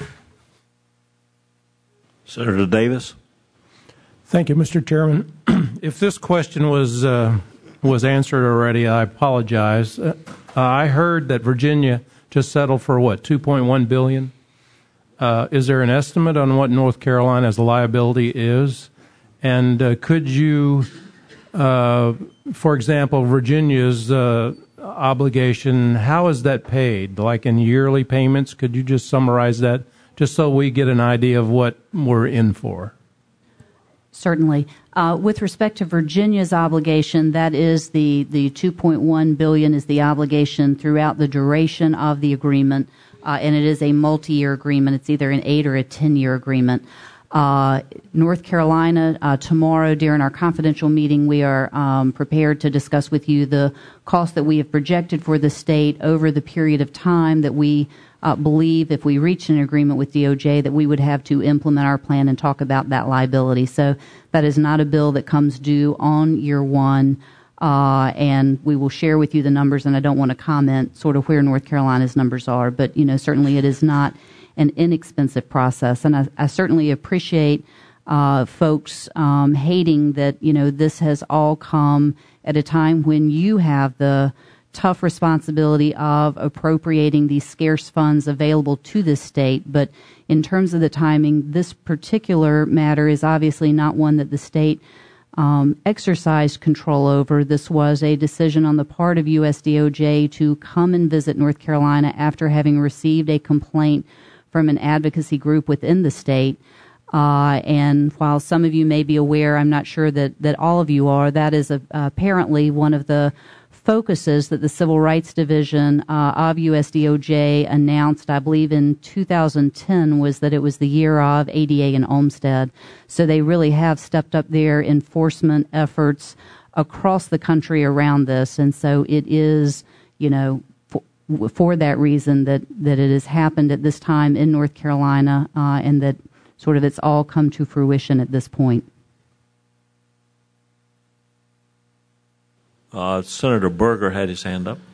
Senator Davis. Thank you, Mister Chairman. If this question was uh, was answered already, I apologize. Uh, I heard that Virginia just settled for what, two point one billion dollars? Uh, is there an estimate on what North Carolina's liability is? And uh, could you, uh, for example, Virginia's uh, obligation, how is that paid? Like in yearly payments? Could you just summarize that just so we get an idea of what we're in for? Certainly. Uh, with respect to Virginia's obligation, that is the, the two point one billion dollars is the obligation throughout the duration of the agreement, uh, and it is a multi-year agreement. It's either an eight or a ten-year agreement. Uh, North Carolina, uh, tomorrow during our confidential meeting, we are um, prepared to discuss with you the cost that we have projected for the state over the period of time that we uh, believe, if we reach an agreement with D O J, that we would have to implement our plan and talk about that liability. So that is not a bill that comes due on year one, uh, and we will share with you the numbers, and I don't want to comment sort of where North Carolina's numbers are, but, you know, certainly it is not an inexpensive process. And I, I certainly appreciate uh, folks um, hating that, you know, this has all come at a time when you have the tough responsibility of appropriating these scarce funds available to the state. But in terms of the timing, this particular matter is obviously not one that the state um, exercised control over. This was a decision on the part of U S D O J to come and visit North Carolina after having received a complaint from an advocacy group within the state. Uh, and while some of you may be aware, I'm not sure that, that all of you are, that is a, uh, apparently one of the focuses that the Civil Rights Division uh, of U S D O J announced, I believe in two thousand ten, was that it was the year of A D A and Olmstead. So they really have stepped up their enforcement efforts across the country around this. And so it is, you know, for that reason that, that it has happened at this time in North Carolina, uh, and that sort of it's all come to fruition at this point. Uh, Senator Berger had his hand up.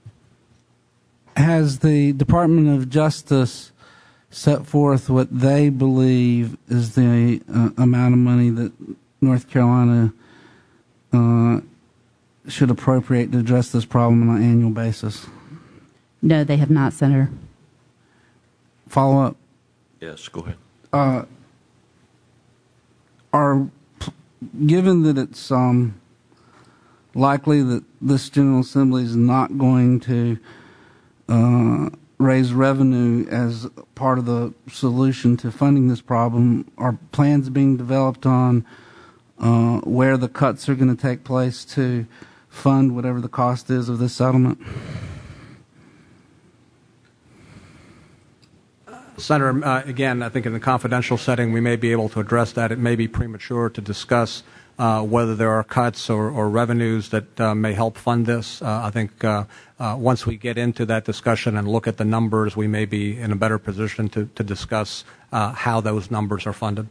Has the Department of Justice set forth what they believe is the uh, amount of money that North Carolina uh, should appropriate to address this problem on an annual basis? No, they have not, Senator. Follow up. Yes, go ahead. Uh, are given that it's um, likely that this General Assembly is not going to uh, raise revenue as part of the solution to funding this problem, are plans being developed on uh, where the cuts are going to take place to fund whatever the cost is of this settlement? Senator, uh, again, I think in the confidential setting we may be able to address that. It may be premature to discuss uh, whether there are cuts or, or revenues that uh, may help fund this. Uh, I think uh, uh, once we get into that discussion and look at the numbers, we may be in a better position to, to discuss uh, how those numbers are funded.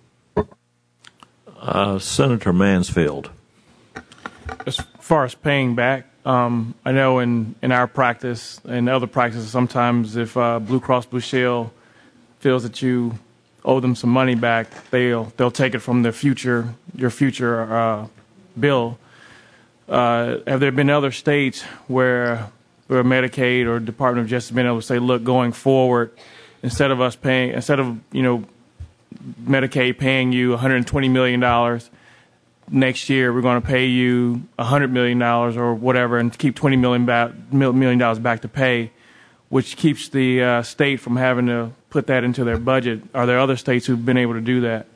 Uh, Senator Mansfield. As far as paying back, um, I know in, in our practice and other practices, sometimes if uh, Blue Cross Blue Shield feels that you owe them some money back, they'll they'll take it from their future your future uh, bill. Uh, have there been other states where, where Medicaid or Department of Justice been able to say, look, going forward, instead of us paying, instead of you know Medicaid paying you one hundred twenty million dollars, next year we're going to pay you one hundred million dollars or whatever and keep twenty million million dollars back to pay, which keeps the uh, state from having to put that into their budget. Are there other states who've been able to do that?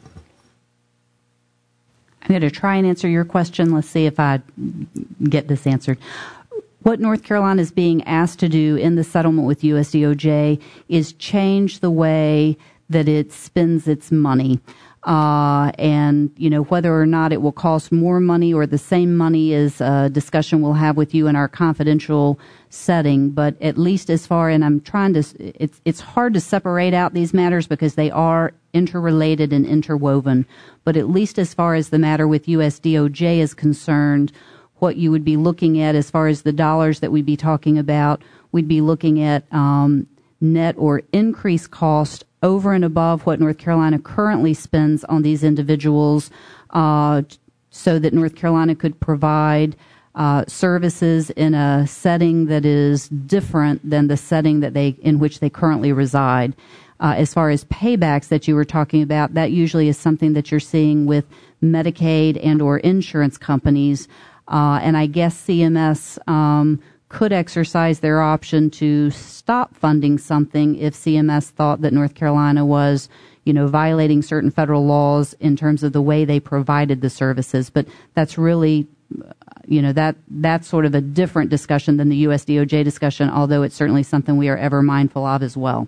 I'm going to try and answer your question. Let's see if I get this answered. What North Carolina is being asked to do in the settlement with U S D O J is change the way that it spends its money. Uh, and, you know, whether or not it will cost more money or the same money is a discussion we'll have with you in our confidential setting. But at least as far, and I'm trying to, it's, it's hard to separate out these matters because they are interrelated and interwoven. But at least as far as the matter with U S D O J is concerned, what you would be looking at as far as the dollars that we'd be talking about, we'd be looking at um, net or increased cost over and above what North Carolina currently spends on these individuals, uh, so that North Carolina could provide uh, services in a setting that is different than the setting that they in which they currently reside. Uh, as far as paybacks that you were talking about, that usually is something that you're seeing with Medicaid and or insurance companies, uh, and I guess C M S um, could exercise their option to stop funding something if C M S thought that North Carolina was, you know, violating certain federal laws in terms of the way they provided the services. But that's really, you know, that that's sort of a different discussion than the U S D O J discussion, although it's certainly something we are ever mindful of as well.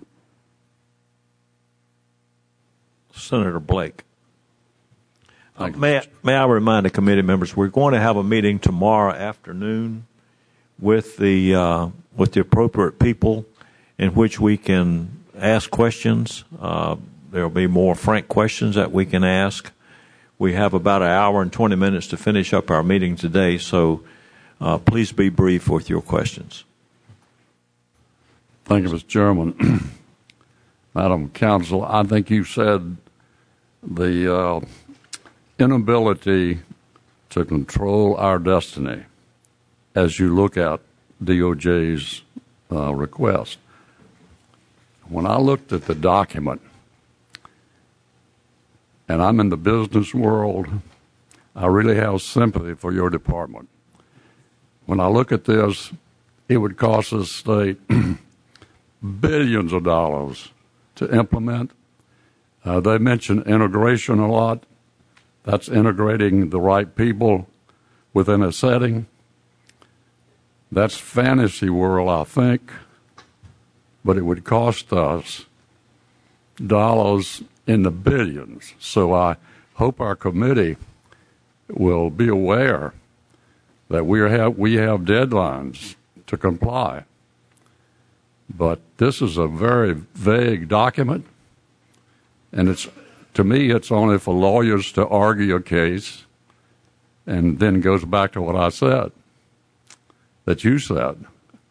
Senator Blake. Uh, may, I, may I remind the committee members, we're going to have a meeting tomorrow afternoon with the uh, with the appropriate people in which we can ask questions. Uh, there will be more frank questions that we can ask. We have about an hour and twenty minutes to finish up our meeting today, so uh, please be brief with your questions. Thank you, Mister Chairman. Madam Counsel, I think you said the uh, inability to control our destiny as you look at D O J's uh, request. When I looked at the document, and I'm in the business world, I really have sympathy for your department. When I look at this, it would cost the state billions of dollars to implement. Uh, they mention integration a lot. That's integrating the right people within a setting. That's fantasy world, I think, but it would cost us dollars in the billions. So I hope our committee will be aware that we have we have deadlines to comply. But this is a very vague document, and it's to me it's only for lawyers to argue a case, and then goes back to what I said, that you said.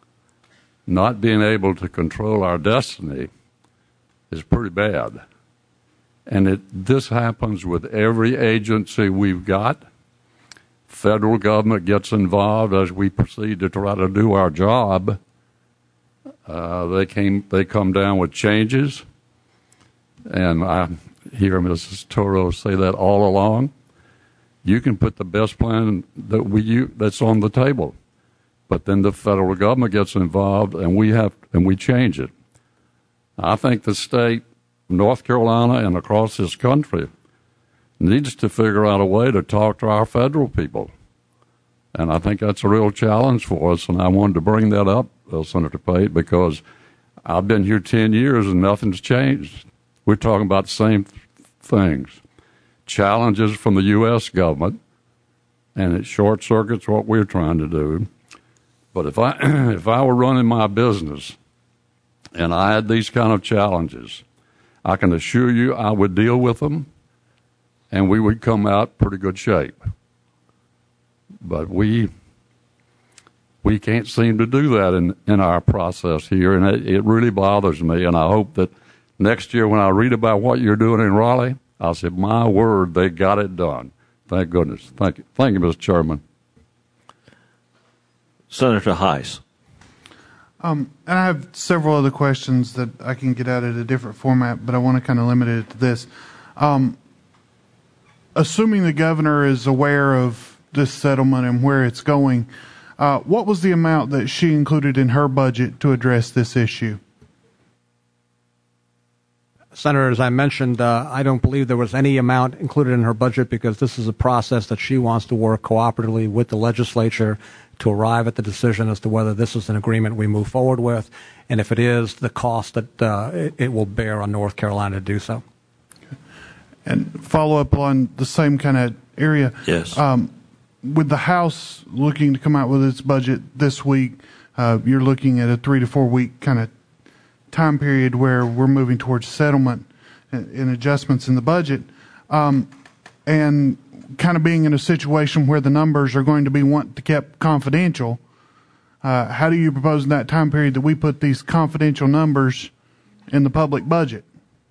Not being able to control our destiny is pretty bad. And it, this happens with every agency we've got. Federal government gets involved as we proceed to try to do our job. Uh, they came, they come down with changes, and I hear Missus Toro say that all along. You can put the best plan that we you, that's on the table, but then the federal government gets involved, and we have and we change it. I think the state, North Carolina, and across this country needs to figure out a way to talk to our federal people. And I think that's a real challenge for us, and I wanted to bring that up, uh, Senator Pate, because I've been here ten years and nothing's changed. We're talking about the same th- things. Challenges from the U S government, and it short circuits what we're trying to do. But if I, if I were running my business and I had these kind of challenges, I can assure you I would deal with them, and we would come out pretty good shape. But we we can't seem to do that in, in our process here, and it, it really bothers me. And I hope that next year when I read about what you're doing in Raleigh, I'll say, my word, they got it done. Thank goodness. Thank you, Thank you, Mister Chairman. Senator Heiss. Um, and I have several other questions that I can get out at a different format, but I want to kind of limit it to this. Um, assuming the governor is aware of this settlement and where it's going, uh, what was the amount that she included in her budget to address this issue? Senator, as I mentioned, uh, I don't believe there was any amount included in her budget because this is a process that she wants to work cooperatively with the legislature to arrive at the decision as to whether this is an agreement we move forward with, and if it is, the cost that uh, it, it will bear on North Carolina to do so. Okay. And follow up on the same kind of area. Yes. Um, with the House looking to come out with its budget this week, uh, you're looking at a three to four week kind of time period where we're moving towards settlement and, and adjustments in the budget, um, and kind of being in a situation where the numbers are going to be want to kept confidential. Uh, how do you propose in that time period that we put these confidential numbers in the public budget?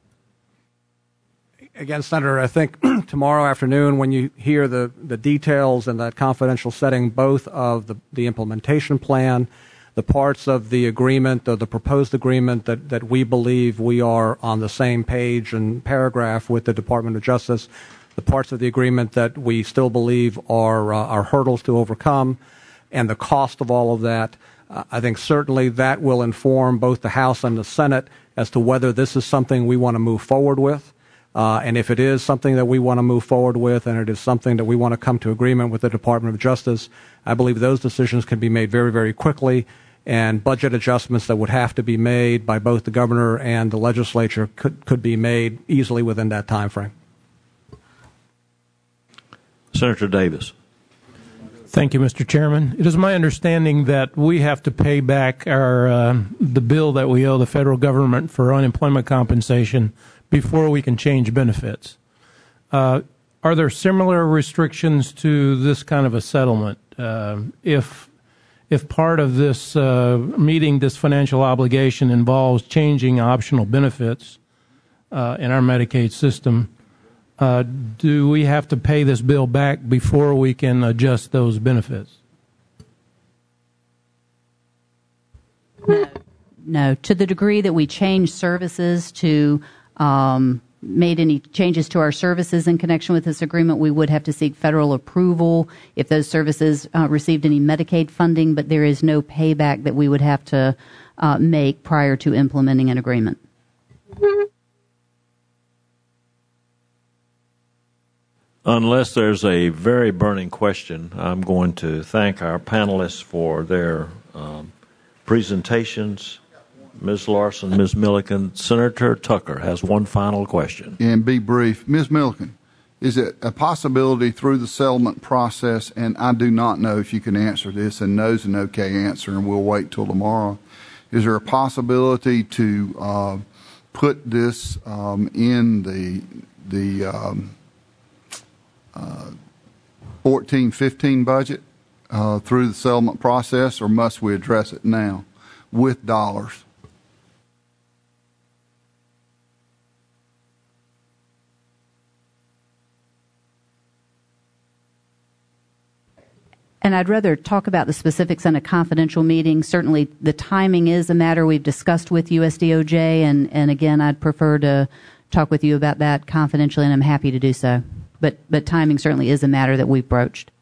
Again, Senator, I think tomorrow afternoon when you hear the, the details and that confidential setting, both of the, the implementation plan, the parts of the agreement, or the proposed agreement that, that we believe we are on the same page and paragraph with the Department of Justice, the parts of the agreement that we still believe are, uh, are hurdles to overcome, and the cost of all of that, Uh, I think certainly that will inform both the House and the Senate as to whether this is something we want to move forward with. Uh, and if it is something that we want to move forward with and it is something that we want to come to agreement with the Department of Justice, I believe those decisions can be made very, very quickly, and budget adjustments that would have to be made by both the governor and the legislature could, could be made easily within that time frame. Senator Davis. Thank you, Mister Chairman. It is my understanding that we have to pay back our uh, the bill that we owe the federal government for unemployment compensation before we can change benefits. Uh, are there similar restrictions to this kind of a settlement? Uh, if if part of this uh, meeting this financial obligation involves changing optional benefits uh, in our Medicaid system, Uh, do we have to pay this bill back before we can adjust those benefits? No. No. To the degree that we change services to um, made any changes to our services in connection with this agreement, we would have to seek federal approval if those services uh, received any Medicaid funding, but there is no payback that we would have to uh, make prior to implementing an agreement. Unless there's a very burning question, I'm going to thank our panelists for their um, presentations. Miz Larson, Miz Milliken. Senator Tucker has one final question. And be brief. Miz Milliken, is it a possibility through the settlement process, and I do not know if you can answer this, and no's an okay answer, and we'll wait till tomorrow. Is there a possibility to uh, put this um, in the the um, Uh, fourteen fifteen budget uh, through the settlement process, or must we address it now with dollars? And I'd rather talk about the specifics in a confidential meeting. Certainly the timing is a matter we've discussed with U S D O J, and, and again, I'd prefer to talk with you about that confidentially, and I'm happy to do so. But, but timing certainly is a matter that we've broached.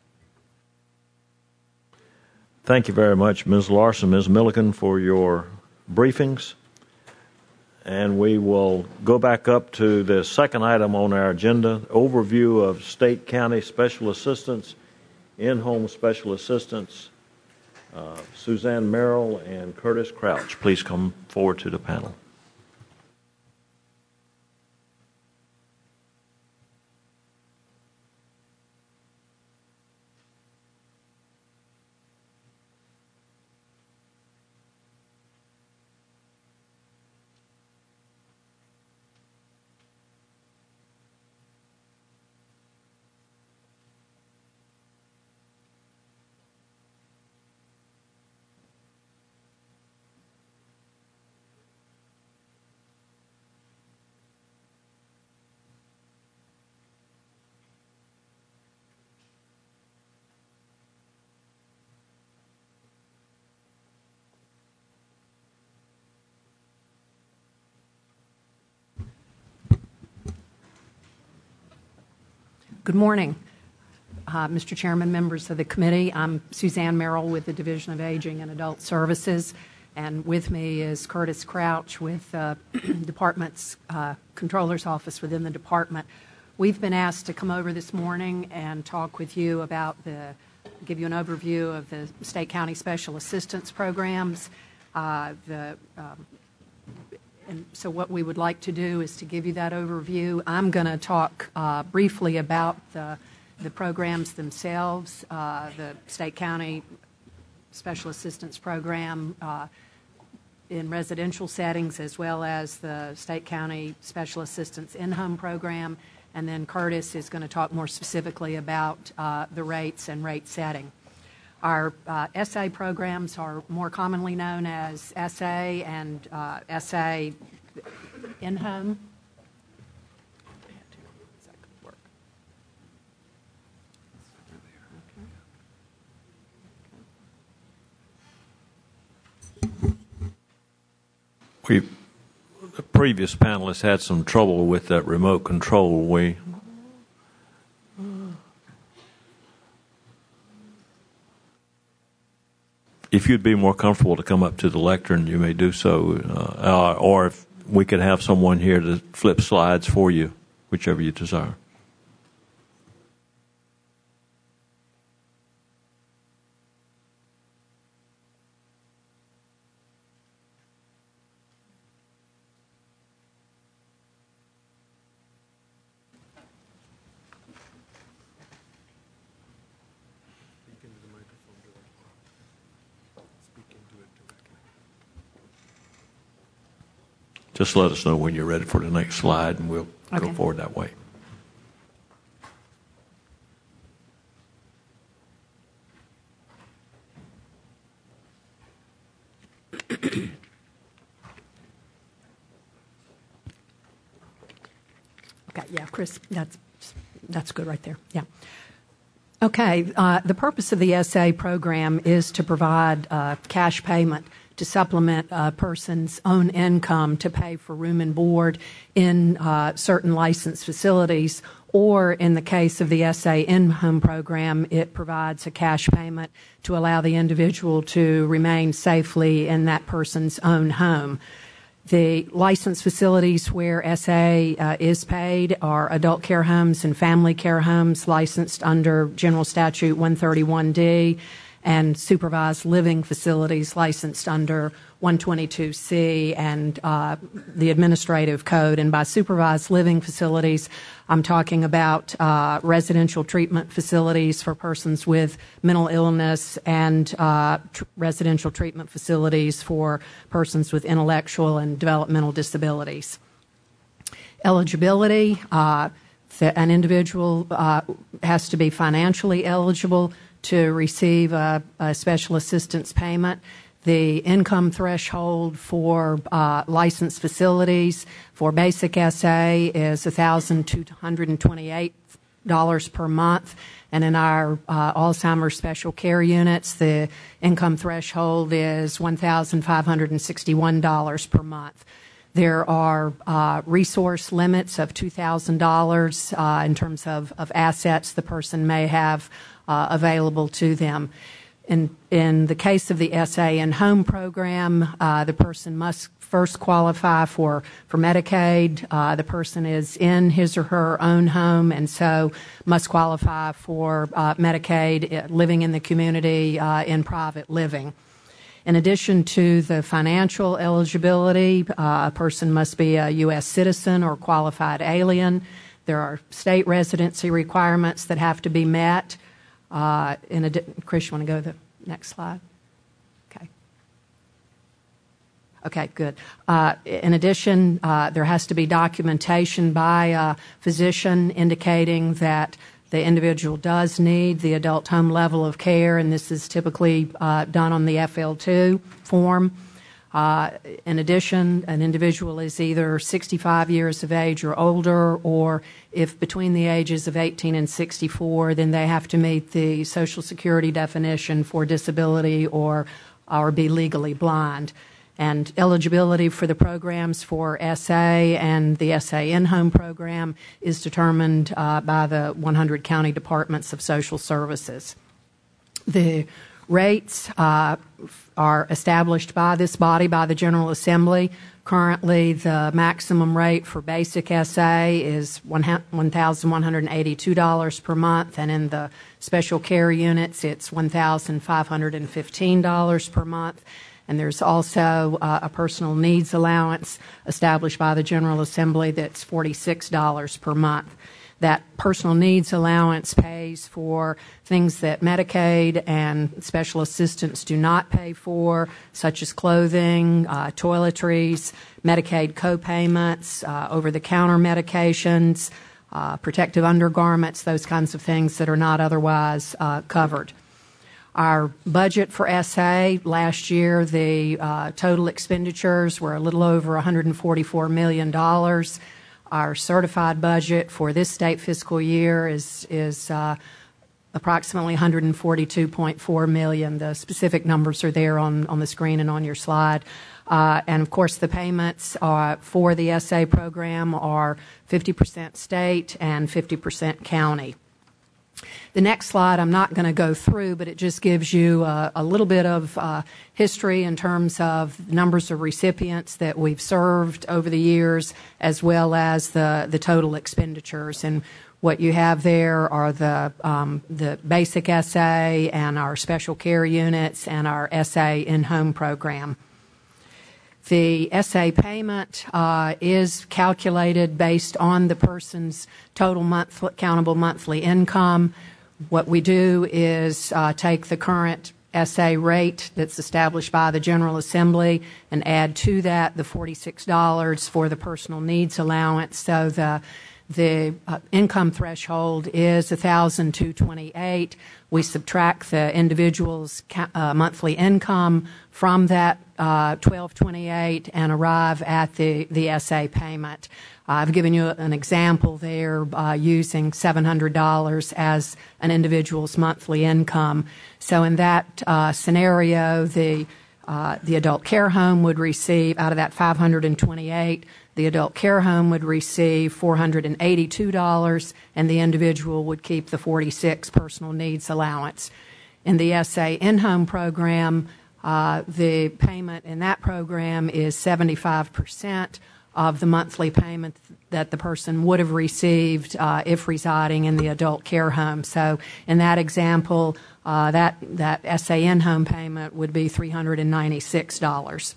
Thank you very much, Miz Larson, Miz Milliken, for your briefings. And we will go back up to the second item on our agenda, overview of state county special assistance, in-home special assistance. Uh, Suzanne Merrill and Curtis Crouch, please come forward to the panel. Good morning, uh, Mister Chairman, members of the committee. I'm Suzanne Merrill with the Division of Aging and Adult Services, and with me is Curtis Crouch with uh, Department's uh, Controller's Office within the Department. We've been asked to come over this morning and talk with you about the, give you an overview of the state county special assistance programs. Uh, the um, And so what we would like to do is to give you that overview. I'm going to talk uh, briefly about the, the programs themselves, uh, the state county special assistance program uh, in residential settings, as well as the state county special assistance in-home program. And then Curtis is going to talk more specifically about uh, the rates and rate setting. Our uh, S A programs are more commonly known as S A and uh, S A in-home. We, the previous panelists had some trouble with that remote control. We if you'd be more comfortable to come up to the lectern, you may do so, uh, or if we could have someone here to flip slides for you, whichever you desire. Just let us know when you're ready for the next slide, and we'll Okay. go forward that way. Okay, yeah, Chris, that's that's good right there. Yeah. Okay, uh, the purpose of the S A program is to provide uh, cash payment to supplement a person's own income to pay for room and board in uh, certain licensed facilities, or in the case of the S A in-home program, it provides a cash payment to allow the individual to remain safely in that person's own home. The licensed facilities where S A uh, is paid are adult care homes and family care homes licensed under General Statute one thirty-one D, and supervised living facilities licensed under one twenty-two C and uh, the administrative code. And by supervised living facilities, I'm talking about uh, residential treatment facilities for persons with mental illness and uh, tr- residential treatment facilities for persons with intellectual and developmental disabilities. Eligibility, uh, th- an individual uh, has to be financially eligible to receive a, a special assistance payment. The income threshold for uh, licensed facilities for basic S A is one thousand two hundred twenty-eight dollars per month, and in our uh, Alzheimer's special care units, the income threshold is one thousand five hundred sixty-one dollars per month. There are uh, resource limits of two thousand dollars uh, in terms of, of assets the person may have uh, available to them. In, in the case of the S A in-home program, uh, the person must first qualify for, for Medicaid. Uh, the person is in his or her own home and so must qualify for uh, Medicaid, uh, living in the community uh, in private living. In addition to the financial eligibility, uh, a person must be a U S citizen or qualified alien. There are state residency requirements that have to be met. Uh, in adi- Chris, you want to go to the next slide? Okay. Okay, good. Uh, in addition, uh, there has to be documentation by a physician indicating that the individual does need the adult home level of care, and this is typically uh, done on the F L two form. Uh, in addition, an individual is either sixty-five years of age or older, or if between the ages of eighteen and sixty-four, then they have to meet the Social Security definition for disability or, or be legally blind. And eligibility for the programs for S A and the S A in-home program is determined uh, by the one hundred county departments of social services. The rates uh, are established by this body, by the General Assembly. Currently, the maximum rate for basic S A is one thousand one hundred eighty-two dollars per month, and in the special care units, it's one thousand five hundred fifteen dollars per month. And there's also uh, a personal needs allowance established by the General Assembly that's forty-six dollars per month. That personal needs allowance pays for things that Medicaid and special assistance do not pay for, such as clothing, uh, toiletries, Medicaid co-payments, uh, over-the-counter medications, uh, protective undergarments, those kinds of things that are not otherwise uh, covered. Our budget for S A last year, the uh, total expenditures were a little over one hundred forty-four million dollars. Our certified budget for this state fiscal year is is uh, approximately one hundred forty-two point four million dollars. The specific numbers are there on, on the screen and on your slide. Uh, and of course, the payments uh, for the S A program are fifty percent state and fifty percent county. The next slide I'm not going to go through, but it just gives you a, a little bit of uh, history in terms of numbers of recipients that we've served over the years, as well as the, the total expenditures. And what you have there are the, um, the basic S A and our special care units and our S A in-home program. The S A payment uh, is calculated based on the person's total month, countable monthly income. What we do is uh, take the current S A rate that's established by the General Assembly and add to that the forty-six dollars for the personal needs allowance. So the the uh, income threshold is one thousand two hundred twenty-eight dollars. We subtract the individual's uh, monthly income from that uh, twelve twenty-eight and arrive at the, the S A payment. I've given you an example there uh, using seven hundred dollars as an individual's monthly income. So in that uh, scenario, the uh, the adult care home would receive, out of that five hundred twenty-eight, the adult care home would receive four hundred eighty-two dollars, and the individual would keep the forty-six personal needs allowance. In the S A in-home program, uh, the payment in that program is seventy-five percent of the monthly payment that the person would have received uh, if residing in the adult care home. So in that example, uh, that, that S A in-home payment would be three hundred ninety-six dollars.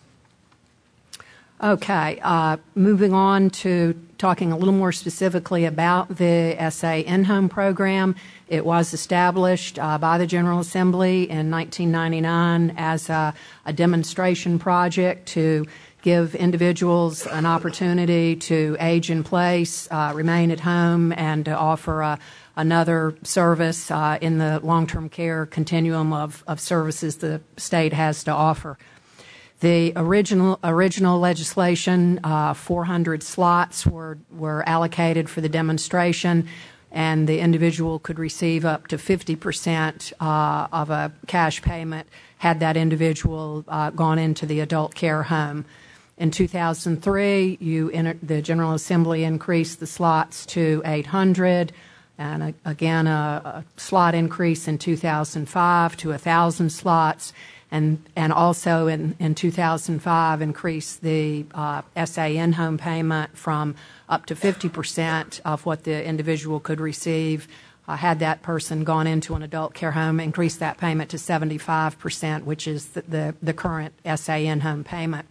Okay, uh, moving on to talking a little more specifically about the S A in-home program. It was established uh, by the General Assembly in nineteen ninety-nine as a, a demonstration project to give individuals an opportunity to age in place, uh, remain at home, and to offer a, another service uh, in the long-term care continuum of, of services the state has to offer. The original original legislation, uh, four hundred slots were, were allocated for the demonstration, and the individual could receive up to fifty percent uh, of a cash payment had that individual uh, gone into the adult care home. In two thousand three, you enter, the General Assembly increased the slots to eight hundred, and a, again a, a slot increase in two thousand five to one thousand slots, and and also in, in two thousand five increased the uh, S A in-home payment from up to fifty percent of what the individual could receive. Uh, had that person gone into an adult care home, increased that payment to seventy-five percent, which is the, the, the current S A in-home payment.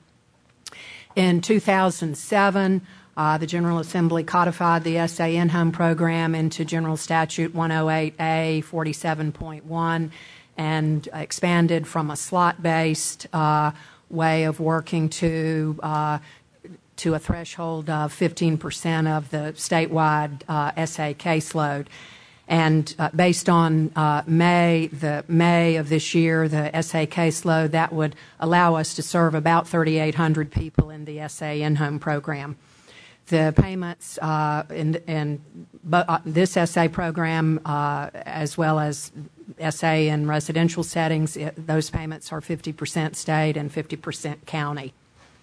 In two thousand seven, uh, the General Assembly codified the S A in-home program into General Statute one oh eight A forty-seven point one and expanded from a slot-based uh, way of working to uh, to a threshold of fifteen percent of the statewide uh, S A caseload. And uh, based on uh, May, the May of this year, the S A caseload, that would allow us to serve about thirty-eight hundred people in the S A in-home program. The payments uh, in, in uh, this S A program, uh, as well as S A in residential settings, it, those payments are fifty percent state and fifty percent county.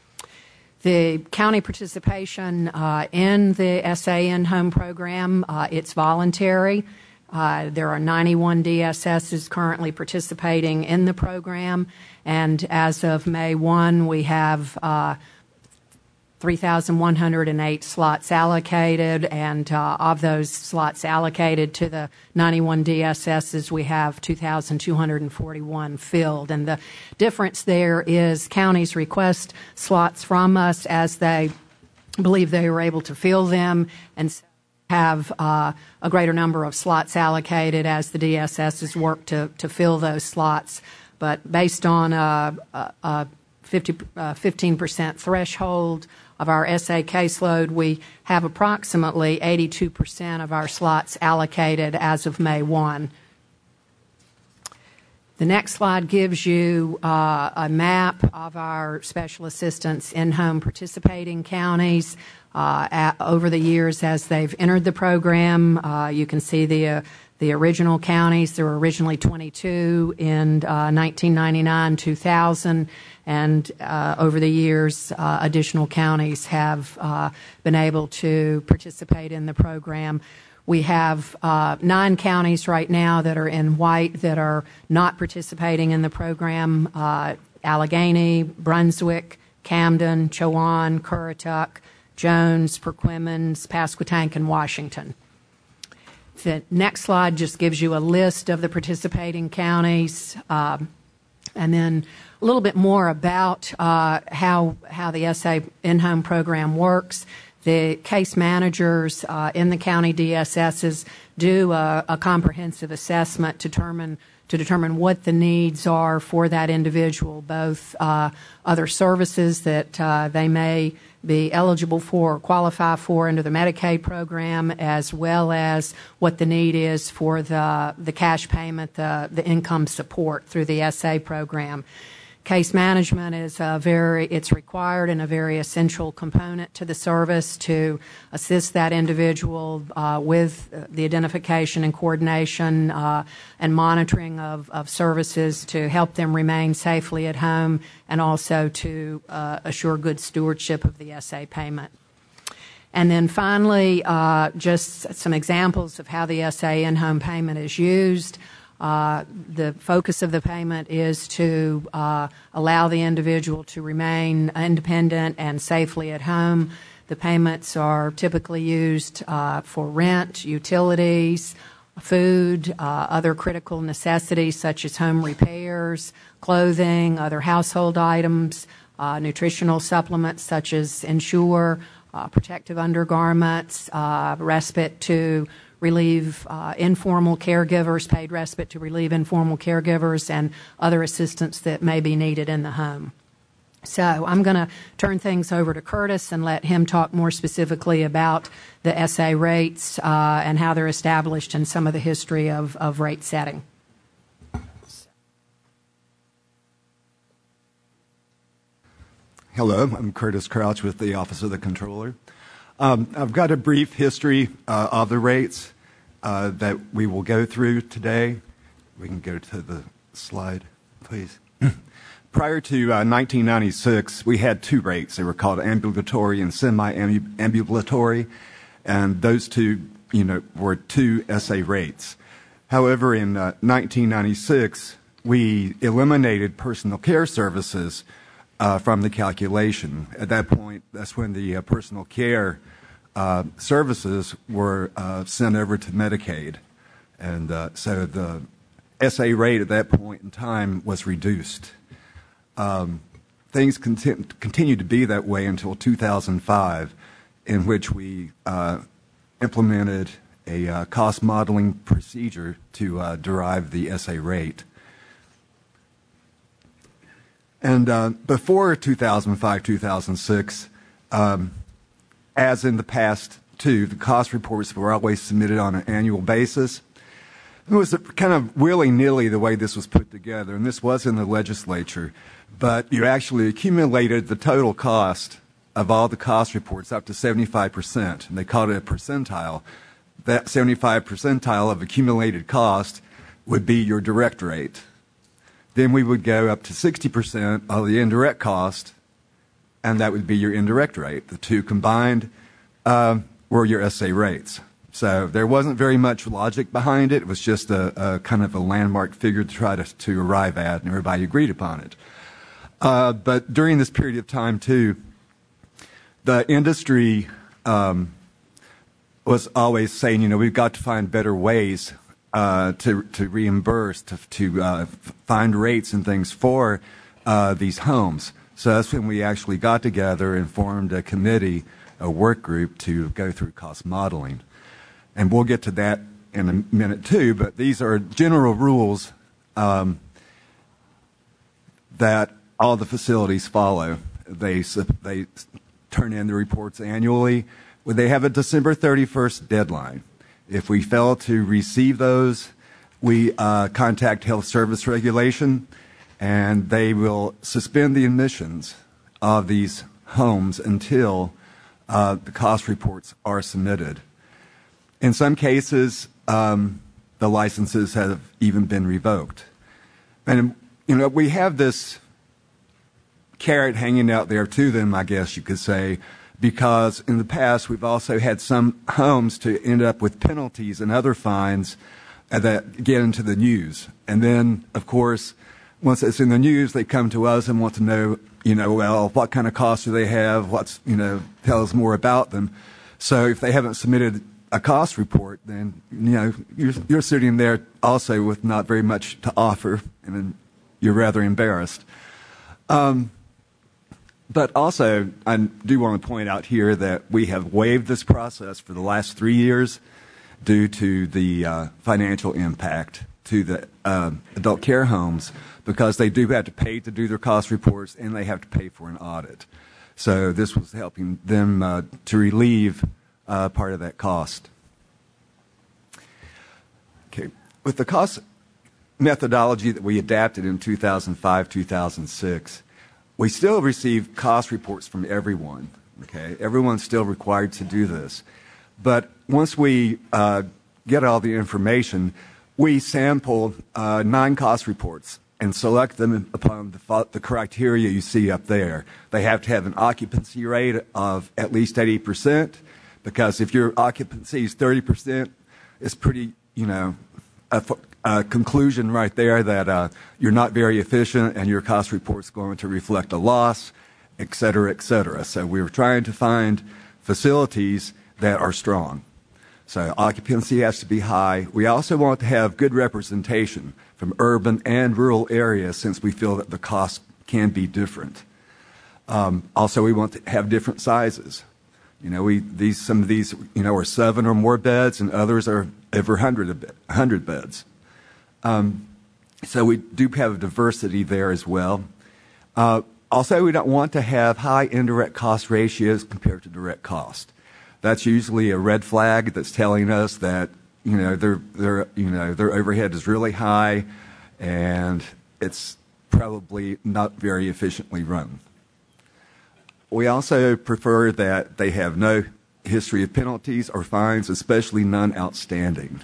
The county participation uh, in the S A in-home program, uh, it's voluntary. Uh, there are ninety-one D S Ss currently participating in the program, and as of May first, we have uh, three thousand one hundred eight slots allocated, and uh, of those slots allocated to the ninety-one D S Ss, we have two thousand two hundred forty-one filled. And the difference there is counties request slots from us as they believe they were able to fill them, and have uh, a greater number of slots allocated as the D S Ss work to, to fill those slots. But based on a, a, a fifty, uh, fifteen percent threshold of our S A caseload, we have approximately eighty-two percent of our slots allocated as of May first. The next slide gives you uh, a map of our special assistance in-home participating counties. Uh, at, over the years as they've entered the program, uh, you can see the uh, the original counties. There were originally twenty-two in uh, nineteen ninety-nine, two thousand, and uh, over the years, uh, additional counties have uh, been able to participate in the program. We have uh, nine counties right now that are in white that are not participating in the program: uh, Allegheny, Brunswick, Camden, Chowan, Currituck, Jones, Perquimans, Pasquotank, and Washington. The next slide just gives you a list of the participating counties, uh, and then a little bit more about uh, how how the S A in-home program works. The case managers uh, in the county D S Ss do a, a comprehensive assessment to determine to determine what the needs are for that individual, both uh, other services that uh, they may be eligible for or qualify for under the Medicaid program, as well as what the need is for the the cash payment, the the income support through the S A program. Case management is a very, it's required and a very essential component to the service to assist that individual uh, with the identification and coordination uh, and monitoring of, of services to help them remain safely at home, and also to uh, assure good stewardship of the S A payment. And then finally, uh, just some examples of how the S A in-home payment is used. Uh, the focus of the payment is to uh, allow the individual to remain independent and safely at home. The payments are typically used uh, for rent, utilities, food, uh, other critical necessities such as home repairs, clothing, other household items, uh, nutritional supplements such as Ensure, uh, protective undergarments, uh, respite to relieve uh, informal caregivers, paid respite to relieve informal caregivers, and other assistance that may be needed in the home. So I'm going to turn things over to Curtis and let him talk more specifically about the S A rates uh, and how they're established and some of the history of, of rate setting. Hello, I'm Curtis Crouch with the Office of the Controller. Um, I've got a brief history uh, of the rates uh, that we will go through today. We can go to the slide, please. Prior to uh, nineteen ninety-six, we had two rates. They were called ambulatory and semi-ambulatory, and those two, you know, were two S A rates. However, in uh, nineteen ninety-six, we eliminated personal care services Uh, from the calculation. At that point, that's when the uh, personal care uh, services were uh, sent over to Medicaid. And uh, so the S A rate at that point in time was reduced. Um, things conti- continued to be that way until two thousand five, in which we uh, implemented a uh, cost modeling procedure to uh, derive the S A rate. And uh, before two thousand five, two thousand six, um, as in the past too, the cost reports were always submitted on an annual basis. It was a, kind of willy-nilly the way this was put together, and this was in the legislature, but you actually accumulated the total cost of all the cost reports up to seventy-five percent, and they called it a percentile. That seventy-five percentile of accumulated cost would be your direct rate. Then we would go up to sixty percent of the indirect cost, and that would be your indirect rate. The two combined uh, were your S A rates. So there wasn't very much logic behind it. It was just a, a kind of a landmark figure to try to, to arrive at, and everybody agreed upon it. Uh, but during this period of time, too, the industry um, was always saying, you know, we've got to find better ways Uh, to to reimburse, to to uh, find rates and things for uh, these homes. So that's when we actually got together and formed a committee, a work group to go through cost modeling. And we'll get to that in a minute too, but these are general rules um, that all the facilities follow. They, they turn in the reports annually. They have a December thirty-first deadline. If we fail to receive those, we uh, contact Health Service Regulation, and they will suspend the admissions of these homes until uh, the cost reports are submitted. In some cases, um, the licenses have even been revoked. And, you know, we have this carrot hanging out there to them, I guess you could say, because in the past we've also had some homes to end up with penalties and other fines that get into the news. And then, of course, once it's in the news, they come to us and want to know, you know, well, what kind of costs do they have? What's, you know, tell us more about them. So if they haven't submitted a cost report, then, you know, you're, you're sitting there also with not very much to offer, and then you're rather embarrassed. Um, but also, I do want to point out here that we have waived this process for the last three years due to the uh, financial impact to the uh, adult care homes, because they do have to pay to do their cost reports and they have to pay for an audit. So this was helping them uh, to relieve uh, part of that cost. Okay, with the cost methodology that we adapted in two thousand five, two thousand six, we still receive cost reports from everyone. Okay, everyone's still required to do this. But once we uh, get all the information, we sample uh, nine cost reports and select them upon the, the criteria you see up there. They have to have an occupancy rate of at least eighty percent, because if your occupancy is thirty percent, it's pretty, you know, a, a conclusion right there that uh, you're not very efficient and your cost report's going to reflect a loss, et cetera, et cetera. So we were trying to find facilities that are strong. So occupancy has to be high. We also want to have good representation from urban and rural areas, since we feel that the costs can be different. Um, also, we want to have different sizes. You know, we these some of these you know are seven or more beds, and others are over hundred hundred beds. Um, so we do have a diversity there as well. Uh, also, we don't want to have high indirect cost ratios compared to direct cost. That's usually a red flag that's telling us that, you know, their their you know their overhead is really high, and it's probably not very efficiently run. We also prefer that they have no history of penalties or fines, especially none outstanding.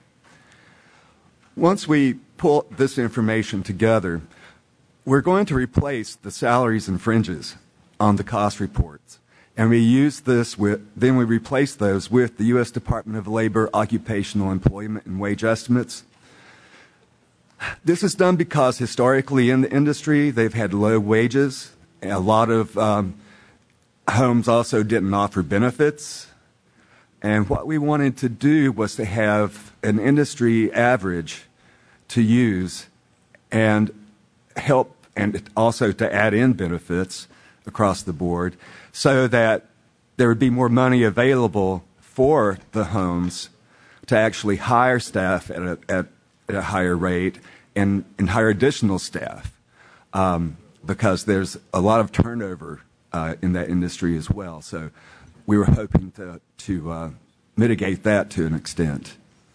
Once we pull this information together, we're going to replace the salaries and fringes on the cost reports. And we use this with, then we replace those with the U S Department of Labor Occupational Employment and Wage Estimates. This is done because historically in the industry, they've had low wages. A lot of um, homes also didn't offer benefits. And what we wanted to do was to have an industry average to use and help, and also to add in benefits across the board, so that there would be more money available for the homes to actually hire staff at a, at, at a higher rate and, and hire additional staff, um, because there's a lot of turnover uh, in that industry as well. So we were hoping to, to uh, mitigate that to an extent.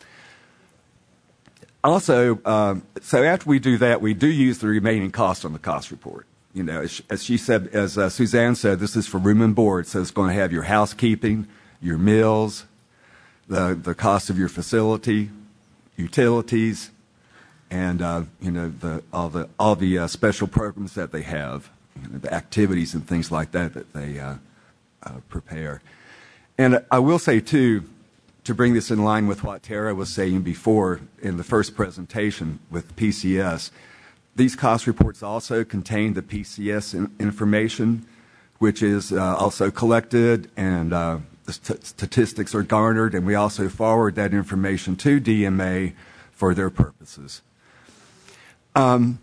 Also, uh, so after we do that, we do use the remaining cost on the cost report. You know, as, as she said, as uh, Suzanne said, this is for room and board, so it's going to have your housekeeping, your meals, the the cost of your facility, utilities, and uh, you know the all the all the uh, special programs that they have, you know, the activities and things like that that they uh, uh, prepare. And I will say too, to bring this in line with what Tara was saying before in the first presentation with P C S. These cost reports also contain the P C S in information, which is uh, also collected, and uh, the st- statistics are garnered, and we also forward that information to D M A for their purposes. Um,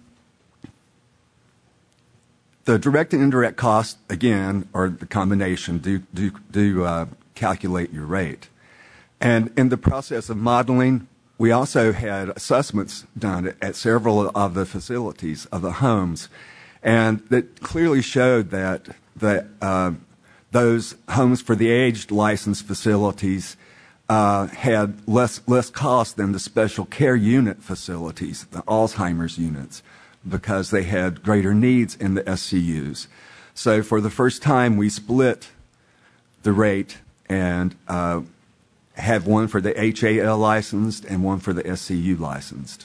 the direct and indirect costs, again, or the combination, do, do, do uh, calculate your rate. And in the process of modeling, we also had assessments done at several of the facilities of the homes, and that clearly showed that that uh, those homes for the aged licensed facilities uh, had less less cost than the special care unit facilities, the Alzheimer's units, because they had greater needs in the S C Us. So for the first time, we split the rate and uh, have one for the H A L licensed and one for the S C U licensed.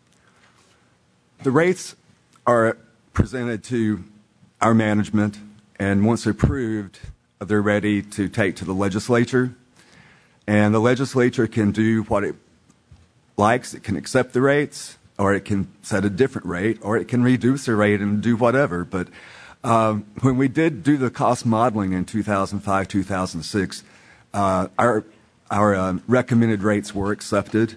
The rates are presented to our management And once approved, they're ready to take to the legislature. And the legislature can do what it likes. It can accept the rates, or it can set a different rate, or it can reduce the rate and do whatever. But um, when we did do the cost modeling in two thousand five, two thousand six, uh, our, our uh, recommended rates were accepted.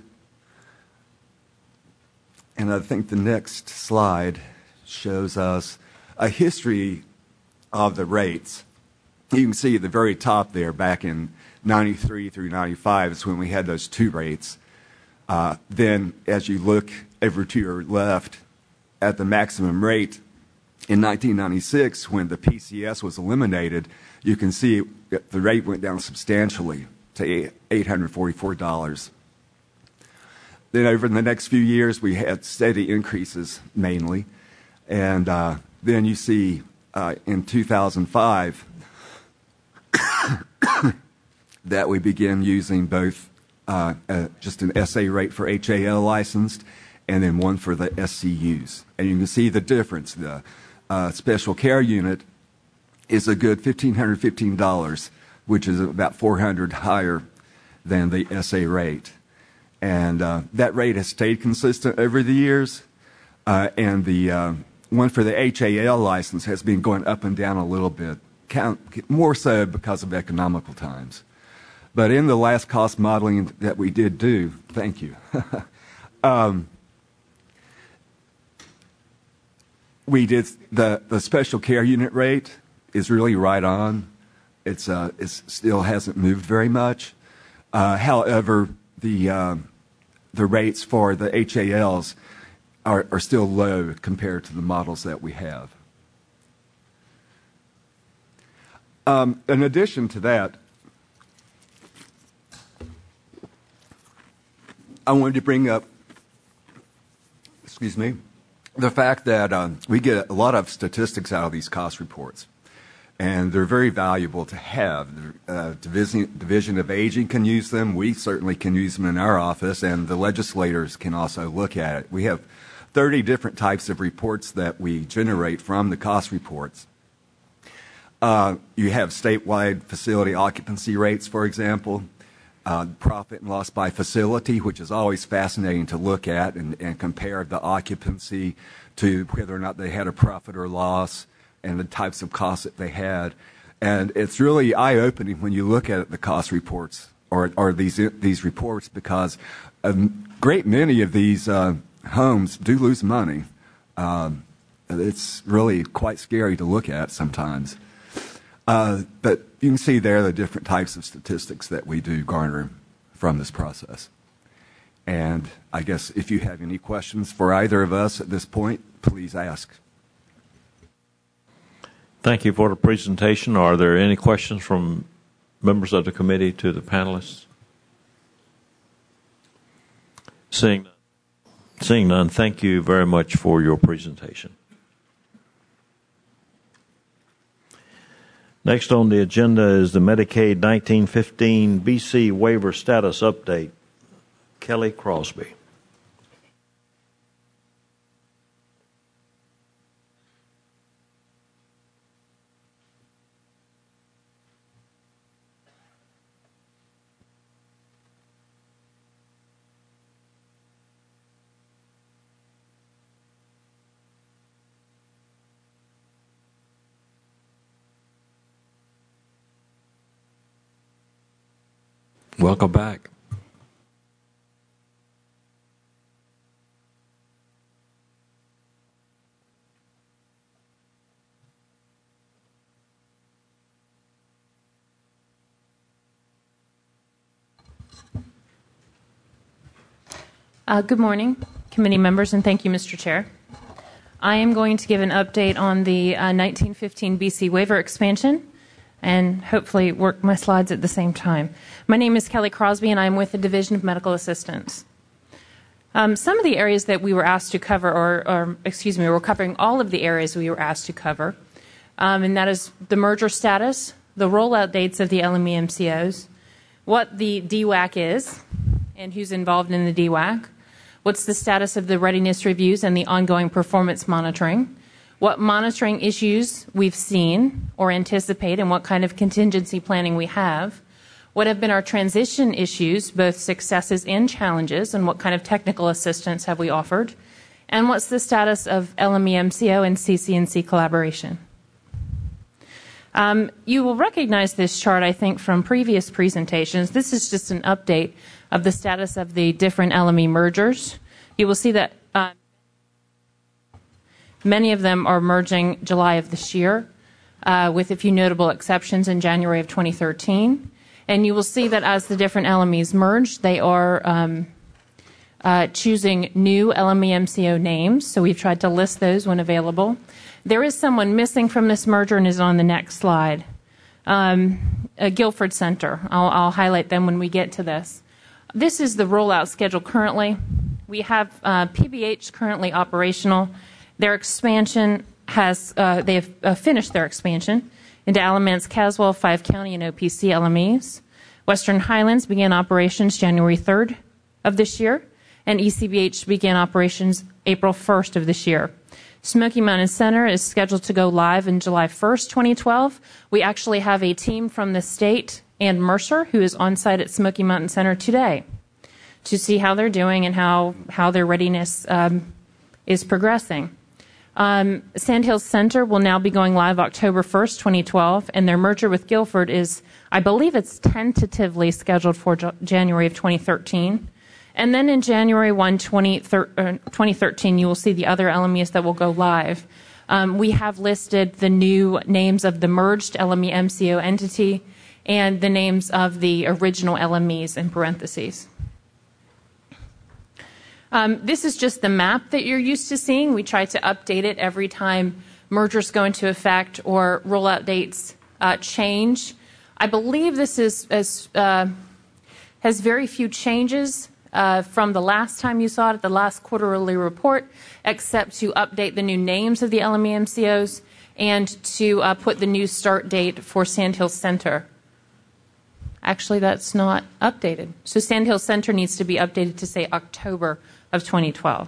And I think the next slide shows us a history of the rates. You can see at the very top there, back in ninety-three through ninety-five is when we had those two rates. Uh, then as you look over to your left at the maximum rate in nineteen ninety-six, when the P C S was eliminated, you can see the rate went down substantially to eight hundred forty-four dollars. Then over the next few years, we had steady increases mainly. And uh, then you see uh, in two thousand five that we began using both uh, uh, just an S A rate for H A L licensed and then one for the S C Us. And you can see the difference. The uh, special care unit is a good one thousand five hundred fifteen dollars, which is about four hundred dollars higher than the S A rate. And uh, that rate has stayed consistent over the years. Uh, and the uh, one for the H A L license has been going up and down a little bit, count, more so because of economical times. But in the last cost modeling that we did do, thank you, um, we did the, the special care unit rate is really right on. It's uh, it still hasn't moved very much. Uh, however, the uh, the rates for the H A Ls are, are still low compared to the models that we have. Um, in addition to that, I wanted to bring up, excuse me, the fact that um, we get a lot of statistics out of these cost reports, and they're very valuable to have. The uh, Division, Division of Aging can use them. We certainly can use them in our office, and the legislators can also look at it. We have thirty different types of reports that we generate from the cost reports. Uh, you have statewide facility occupancy rates, for example, uh, profit and loss by facility, which is always fascinating to look at and, and compare the occupancy to whether or not they had a profit or loss and the types of costs that they had. And it's really eye-opening when you look at the cost reports or, or these these reports, because a great many of these uh, homes do lose money. Um, it's really quite scary to look at sometimes. Uh, but you can see there the different types of statistics that we do garner from this process. And I guess if you have any questions for either of us at this point, please ask. Thank you for the presentation. Are there any questions from members of the committee to the panelists? Seeing none, seeing none, thank you very much for your presentation. Next on the agenda is the Medicaid nineteen fifteen B C waiver status update. Kelly Crosby. Welcome back. Uh, good morning, committee members, and thank you, Mister Chair. I am going to give an update on the uh, nineteen fifteen B C waiver expansion and hopefully work my slides at the same time. My name is Kelly Crosby, and I'm with the Division of Medical Assistance. Um, some of the areas that we were asked to cover, or, or excuse me, we're covering all of the areas we were asked to cover, um, and that is the merger status, the rollout dates of the L M E M C Os, what the D WAC is, and who's involved in the D WAC, what's the status of the readiness reviews and the ongoing performance monitoring, what monitoring issues we've seen or anticipate, and what kind of contingency planning we have. What have been our transition issues, both successes and challenges, and what kind of technical assistance have we offered? And what's the status of L M E M C O and C C N C collaboration? Um, you will recognize this chart, I think, from previous presentations. This is just an update of the status of the different L M E mergers. You will see that uh, many of them are merging July of this year, uh, with a few notable exceptions in January of twenty thirteen. And you will see that as the different L M Es merge, they are um, uh, choosing new L M E M C O names. So we've tried to list those when available. There is someone missing from this merger and is on the next slide. Um, uh, Guilford Center. I'll, I'll highlight them when we get to this. This is the rollout schedule currently. We have uh, P B H currently operational. Their expansion has, uh, they have uh, finished their expansion into Alamance, Caswell, Five County, and O P C L M Es. Western Highlands began operations January third of this year, and E C B H began operations April first of this year. Smoky Mountain Center is scheduled to go live in July first, twenty twelve. We actually have a team from the state and Mercer who is on site at Smoky Mountain Center today to see how they're doing and how, how their readiness um, is progressing. Um, Sandhills Center will now be going live October first, twenty twelve, and their merger with Guilford is, I believe it's tentatively scheduled for January of twenty thirteen. And then in January first, twenty thirteen, you will see the other L M Es that will go live. Um, we have listed the new names of the merged L M E M C O entity and the names of the original L M Es in parentheses. Um, this is just the map that you're used to seeing. We try to update it every time mergers go into effect or rollout dates uh, change. I believe this is, is uh, has very few changes uh, from the last time you saw it at the last quarterly report, except to update the new names of the L M E M C Os and to uh, put the new start date for Sandhills Center. Actually, that's not updated. So Sandhills Center needs to be updated to say October of twenty twelve.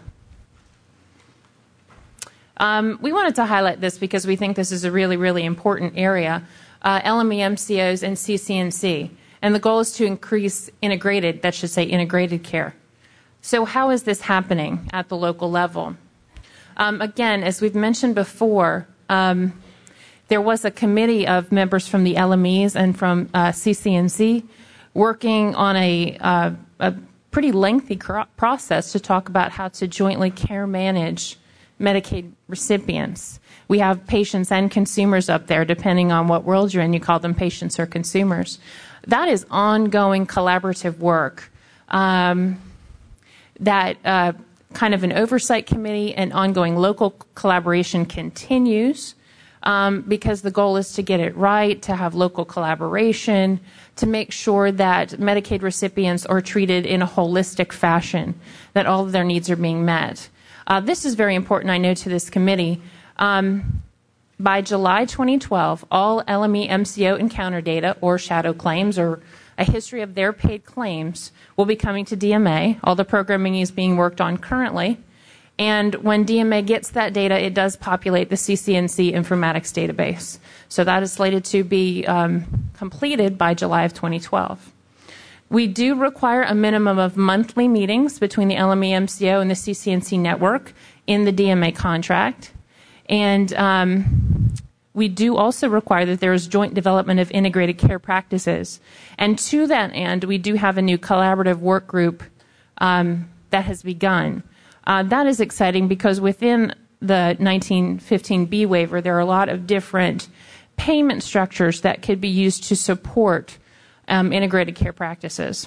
Um, we wanted to highlight this because we think this is a really, really important area, uh, L M E M C Os and C C N C. And the goal is to increase integrated, that should say integrated care. So how is this happening at the local level? Um, again, as we've mentioned before, um, there was a committee of members from the L M Es and from uh, C C N C working on a, uh, a pretty lengthy process to talk about how to jointly care manage Medicaid recipients. We have patients and consumers up there, depending on what world you're in. You call them patients or consumers. That is ongoing collaborative work. Um, that uh, kind of an oversight committee and ongoing local collaboration continues. Um, because the goal is to get it right, to have local collaboration, to make sure that Medicaid recipients are treated in a holistic fashion, that all of their needs are being met. Uh, this is very important, I know, to this committee. Um, by July twenty twelve, all L M E M C O encounter data or shadow claims or a history of their paid claims will be coming to D M A. All the programming is being worked on currently. And when D M A gets that data, it does populate the C C N C informatics database. So that is slated to be um, completed by July of twenty twelve. We do require a minimum of monthly meetings between the L M E M C O and the C C N C network in the D M A contract. And um, we do also require that there is joint development of integrated care practices. And to that end, we do have a new collaborative work group um, that has begun. Uh, that is exciting because within the nineteen fifteen B waiver, there are a lot of different payment structures that could be used to support um, integrated care practices.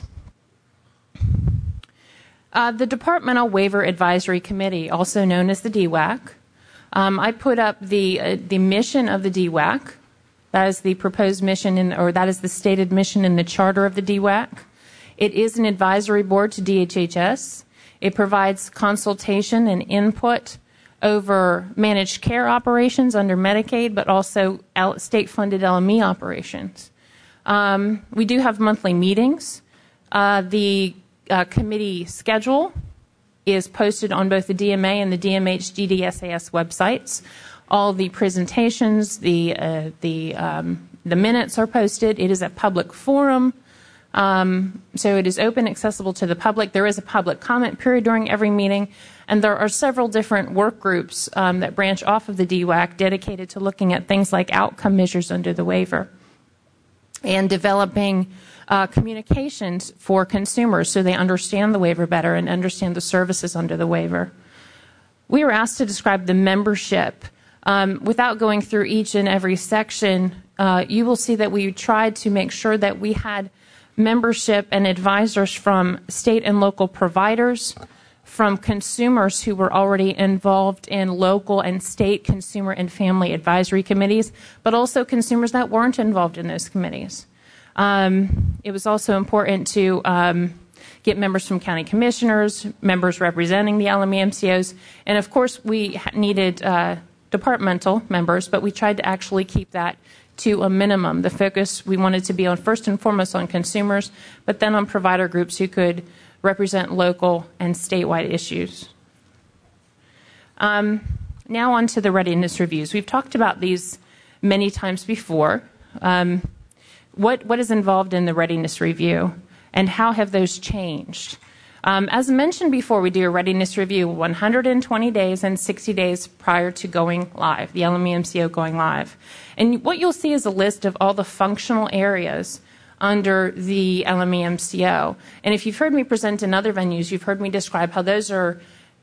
Uh, the Departmental Waiver Advisory Committee, also known as the D WAC, um, I put up the uh, the mission of the D WAC. That is the proposed mission, in, or that is the stated mission in the charter of the D WAC. It is an advisory board to D H H S. It provides consultation and input over managed care operations under Medicaid, but also state-funded L M E operations. Um, we do have monthly meetings. Uh, the uh, committee schedule is posted on both the D M A and the D M H D D S A S websites. All the presentations, the uh, the um, the minutes are posted. It is a public forum, um, so it is open, accessible to the public. There is a public comment period during every meeting, and there are several different work groups um, that branch off of the D WAC dedicated to looking at things like outcome measures under the waiver and developing uh, communications for consumers so they understand the waiver better and understand the services under the waiver. We were asked to describe the membership. Um, without going through each and every section, uh, you will see that we tried to make sure that we had membership and advisors from state and local providers, from consumers who were already involved in local and state consumer and family advisory committees, but also consumers that weren't involved in those committees. Um, it was also important to um, get members from county commissioners, members representing the L M E M C Os, and of course we needed uh, departmental members, but we tried to actually keep that to a minimum. The focus we wanted to be on first and foremost on consumers, but then on provider groups who could represent local and statewide issues. Um, now on to the readiness reviews. We've talked about these many times before. Um, what, what is involved in the readiness review, and how have those changed? Um, as mentioned before, we do a readiness review one hundred twenty days and sixty days prior to going live, the L M E M C O going live. And what you'll see is a list of all the functional areas under the L M E M C O. And if you've heard me present in other venues, you've heard me describe how those are,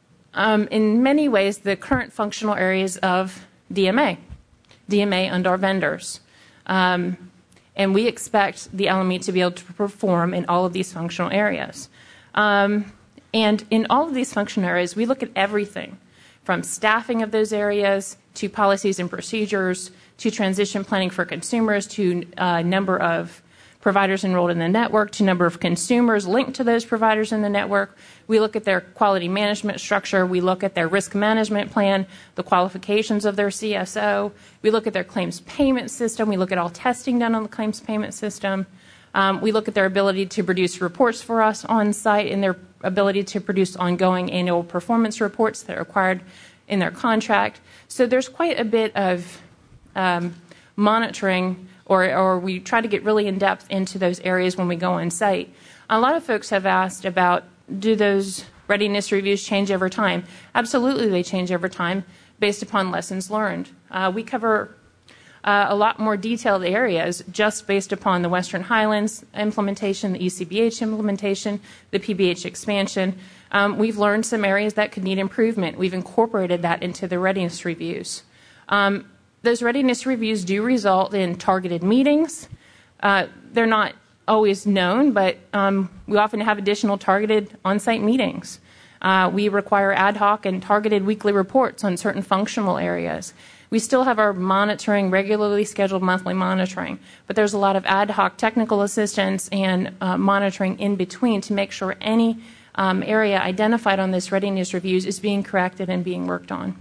um, in many ways, the current functional areas of D M A, D M A and our vendors. Um, and we expect the L M E to be able to perform in all of these functional areas. Um, and in all of these functional areas, we look at everything from staffing of those areas to policies and procedures to transition planning for consumers to uh, number of providers enrolled in the network to number of consumers linked to those providers in the network. We look at their quality management structure. We look at their risk management plan, the qualifications of their C S O. We look at their claims payment system. We look at all testing done on the claims payment system. Um, we look at their ability to produce reports for us on site and their ability to produce ongoing annual performance reports that are required in their contract. So there's quite a bit of um, monitoring, or, or we try to get really in depth into those areas when we go on site. A lot of folks have asked about, do those readiness reviews change over time? Absolutely, they change over time based upon lessons learned. Uh, we cover Uh, a lot more detailed areas just based upon the Western Highlands implementation, the E C B H implementation, the P B H expansion. Um, we've learned some areas that could need improvement. We've incorporated that into the readiness reviews. Um, those readiness reviews do result in targeted meetings. Uh, they're not always known, but um, we often have additional targeted on-site meetings. Uh, we require ad hoc and targeted weekly reports on certain functional areas. We still have our monitoring, regularly scheduled monthly monitoring, but there's a lot of ad hoc technical assistance and uh, monitoring in between to make sure any um, area identified on this readiness reviews is being corrected and being worked on.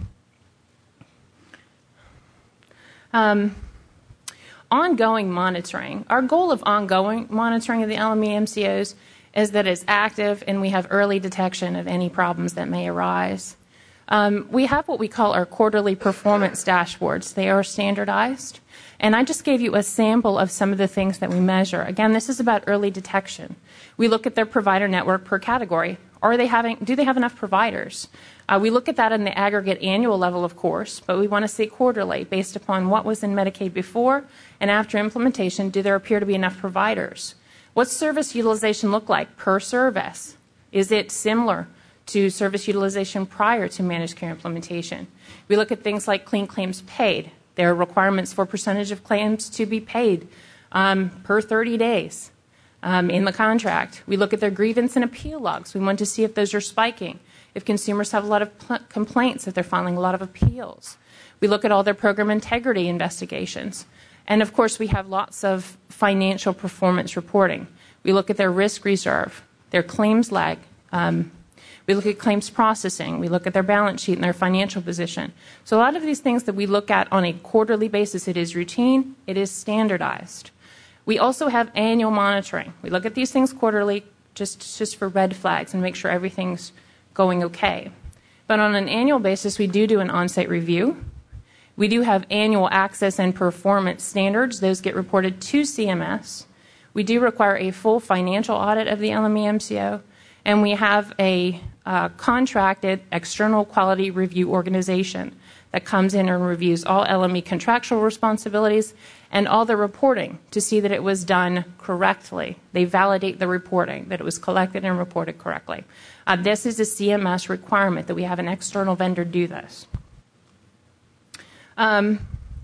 Um, ongoing monitoring. Our goal of ongoing monitoring of the L M E M C Os is that it's active and we have early detection of any problems that may arise. Um, we have what we call our quarterly performance dashboards. They are standardized. And I just gave you a sample of some of the things that we measure. Again, this is about early detection. We look at their provider network per category. Are they having, do they have enough providers? Uh, we look at that in the aggregate annual level, of course, but we want to see quarterly based upon what was in Medicaid before and after implementation. Do there appear to be enough providers? What's service utilization look like per service? Is it similar to service utilization prior to managed care implementation? We look at things like clean claims paid. There are requirements for percentage of claims to be paid um, per thirty days um, in the contract. We look at their grievance and appeal logs. We want to see if those are spiking, if consumers have a lot of complaints, if they're filing a lot of appeals. We look at all their program integrity investigations. And of course, we have lots of financial performance reporting. We look at their risk reserve, their claims lag, um, we look at claims processing. We look at their balance sheet and their financial position. So a lot of these things that we look at on a quarterly basis, it is routine, it is standardized. We also have annual monitoring. We look at these things quarterly just, just for red flags and make sure everything's going okay. But on an annual basis, we do do an on-site review. We do have annual access and performance standards. Those get reported to C M S. We do require a full financial audit of the L M E M C O, and we have a uh, contracted external quality review organization that comes in and reviews all L M E contractual responsibilities and all the reporting to see that it was done correctly. They validate the reporting, that it was collected and reported correctly. Uh, this is a C M S requirement that we have an external vendor do this. Um,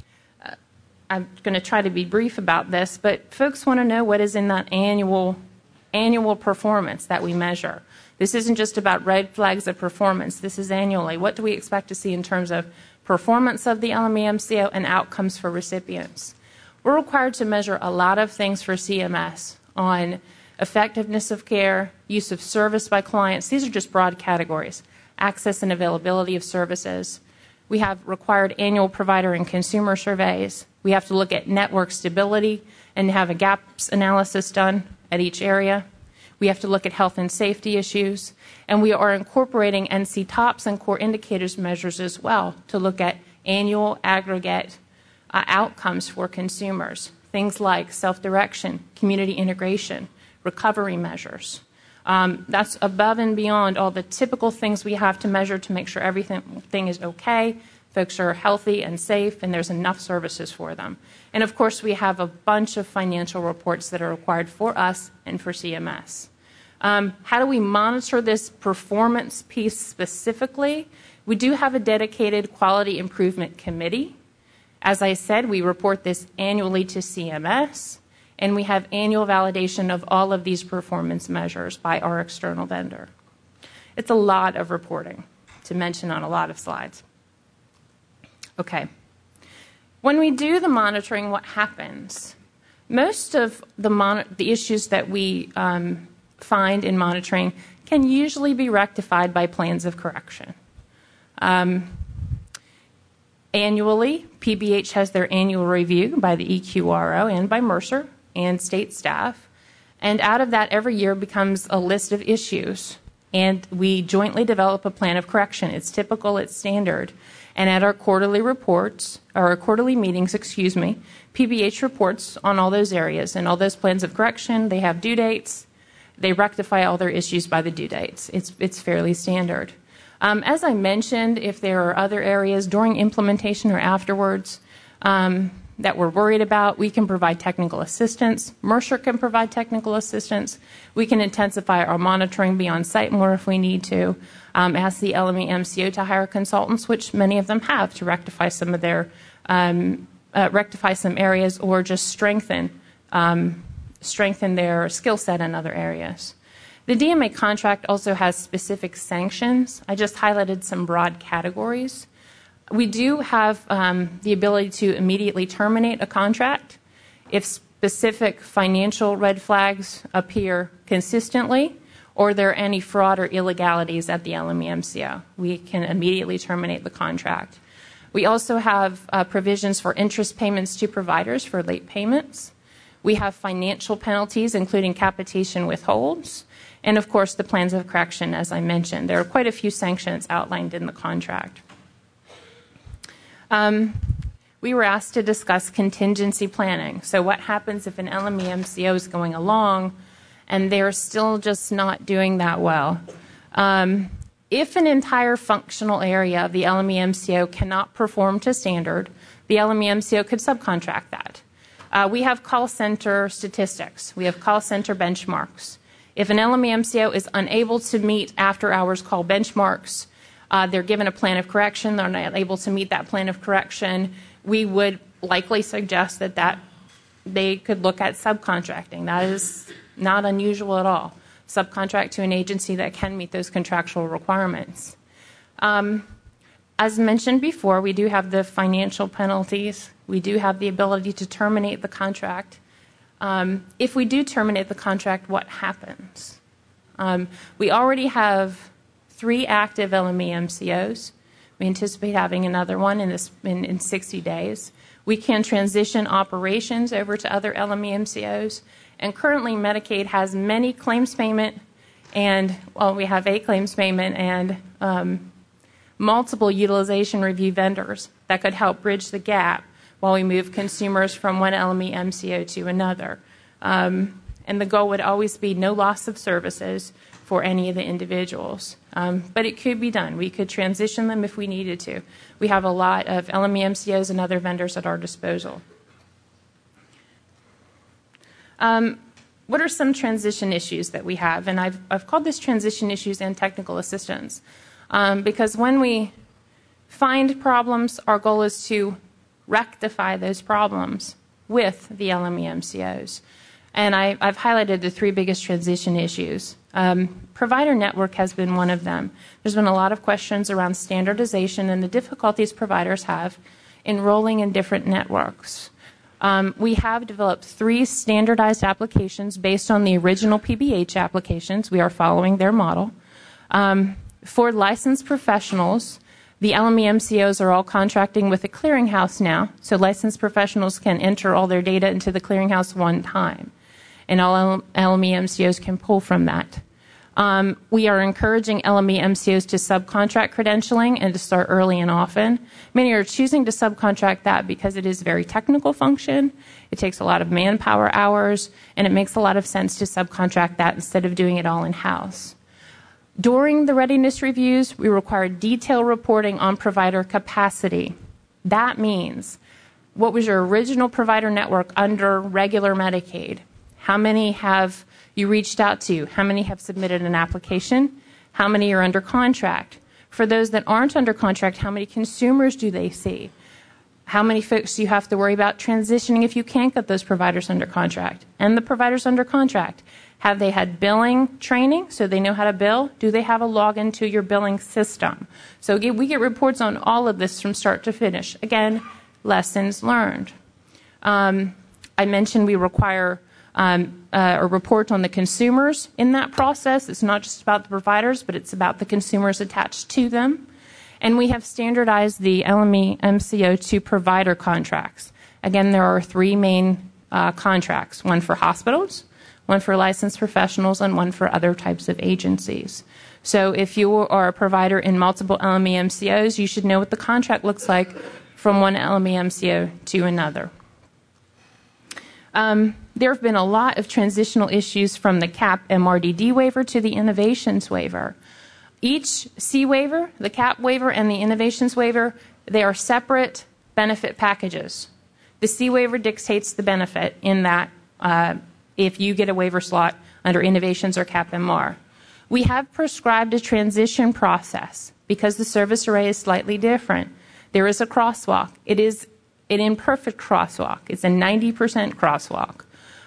I'm going to try to be brief about this, but folks want to know what is in that annual annual performance that we measure. This isn't just about red flags of performance. This is annually. What do we expect to see in terms of performance of the L M E M C O and outcomes for recipients? We're required to measure a lot of things for C M S on effectiveness of care, use of service by clients. These are just broad categories. Access and availability of services. We have required annual provider and consumer surveys. We have to look at network stability and have a gaps analysis done at each area. We have to look at health and safety issues. And we are incorporating N C TOPS and core indicators measures as well to look at annual aggregate uh, outcomes for consumers. Things like self-direction, community integration, recovery measures. Um, that's above and beyond all the typical things we have to measure to make sure everything is okay, folks are healthy and safe, and there's enough services for them. And of course, we have a bunch of financial reports that are required for us and for C M S. Um, how do we monitor this performance piece specifically? We do have a dedicated quality improvement committee. As I said, we report this annually to C M S. And we have annual validation of all of these performance measures by our external vendor. It's a lot of reporting to mention on a lot of slides. Okay. When we do the monitoring, what happens? Most of the, mon- the issues that we um, find in monitoring can usually be rectified by plans of correction. Um, annually, P B H has their annual review by the E Q R O and by Mercer and state staff, and out of that every year becomes a list of issues, and we jointly develop a plan of correction. It's typical, it's standard, and at our quarterly reports, or our quarterly meetings, excuse me, P B H reports on all those areas and all those plans of correction. They have due dates. They rectify all their issues by the due dates. It's, it's fairly standard. Um, as I mentioned, if there are other areas during implementation or afterwards, um, that we're worried about, we can provide technical assistance. Mercer can provide technical assistance. We can intensify our monitoring, be on site more if we need to. Um, ask the L M E M C O to hire consultants, which many of them have, to rectify some of their, um, uh, rectify some areas or just strengthen, um, strengthen their skill set in other areas. The D M A contract also has specific sanctions. I just highlighted some broad categories. We do have um, the ability to immediately terminate a contract if specific financial red flags appear consistently or there are any fraud or illegalities at the L M E M C O. We can immediately terminate the contract. We also have uh, provisions for interest payments to providers for late payments. We have financial penalties, including capitation withholds, and of course the plans of correction, as I mentioned. There are quite a few sanctions outlined in the contract. Um, we were asked to discuss contingency planning. So what happens if an L M E M C O is going along and they're still just not doing that well? Um, if an entire functional area of the L M E M C O cannot perform to standard, the L M E M C O could subcontract that. Uh, we have call center statistics. We have call center benchmarks. If an L M E M C O is unable to meet after-hours call benchmarks, Uh, they're given a plan of correction, they're not able to meet that plan of correction, we would likely suggest that, that they could look at subcontracting. That is not unusual at all. Subcontract to an agency that can meet those contractual requirements. Um, as mentioned before, we do have the financial penalties. We do have the ability to terminate the contract. Um, if we do terminate the contract, what happens? Um, we already have three active L M E M C Os. We anticipate having another one in, this, in, in sixty days. We can transition operations over to other L M E M C Os. And currently, Medicaid has many claims payment and, well, we have a claims payment and um, multiple utilization review vendors that could help bridge the gap while we move consumers from one L M E M C O to another. Um, and the goal would always be no loss of services for any of the individuals. Um, but it could be done. We could transition them if we needed to. We have a lot of L M E M C Os and other vendors at our disposal. Um, what are some transition issues that we have? And I've, I've called this transition issues and technical assistance. Um, because when we find problems, our goal is to rectify those problems with the L M E M C Os. And I, I've highlighted the three biggest transition issues. Um, provider network has been one of them. There's been a lot of questions around standardization and the difficulties providers have enrolling in different networks. Um, we have developed three standardized applications based on the original P B H applications. We are following their model. Um, for licensed professionals, the L M E M C Os are all contracting with a clearinghouse now, so licensed professionals can enter all their data into the clearinghouse one time, and all L M E M C Os can pull from that. Um, we are encouraging L M E M C Os to subcontract credentialing and to start early and often. Many are choosing to subcontract that because it is a very technical function. It takes a lot of manpower hours, and it makes a lot of sense to subcontract that instead of doing it all in-house. During the readiness reviews, we require detailed reporting on provider capacity. That means, what was your original provider network under regular Medicaid? How many have you reached out to? How many have submitted an application? How many are under contract? For those that aren't under contract, how many consumers do they see? How many folks do you have to worry about transitioning if you can't get those providers under contract? And the providers under contract, have they had billing training so they know how to bill? Do they have a login to your billing system? So we get reports on all of this from start to finish. Again, lessons learned. Um, I mentioned we require um, uh, a report on the consumers in that process. It's not just about the providers, but it's about the consumers attached to them. And we have standardized the L M E M C O to provider contracts. Again, there are three main uh, contracts, one for hospitals, one for licensed professionals, and one for other types of agencies. So if you are a provider in multiple L M E M C Os, you should know what the contract looks like from one L M E M C O to another. Um, there have been a lot of transitional issues from the C A P M R D D waiver to the innovations waiver. Each C waiver, the C A P waiver and the innovations waiver, they are separate benefit packages. The C waiver dictates the benefit in that uh, if you get a waiver slot under innovations or C A P M R. We have prescribed a transition process because the service array is slightly different. There is a crosswalk. It is an imperfect crosswalk. It's a ninety percent crosswalk.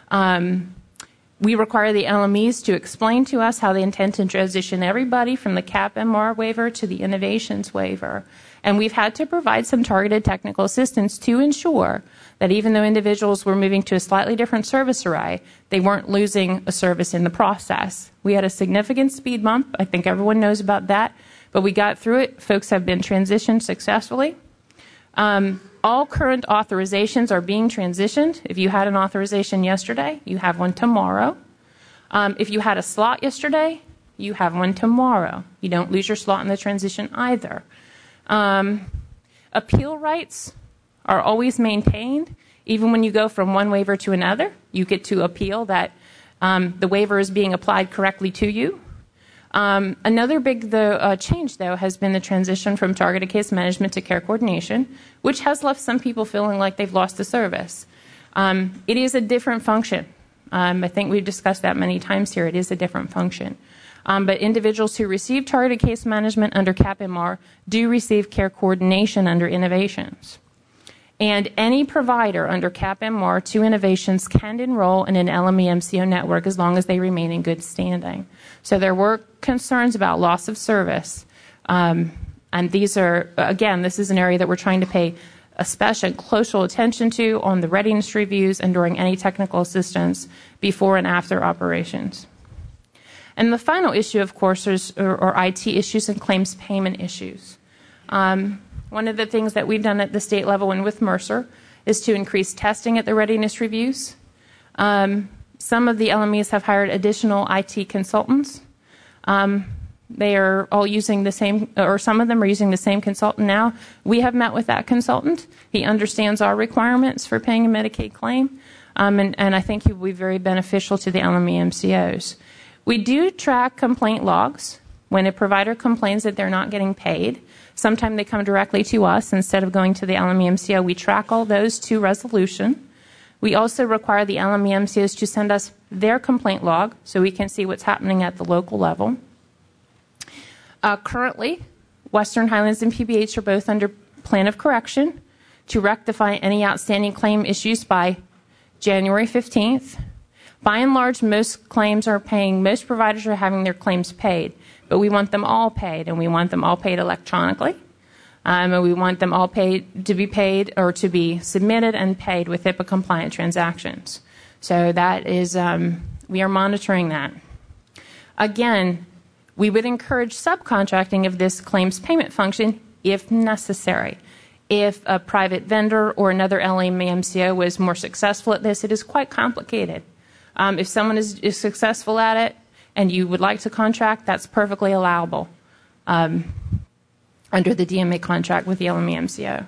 Um, we require the L M Es to explain to us how they intend to transition everybody from the C A P M R waiver to the innovations waiver. And we've had to provide some targeted technical assistance to ensure that even though individuals were moving to a slightly different service array, they weren't losing a service in the process. We had a significant speed bump. I think everyone knows about that. But we got through it. Folks have been transitioned successfully. Um, all current authorizations are being transitioned. If you had an authorization yesterday, you have one tomorrow. Um, if you had a slot yesterday, you have one tomorrow. You don't lose your slot in the transition either. Um, appeal rights are always maintained. Even when you go from one waiver to another, you get to appeal that um, the waiver is being applied correctly to you. Um, another big the, uh, change, though, has been the transition from targeted case management to care coordination, which has left some people feeling like they've lost the service. Um, it is a different function. Um, I think we've discussed that many times here. It is a different function. Um, but individuals who receive targeted case management under C A P M R do receive care coordination under innovations. And any provider under C A P M R to innovations can enroll in an L M E M C O network as long as they remain in good standing. So there were concerns about loss of service. Um, and these are, again, this is an area that we're trying to pay a special close attention to on the readiness reviews and during any technical assistance before and after operations. And the final issue, of course, is or, or I T issues and claims payment issues. Um, One of the things that we've done at the state level and with Mercer is to increase testing at the readiness reviews. Um, some of the L M Es have hired additional I T consultants. Um, They are all using the same, or some of them are using the same consultant now. We have met with that consultant. He understands our requirements for paying a Medicaid claim, um, and, and I think he will be very beneficial to the L M E M C Os. We do track complaint logs. When a provider complains that they're not getting paid, sometimes they come directly to us instead of going to the L M E M C O. We track all those to resolution. We also require the L M E M C Os to send us their complaint log so we can see what's happening at the local level. Uh, currently, Western Highlands and P B H are both under plan of correction to rectify any outstanding claim issues by January fifteenth. By and large, most claims are paying, most providers are having their claims paid, but we want them all paid, and we want them all paid electronically. Um, and we want them all paid to be paid or to be submitted and paid with HIPAA compliant transactions. So that is, um, we are monitoring that. Again, we would encourage subcontracting of this claims payment function if necessary. If a private vendor or another L M E M C O was more successful at this, it is quite complicated. Um, if someone is, is successful at it and you would like to contract, that's perfectly allowable um, under the D M A contract with the L M E M C O.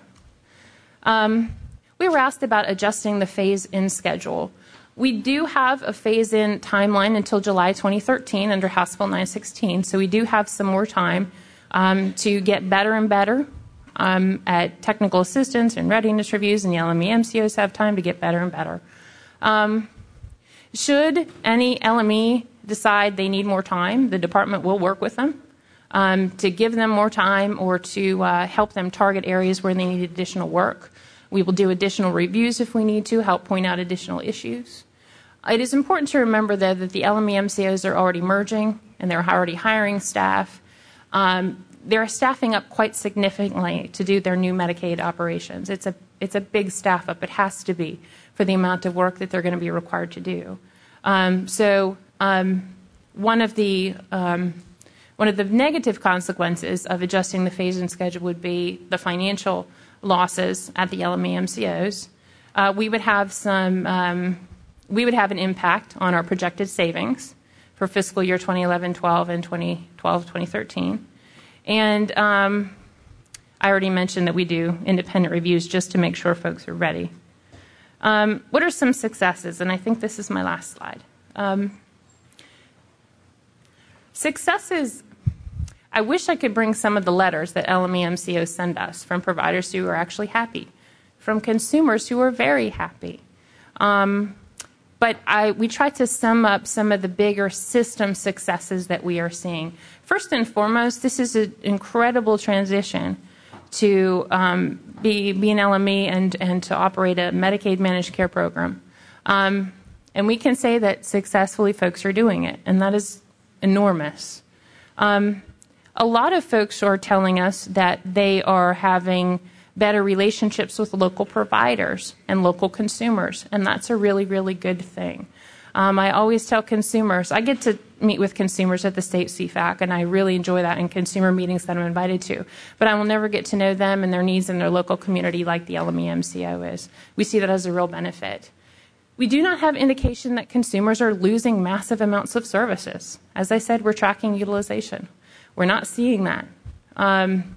Um, we were asked about adjusting the phase-in schedule. We do have a phase-in timeline until July twenty thirteen under House Bill nine sixteen, so we do have some more time um, to get better and better um, at technical assistance and readiness reviews, and the L M E M C Os have time to get better and better. Um, should any L M E decide they need more time, the department will work with them um, to give them more time or to uh, help them target areas where they need additional work. We will do additional reviews if we need to, help point out additional issues. It is important to remember, though, that the L M E M C Os are already merging and they're already hiring staff. Um, they're staffing up quite significantly to do their new Medicaid operations. It's a, it's a big staff up. It has to be for the amount of work that they're going to be required to do. Um, so um, one of the um, one of the negative consequences of adjusting the phase-in schedule would be the financial losses at the L M E M C Os. Uh, we would have some, um, we would have an impact on our projected savings for fiscal year twenty eleven twelve and twenty twelve twenty thirteen. And um, I already mentioned that we do independent reviews just to make sure folks are ready. Um, what are some successes? And I think this is my last slide. Um, successes. I wish I could bring some of the letters that L M E M C Os send us from providers who are actually happy, from consumers who are very happy. Um, but I, we try to sum up some of the bigger system successes that we are seeing. First and foremost, this is an incredible transition to um, be, be an L M E and, and to operate a Medicaid managed care program. Um, and we can say that successfully folks are doing it, and that is enormous. Um, A lot of folks are telling us that they are having better relationships with local providers and local consumers, and that's a really, really good thing. Um, I always tell consumers, I get to meet with consumers at the state C FAC, and I really enjoy that in consumer meetings that I'm invited to, but I will never get to know them and their needs in their local community like the L M E M C O is. We see that as a real benefit. We do not have indication that consumers are losing massive amounts of services. As I said, we're tracking utilization. We're not seeing that. Um,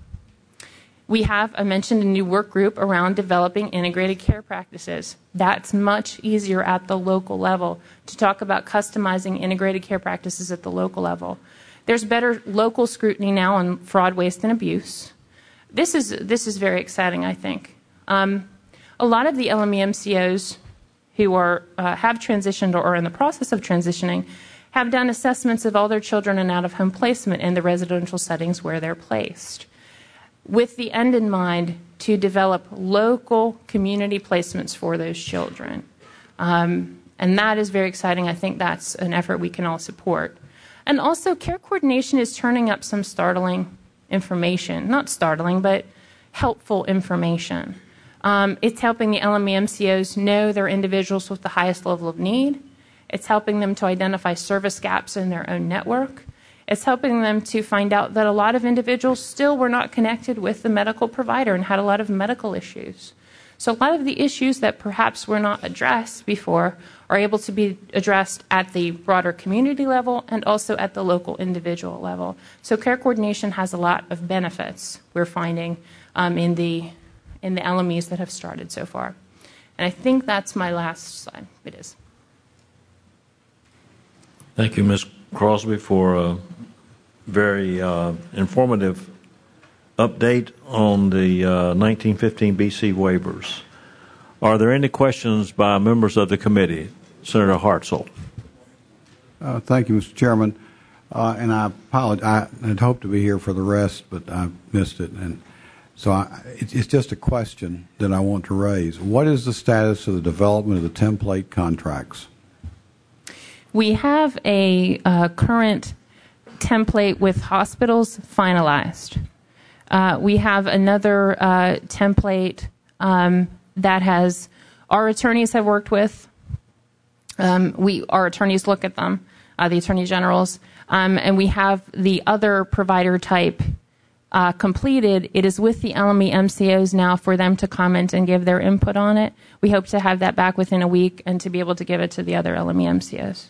we have, I mentioned, a new work group around developing integrated care practices. That's much easier at the local level to talk about customizing integrated care practices at the local level. There's better local scrutiny now on fraud, waste, and abuse. This is, this is very exciting, I think. Um, a lot of the L M E M C Os who are, uh, have transitioned or are in the process of transitioning have done assessments of all their children in out-of-home placement in the residential settings where they're placed, with the end in mind to develop local community placements for those children. Um, and that is very exciting. I think that's an effort we can all support. And also, care coordination is turning up some startling information. Not startling, but helpful information. Um, it's helping the L M E M C Os know their individuals with the highest level of need. It's helping them to identify service gaps in their own network. It's helping them to find out that a lot of individuals still were not connected with the medical provider and had a lot of medical issues. So a lot of the issues that perhaps were not addressed before are able to be addressed at the broader community level and also at the local individual level. So care coordination has a lot of benefits we're finding um, in the in the L M Es that have started so far. And I think that's my last slide. It is. Thank you, Miz Crosby, for a very uh, informative update on the uh, nineteen fifteen B C waivers. Are there any questions by members of the committee? Senator Hartzell. Uh, thank you, Mister Chairman. Uh, and I apologize. I had hoped to be here for the rest, but I missed it. And so I, it, it's just a question that I want to raise. What is the status of the development of the template contracts? We have a uh, current template with hospitals finalized. Uh, we have another uh, template um, that has our attorneys have worked with. Um, we our attorneys look at them, uh, the attorney generals, um, and we have the other provider type uh, completed. It is with the L M E M C Os now for them to comment and give their input on it. We hope to have that back within a week and to be able to give it to the other L M E M C Os.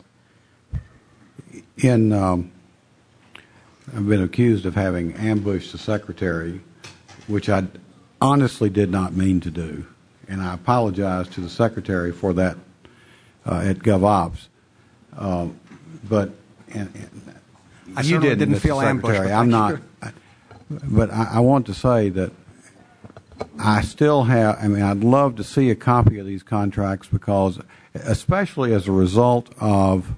In um, I've been accused of having ambushed the secretary, which I honestly did not mean to do, and I apologize to the secretary for that uh, at GovOps. Um, but and, and I you did, didn't feel ambushed. I'm not. I, but I, I want to say that I still have. I mean, I'd love to see a copy of these contracts because, especially as a result of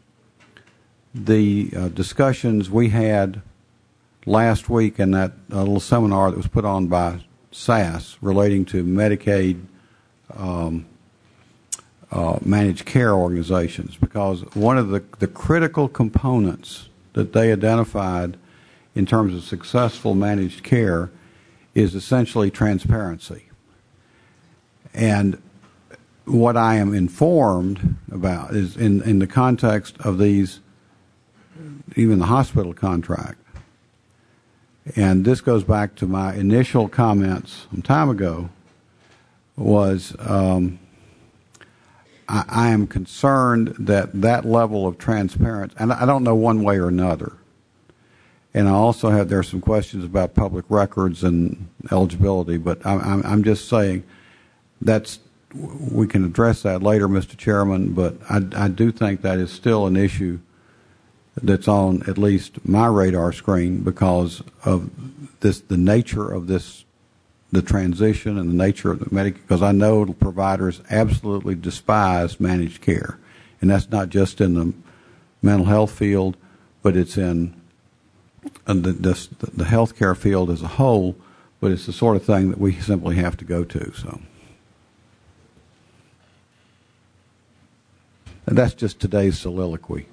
the uh, discussions we had last week in that uh, little seminar that was put on by S A S relating to Medicaid um, uh, managed care organizations, because one of the, the critical components that they identified in terms of successful managed care is essentially transparency. And what I am informed about is in, in the context of these, even the hospital contract, and this goes back to my initial comments some time ago, was um, I, I am concerned that that level of transparency, and I don't know one way or another, and I also have, there are some questions about public records and eligibility, but I'm, I'm, I'm just saying that's, we can address that later, Mister Chairman, but I, I do think that is still an issue that's on at least my radar screen because of this, the nature of this, the transition and the nature of the medical, because I know providers absolutely despise managed care. And that's not just in the mental health field, but it's in uh, the, this, the healthcare field as a whole, but it's the sort of thing that we simply have to go to. So, and that's just today's soliloquy.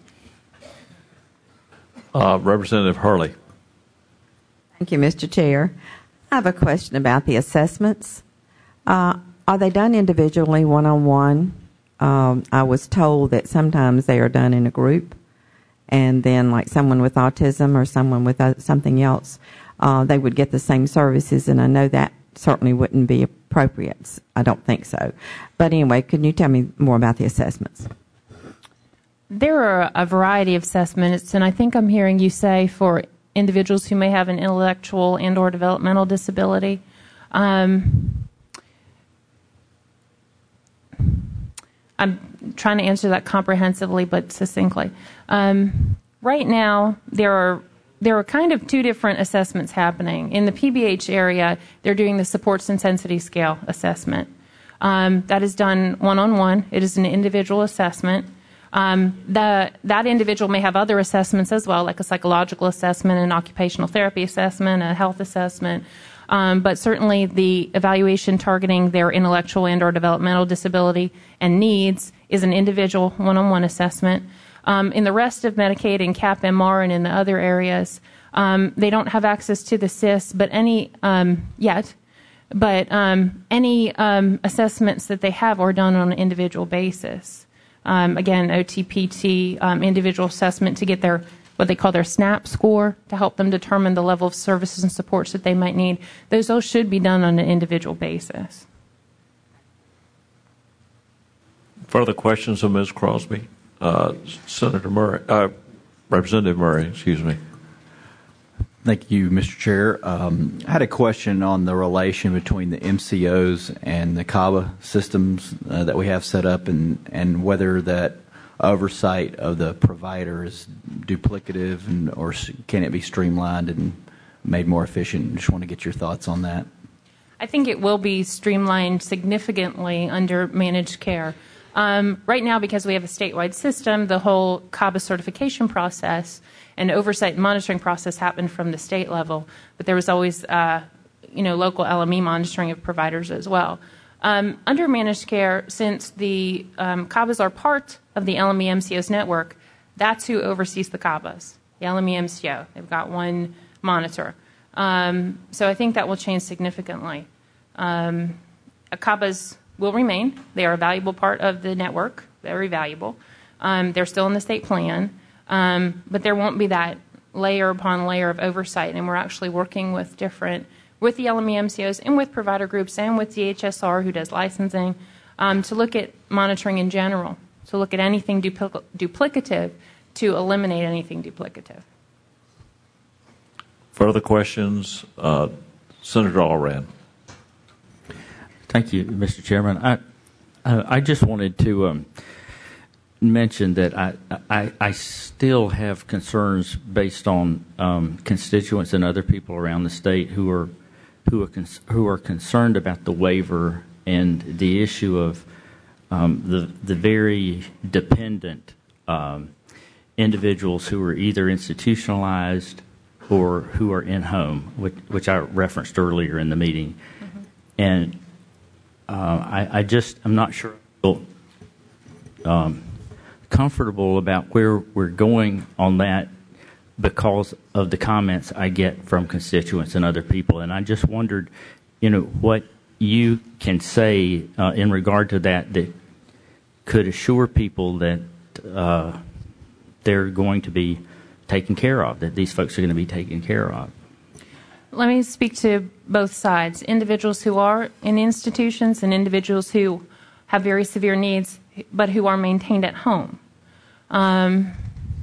Uh, Representative Hurley. Thank you, Mister Chair. I have a question about the assessments. Uh, are they done individually, one-on-one? Um, I was told that sometimes they are done in a group, and then like someone with autism or someone with uh, something else, uh, they would get the same services, and I know that certainly wouldn't be appropriate. I don't think so. But anyway, can you tell me more about the assessments? There are a variety of assessments, and I think I'm hearing you say for individuals who may have an intellectual and or developmental disability. Um, I'm trying to answer that comprehensively but succinctly. Um, right now, there are there are kind of two different assessments happening. In the P B H area, they're doing the supports intensity scale assessment. Um, that is done one-on-one. It is an individual assessment. Um, the, that individual may have other assessments as well, like a psychological assessment, an occupational therapy assessment, a health assessment. Um, but certainly the evaluation targeting their intellectual and or developmental disability and needs is an individual one-on-one assessment. Um, in the rest of Medicaid and C A P M R and in the other areas, um, they don't have access to the S I S, but any um, yet. But um, any um, assessments that they have are done on an individual basis. Um, again, O T P T, um, individual assessment to get their, what they call their SNAP score, to help them determine the level of services and supports that they might need. Those all should be done on an individual basis. Further questions of Miz Crosby? Uh, Senator Murray, uh, Representative Murray, excuse me. Thank you, Mister Chair. Um, I had a question on the relation between the M C Os and the CABA systems uh, that we have set up, and, and whether that oversight of the provider is duplicative, and, or can it be streamlined and made more efficient? Just want to get your thoughts on that. I think it will be streamlined significantly under managed care. Um, right now, because we have a statewide system, the whole CABA certification process and oversight and monitoring process happened from the state level, but there was always, uh, you know, local L M E monitoring of providers as well. Um, under managed care, since the um, CABAs are part of the L M E M C O's network, that's who oversees the CABAs, the L M E M C O. They've got one monitor. Um, so I think that will change significantly. Um, CABAs will remain. They are a valuable part of the network, very valuable. Um, they're still in the state plan, um, but there won't be that layer upon layer of oversight, and we're actually working with different, with the L M E M C Os and with provider groups and with D H S R, who does licensing, um, to look at monitoring in general, to look at anything dupl- duplicative, to eliminate anything duplicative. Further questions? Uh, Senator Allred. Thank you, Mister Chairman. I uh, I just wanted to um, mention that I, I I still have concerns based on um, constituents and other people around the state who are who are con- who are concerned about the waiver and the issue of um, the the very dependent um, individuals who are either institutionalized or who are in home, which, which I referenced earlier in the meeting, mm-hmm. and Uh, I, I just, I'm not sure I feel um, comfortable about where we're going on that because of the comments I get from constituents and other people. And I just wondered, you know, what you can say uh, in regard to that that could assure people that uh, they're going to be taken care of, that these folks are going to be taken care of. Let me speak to both sides, individuals who are in institutions and individuals who have very severe needs but who are maintained at home. Um,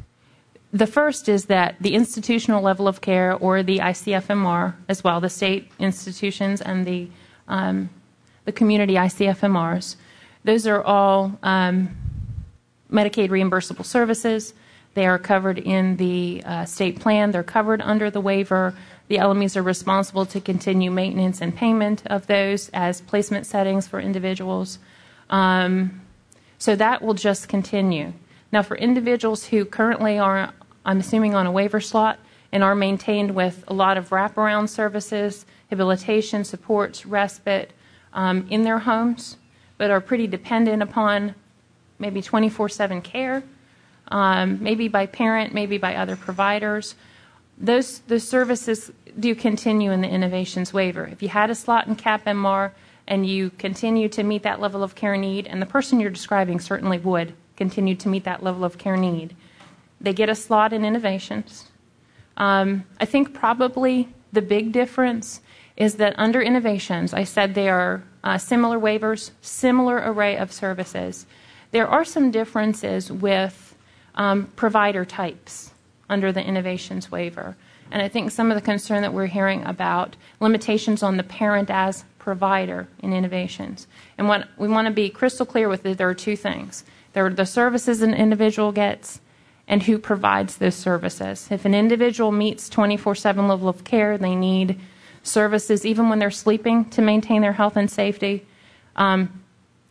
the first is that the institutional level of care, or the I C F M R as well, the state institutions and the, um, the community I C F M Rs, those are all um, Medicaid reimbursable services. They are covered in the uh, state plan. They're covered under the waiver. The L M Es are responsible to continue maintenance and payment of those as placement settings for individuals. Um, so that will just continue. Now, for individuals who currently are, I'm assuming, on a waiver slot and are maintained with a lot of wraparound services, habilitation, supports, respite um, in their homes, but are pretty dependent upon maybe twenty-four seven care, um, maybe by parent, maybe by other providers, Those, those services do continue in the innovations waiver. If you had a slot in C A P M R and you continue to meet that level of care need, and the person you're describing certainly would continue to meet that level of care need, they get a slot in innovations. Um, I think probably the big difference is that under innovations, I said they are uh, similar waivers, similar array of services. There are some differences with um, provider types under the innovations waiver. And I think some of the concern that we're hearing about limitations on the parent as provider in innovations. And what we want to be crystal clear with is there are two things. There are the services an individual gets and who provides those services. If an individual meets twenty-four seven level of care, they need services even when they're sleeping to maintain their health and safety. Um,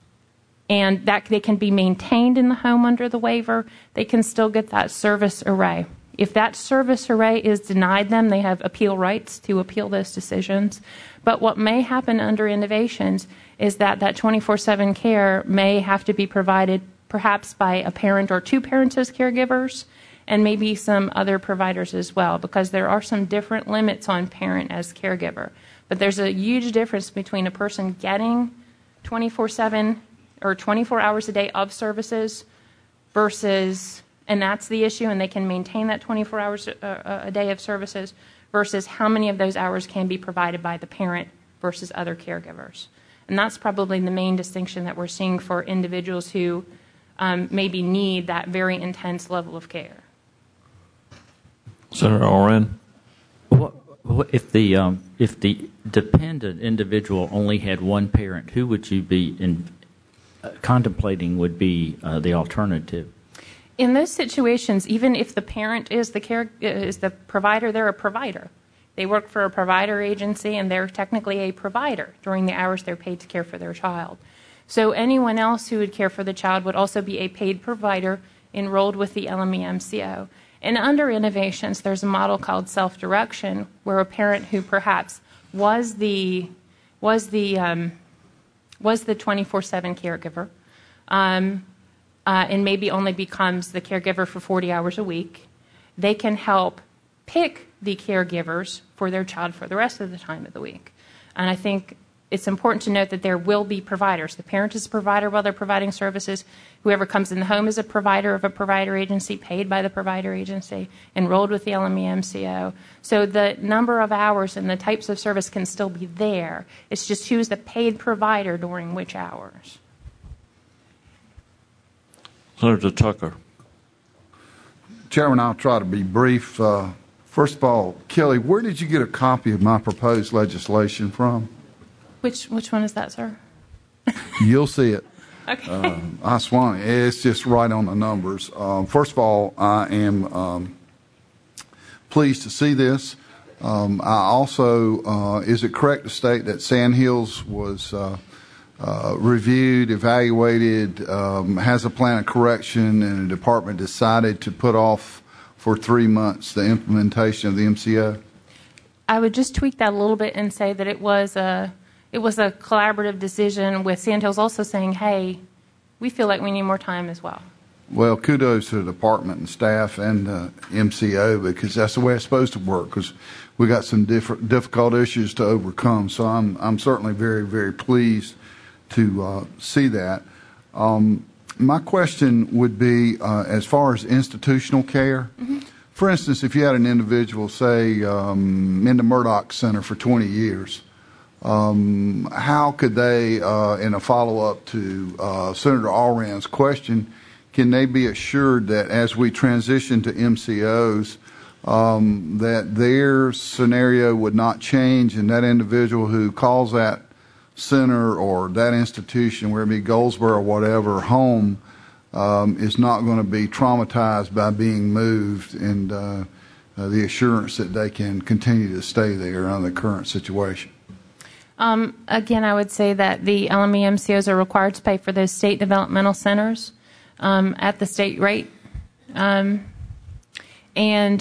and that they can be maintained in the home under the waiver, they can still get that service array. If that service array is denied them, they have appeal rights to appeal those decisions. But what may happen under innovations is that that twenty-four seven care may have to be provided perhaps by a parent or two parents as caregivers, and maybe some other providers as well, because there are some different limits on parent as caregiver. But there's a huge difference between a person getting twenty-four seven or twenty-four hours a day of services versus, and that's the issue, and they can maintain that twenty-four hours a, a day of services, versus how many of those hours can be provided by the parent versus other caregivers. And that's probably the main distinction that we're seeing for individuals who um, maybe need that very intense level of care. Senator Oren? What, what if the um, if the dependent individual only had one parent, who would you be in, uh, contemplating would be uh, the alternative? In those situations, even if the parent is the care is the provider, they're a provider. They work for a provider agency, and they're technically a provider during the hours they're paid to care for their child. So anyone else who would care for the child would also be a paid provider enrolled with the L M E M C O. And under Innovations, there's a model called self-direction, where a parent who perhaps was the was the um, was the twenty-four seven caregiver, um, uh, and maybe only becomes the caregiver for forty hours a week, they can help pick the caregivers for their child for the rest of the time of the week. And I think it's important to note that there will be providers. The parent is a provider while they're providing services. Whoever comes in the home is a provider of a provider agency, paid by the provider agency, enrolled with the L M E M C O. So the number of hours and the types of service can still be there. It's just who's the paid provider during which hours. Senator Tucker. Chairman, I'll try to be brief. Uh, first of all, Kelly, where did you get a copy of my proposed legislation from? Which which one is that, sir? You'll see it. Okay. Uh, I swan it. It's just right on the numbers. Um, first of all, I am um, pleased to see this. Um, I also, uh, is it correct to state that Sandhills was uh, uh, reviewed, evaluated, um, has a plan of correction, and the department decided to put off for three months the implementation of the M C O? I would just tweak that a little bit and say that it was a it was a collaborative decision with Sandhills also saying, hey, we feel like we need more time as well. Well, kudos to the department and staff and uh, M C O, because that's the way it's supposed to work, because we got some different difficult issues to overcome. So I'm I'm certainly very, very pleased to uh, see that. Um, my question would be, uh, as far as institutional care, mm-hmm. For instance, if you had an individual, say, um, in the Murdoch Center for twenty years, um, how could they, uh, in a follow-up to uh, Senator Allren's question, can they be assured that as we transition to M C Os, um, that their scenario would not change, and that individual who calls that center or that institution, whether it be Goldsboro or whatever, home, um, is not going to be traumatized by being moved, and uh, uh, the assurance that they can continue to stay there under the current situation? Um, again, I would say that the L M E M C Os are required to pay for those state developmental centers um, at the state rate. Um, and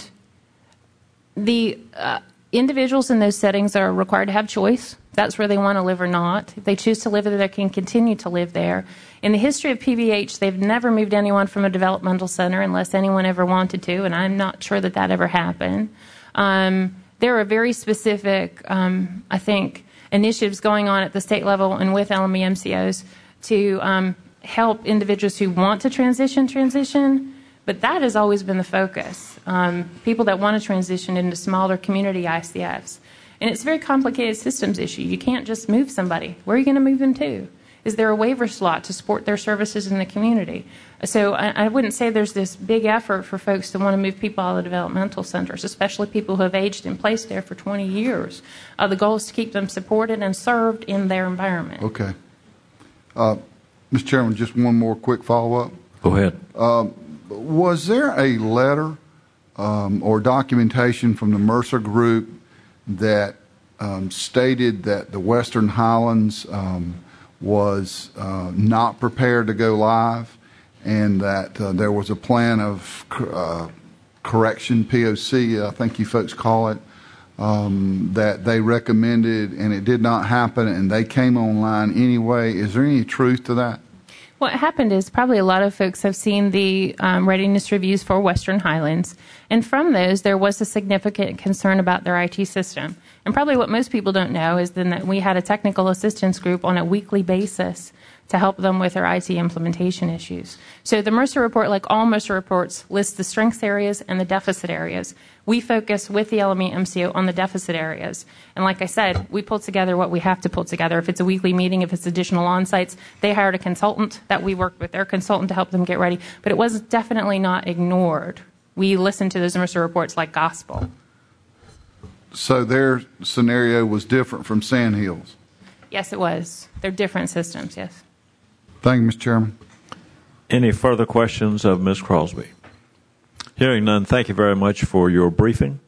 the uh, individuals in those settings are required to have choice. That's where they want to live or not. If they choose to live there, they can continue to live there. In the history of P V H, they've never moved anyone from a developmental center unless anyone ever wanted to, and I'm not sure that that ever happened. Um, there are very specific, um, I think, initiatives going on at the state level and with L M E M C Os to um, help individuals who want to transition, transition, but that has always been the focus. Um, people that want to transition into smaller community I C Fs. And it's a very complicated systems issue. You can't just move somebody. Where are you going to move them to? Is there a waiver slot to support their services in the community? So I, I wouldn't say there's this big effort for folks to want to move people out of developmental centers, especially people who have aged and placed there for twenty years. Uh, the goal is to keep them supported and served in their environment. Okay. Uh, Mister Chairman, just one more quick follow-up. Go ahead. Uh, was there a letter um, or documentation from the Mercer Group that um, stated that the Western Highlands um, was uh, not prepared to go live, and that uh, there was a plan of uh, correction, P O C, I think you folks call it, um, that they recommended, and it did not happen, and they came online anyway? Is there any truth to that? What happened is probably a lot of folks have seen the um, readiness reviews for Western Highlands, and from those there was a significant concern about their I T system. And probably what most people don't know is then that we had a technical assistance group on a weekly basis to help them with their I T implementation issues. So the Mercer report, like all Mercer reports, lists the strengths areas and the deficit areas. We focus with the L M E M C O on the deficit areas. And like I said, we pull together what we have to pull together. If it's a weekly meeting, if it's additional on-sites, they hired a consultant that we worked with their consultant to help them get ready. But it was definitely not ignored. We listened to those Mercer reports like gospel. So their scenario was different from Sandhills? Yes, it was. They're different systems, yes. Thank you, Mister Chairman. Any further questions of Miz Crosby? Hearing none, thank you very much for your briefing.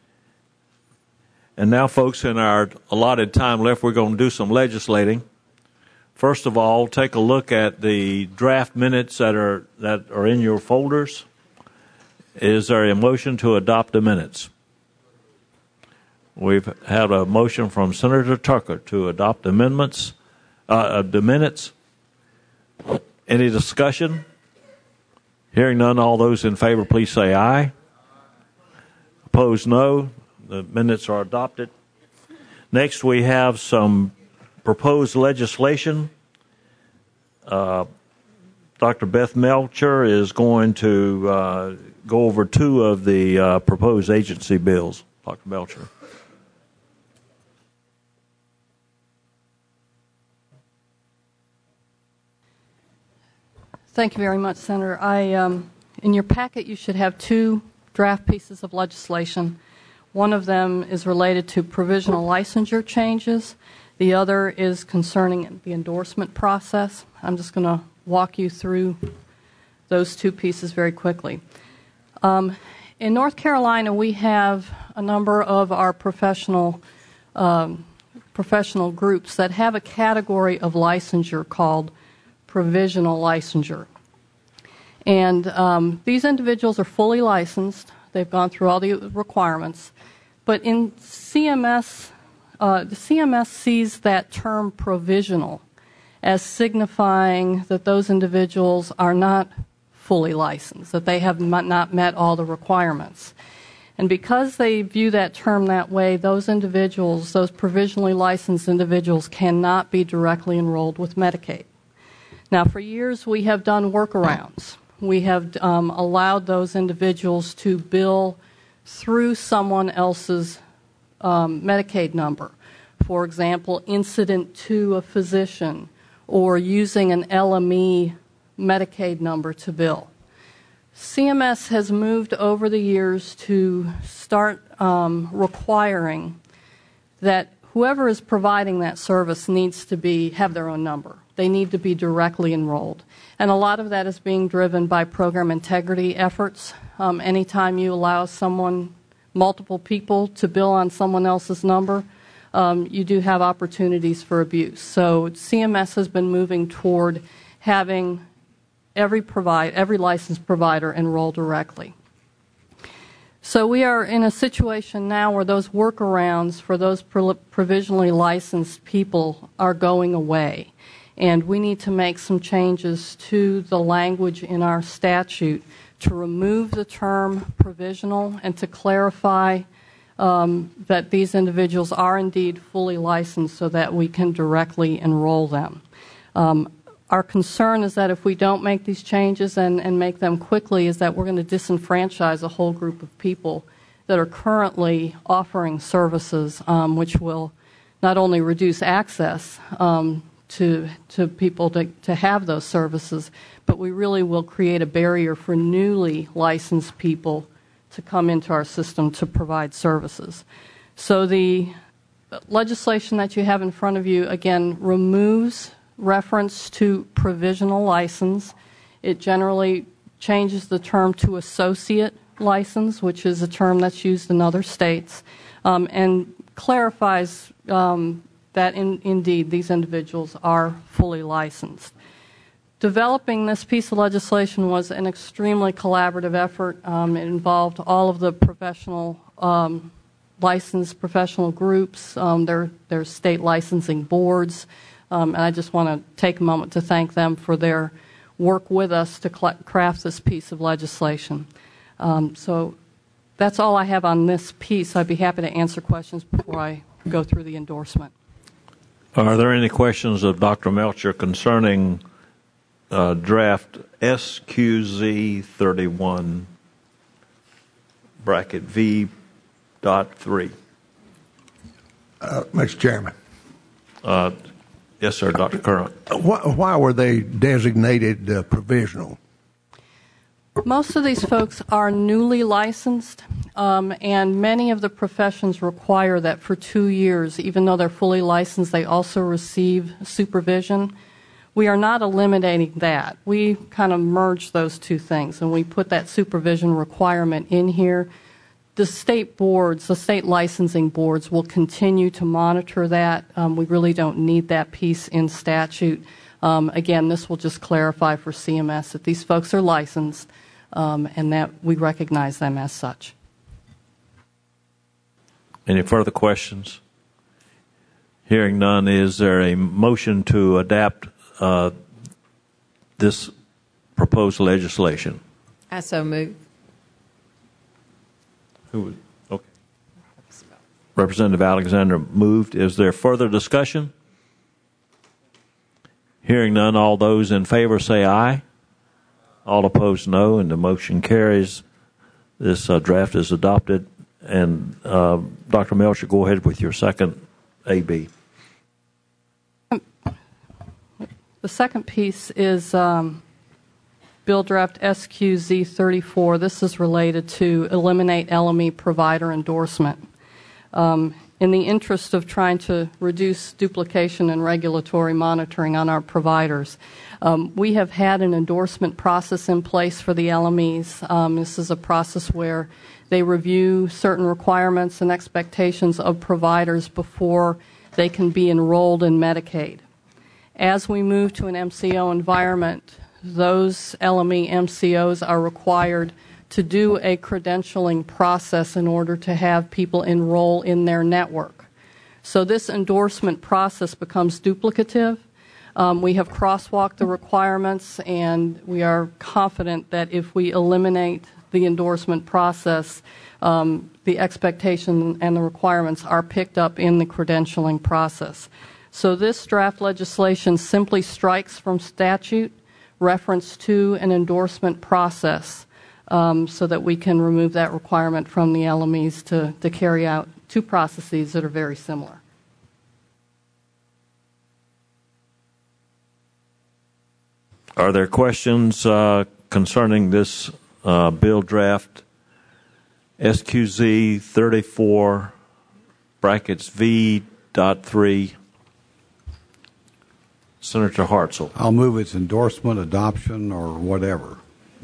And now, folks, in our allotted time left, we're going to do some legislating. First of all, take a look at the draft minutes that are that are in your folders. Is there a motion to adopt the minutes? We've had a motion from Senator Tucker to adopt amendments, uh, the minutes. Any discussion? Hearing none, all those in favor, please say aye. Opposed, no. The minutes are adopted. Next, we have some proposed legislation. Uh, Doctor Beth Melcher is going to uh, go over two of the uh, proposed agency bills. Doctor Melcher. Thank you very much, Senator. I, um, in your packet, you should have two draft pieces of legislation. One of them is related to provisional licensure changes. The other is concerning the endorsement process. I'm just going to walk you through those two pieces very quickly. Um, in North Carolina, we have a number of our professional um, professional groups that have a category of licensure called provisional licensure. And um, these individuals are fully licensed. They've gone through all the requirements. But in C M S, uh, the C M S sees that term provisional as signifying that those individuals are not fully licensed, that they have not met all the requirements. And because they view that term that way, those individuals, those provisionally licensed individuals, cannot be directly enrolled with Medicaid. Now, for years, we have done workarounds. We have um, allowed those individuals to bill through someone else's um, Medicaid number. For example, incident to a physician or using an L M E Medicaid number to bill. C M S has moved over the years to start um, requiring that whoever is providing that service needs to be have their own number. They need to be directly enrolled. And a lot of that is being driven by program integrity efforts. Um, anytime you allow someone, multiple people, to bill on someone else's number, um, you do have opportunities for abuse. So C M S has been moving toward having every provide, every licensed provider enroll directly. So we are in a situation now where those workarounds for those provisionally licensed people are going away. And we need to make some changes to the language in our statute to remove the term provisional and to clarify um, that these individuals are indeed fully licensed so that we can directly enroll them. Um, our concern is that if we don't make these changes and, and make them quickly, is that we're going to disenfranchise a whole group of people that are currently offering services, um, which will not only reduce access um, to to people to, to have those services, but we really will create a barrier for newly licensed people to come into our system to provide services. So the legislation that you have in front of you, again, removes reference to provisional license. It generally changes the term to associate license, which is a term that's used in other states, um, and clarifies um, that in, indeed these individuals are fully licensed. Developing this piece of legislation was an extremely collaborative effort. Um, it involved all of the professional, um, licensed professional groups, um, their, their state licensing boards, um, and I just want to take a moment to thank them for their work with us to cl- craft this piece of legislation. Um, so that's all I have on this piece. I'd be happy to answer questions before I go through the endorsement. Are there any questions of Doctor Melcher concerning uh, draft S Q Z thirty-one bracket V dot three? Uh, Mister Chairman. Uh, yes, sir, Doctor Curran. Why, why were they designated uh, provisional? Most of these folks are newly licensed, um, and many of the professions require that for two years, even though they're fully licensed, they also receive supervision. We are not eliminating that. We kind of merge those two things, and we put that supervision requirement in here. The state boards, the state licensing boards, will continue to monitor that. Um, we really don't need that piece in statute. Um, again, this will just clarify for C M S that these folks are licensed, um, and that we recognize them as such. Any further questions? Hearing none, is there a motion to adapt uh, this proposed legislation? I so move. Who was, okay. Representative Alexander moved. Is there further discussion? Hearing none, all those in favor say aye. All opposed, no, and the motion carries. This uh, draft is adopted. And uh, Doctor Melcher, go ahead with your second A B. The second piece is um, Bill Draft S Q Z thirty-four. This is related to eliminate L M E provider endorsement. Um, in the interest of trying to reduce duplication and regulatory monitoring on our providers, um, we have had an endorsement process in place for the L M Es. Um, this is a process where they review certain requirements and expectations of providers before they can be enrolled in Medicaid. As we move to an M C O environment, those L M E M C Os are required to do a credentialing process in order to have people enroll in their network. So this endorsement process becomes duplicative. Um, we have crosswalked the requirements, and we are confident that if we eliminate the endorsement process, um, the expectation and the requirements are picked up in the credentialing process. So this draft legislation simply strikes from statute reference to an endorsement process, um, so that we can remove that requirement from the L M Es to, to carry out two processes that are very similar. Are there questions uh, concerning this uh, bill draft S Q Z thirty-four brackets V dot three? Senator Hartzell. I'll move its endorsement, adoption, or whatever.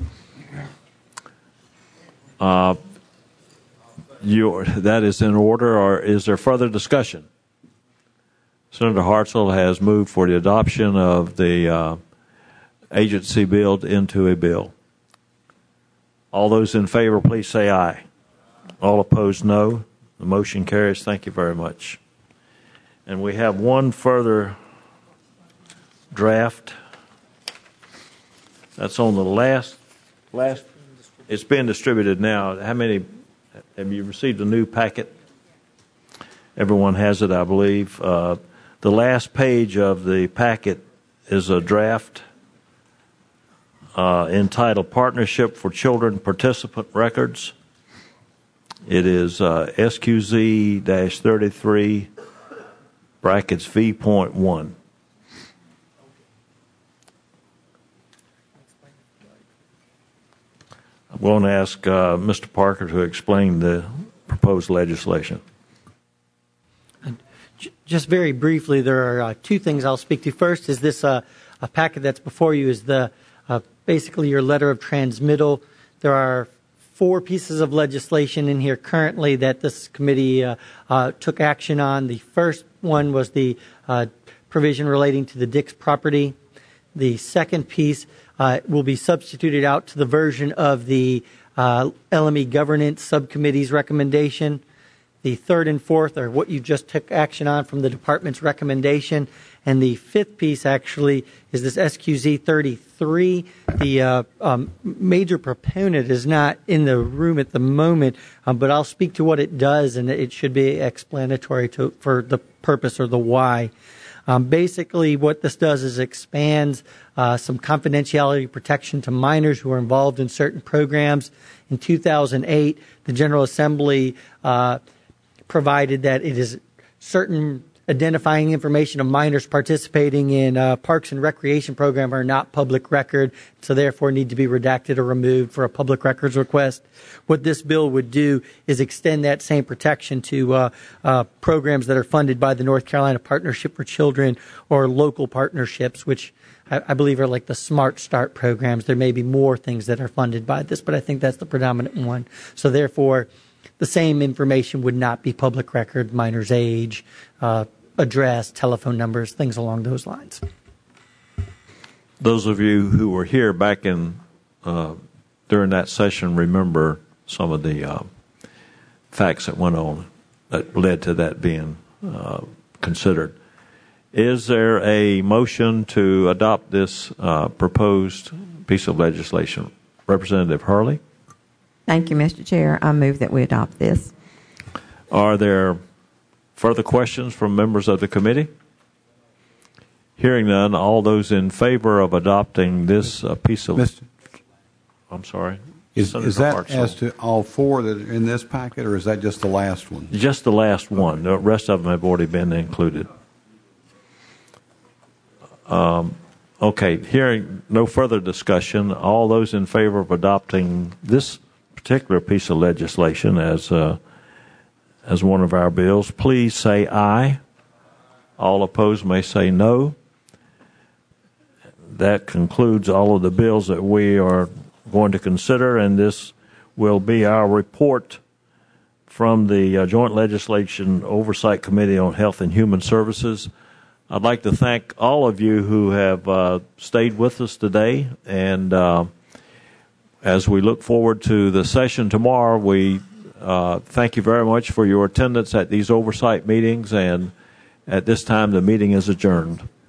Uh, you, that is in order, or is there further discussion? Senator Hartzell has moved for the adoption of the uh, agency bill into a bill. All those in favor, please say aye. All opposed, no. The motion carries. Thank you very much. And we have one further draft. That's on the last, last, it's been distributed now. How many, have you received a new packet? Everyone has it, I believe. Uh, the last page of the packet is a draft uh, entitled Partnership for Children Participant Records. It is uh, S Q Z thirty-three brackets V point one. I'm going to ask uh, Mister Parker to explain the proposed legislation. Just very briefly, there are uh, two things I'll speak to. First is this uh, a packet that's before you is the uh, basically your letter of transmittal. There are four pieces of legislation in here currently that this committee uh, uh, took action on. The first one was the uh, provision relating to the Dix property. The second piece uh, will be substituted out to the version of the uh, L M E governance subcommittee's recommendation. The third and fourth are what you just took action on from the department's recommendation. And the fifth piece actually is this S Q Z thirty-three. The uh, um, major proponent is not in the room at the moment, um, but I'll speak to what it does, and it should be explanatory to, for the purpose or the why. Um, basically, what this does is expands uh, some confidentiality protection to minors who are involved in certain programs. In two thousand eight, the General Assembly uh, provided that it is certain identifying information of minors participating in uh, parks and recreation program are not public record, so therefore need to be redacted or removed for a public records request. What this bill would do is extend that same protection to uh, uh, programs that are funded by the North Carolina Partnership for Children or local partnerships, which I, I believe are like the Smart Start programs. There may be more things that are funded by this, but I think that's the predominant one. So therefore, the same information would not be public record, minor's age, uh, address, telephone numbers, things along those lines. Those of you who were here back in uh, during that session remember some of the uh, facts that went on that led to that being uh, considered. Is there a motion to adopt this uh, proposed piece of legislation? Representative Hurley? Thank you, Mister Chair. I move that we adopt this. Are there further questions from members of the committee? Hearing none, all those in favor of adopting this uh, piece of... Mister I'm sorry. Is, Senator is that Hartzell. as to all four that are in this packet, or is that just the last one? Just the last one. The rest of them have already been included. Um, okay, hearing no further discussion, all those in favor of adopting this particular piece of legislation as uh, as one of our bills, please say aye. All opposed may say no. That concludes all of the bills that we are going to consider, and this will be our report from the uh, Joint Legislation Oversight Committee on Health and Human Services. I'd like to thank all of you who have uh, stayed with us today, and uh, as we look forward to the session tomorrow, we uh, thank you very much for your attendance at these oversight meetings, and at this time the meeting is adjourned.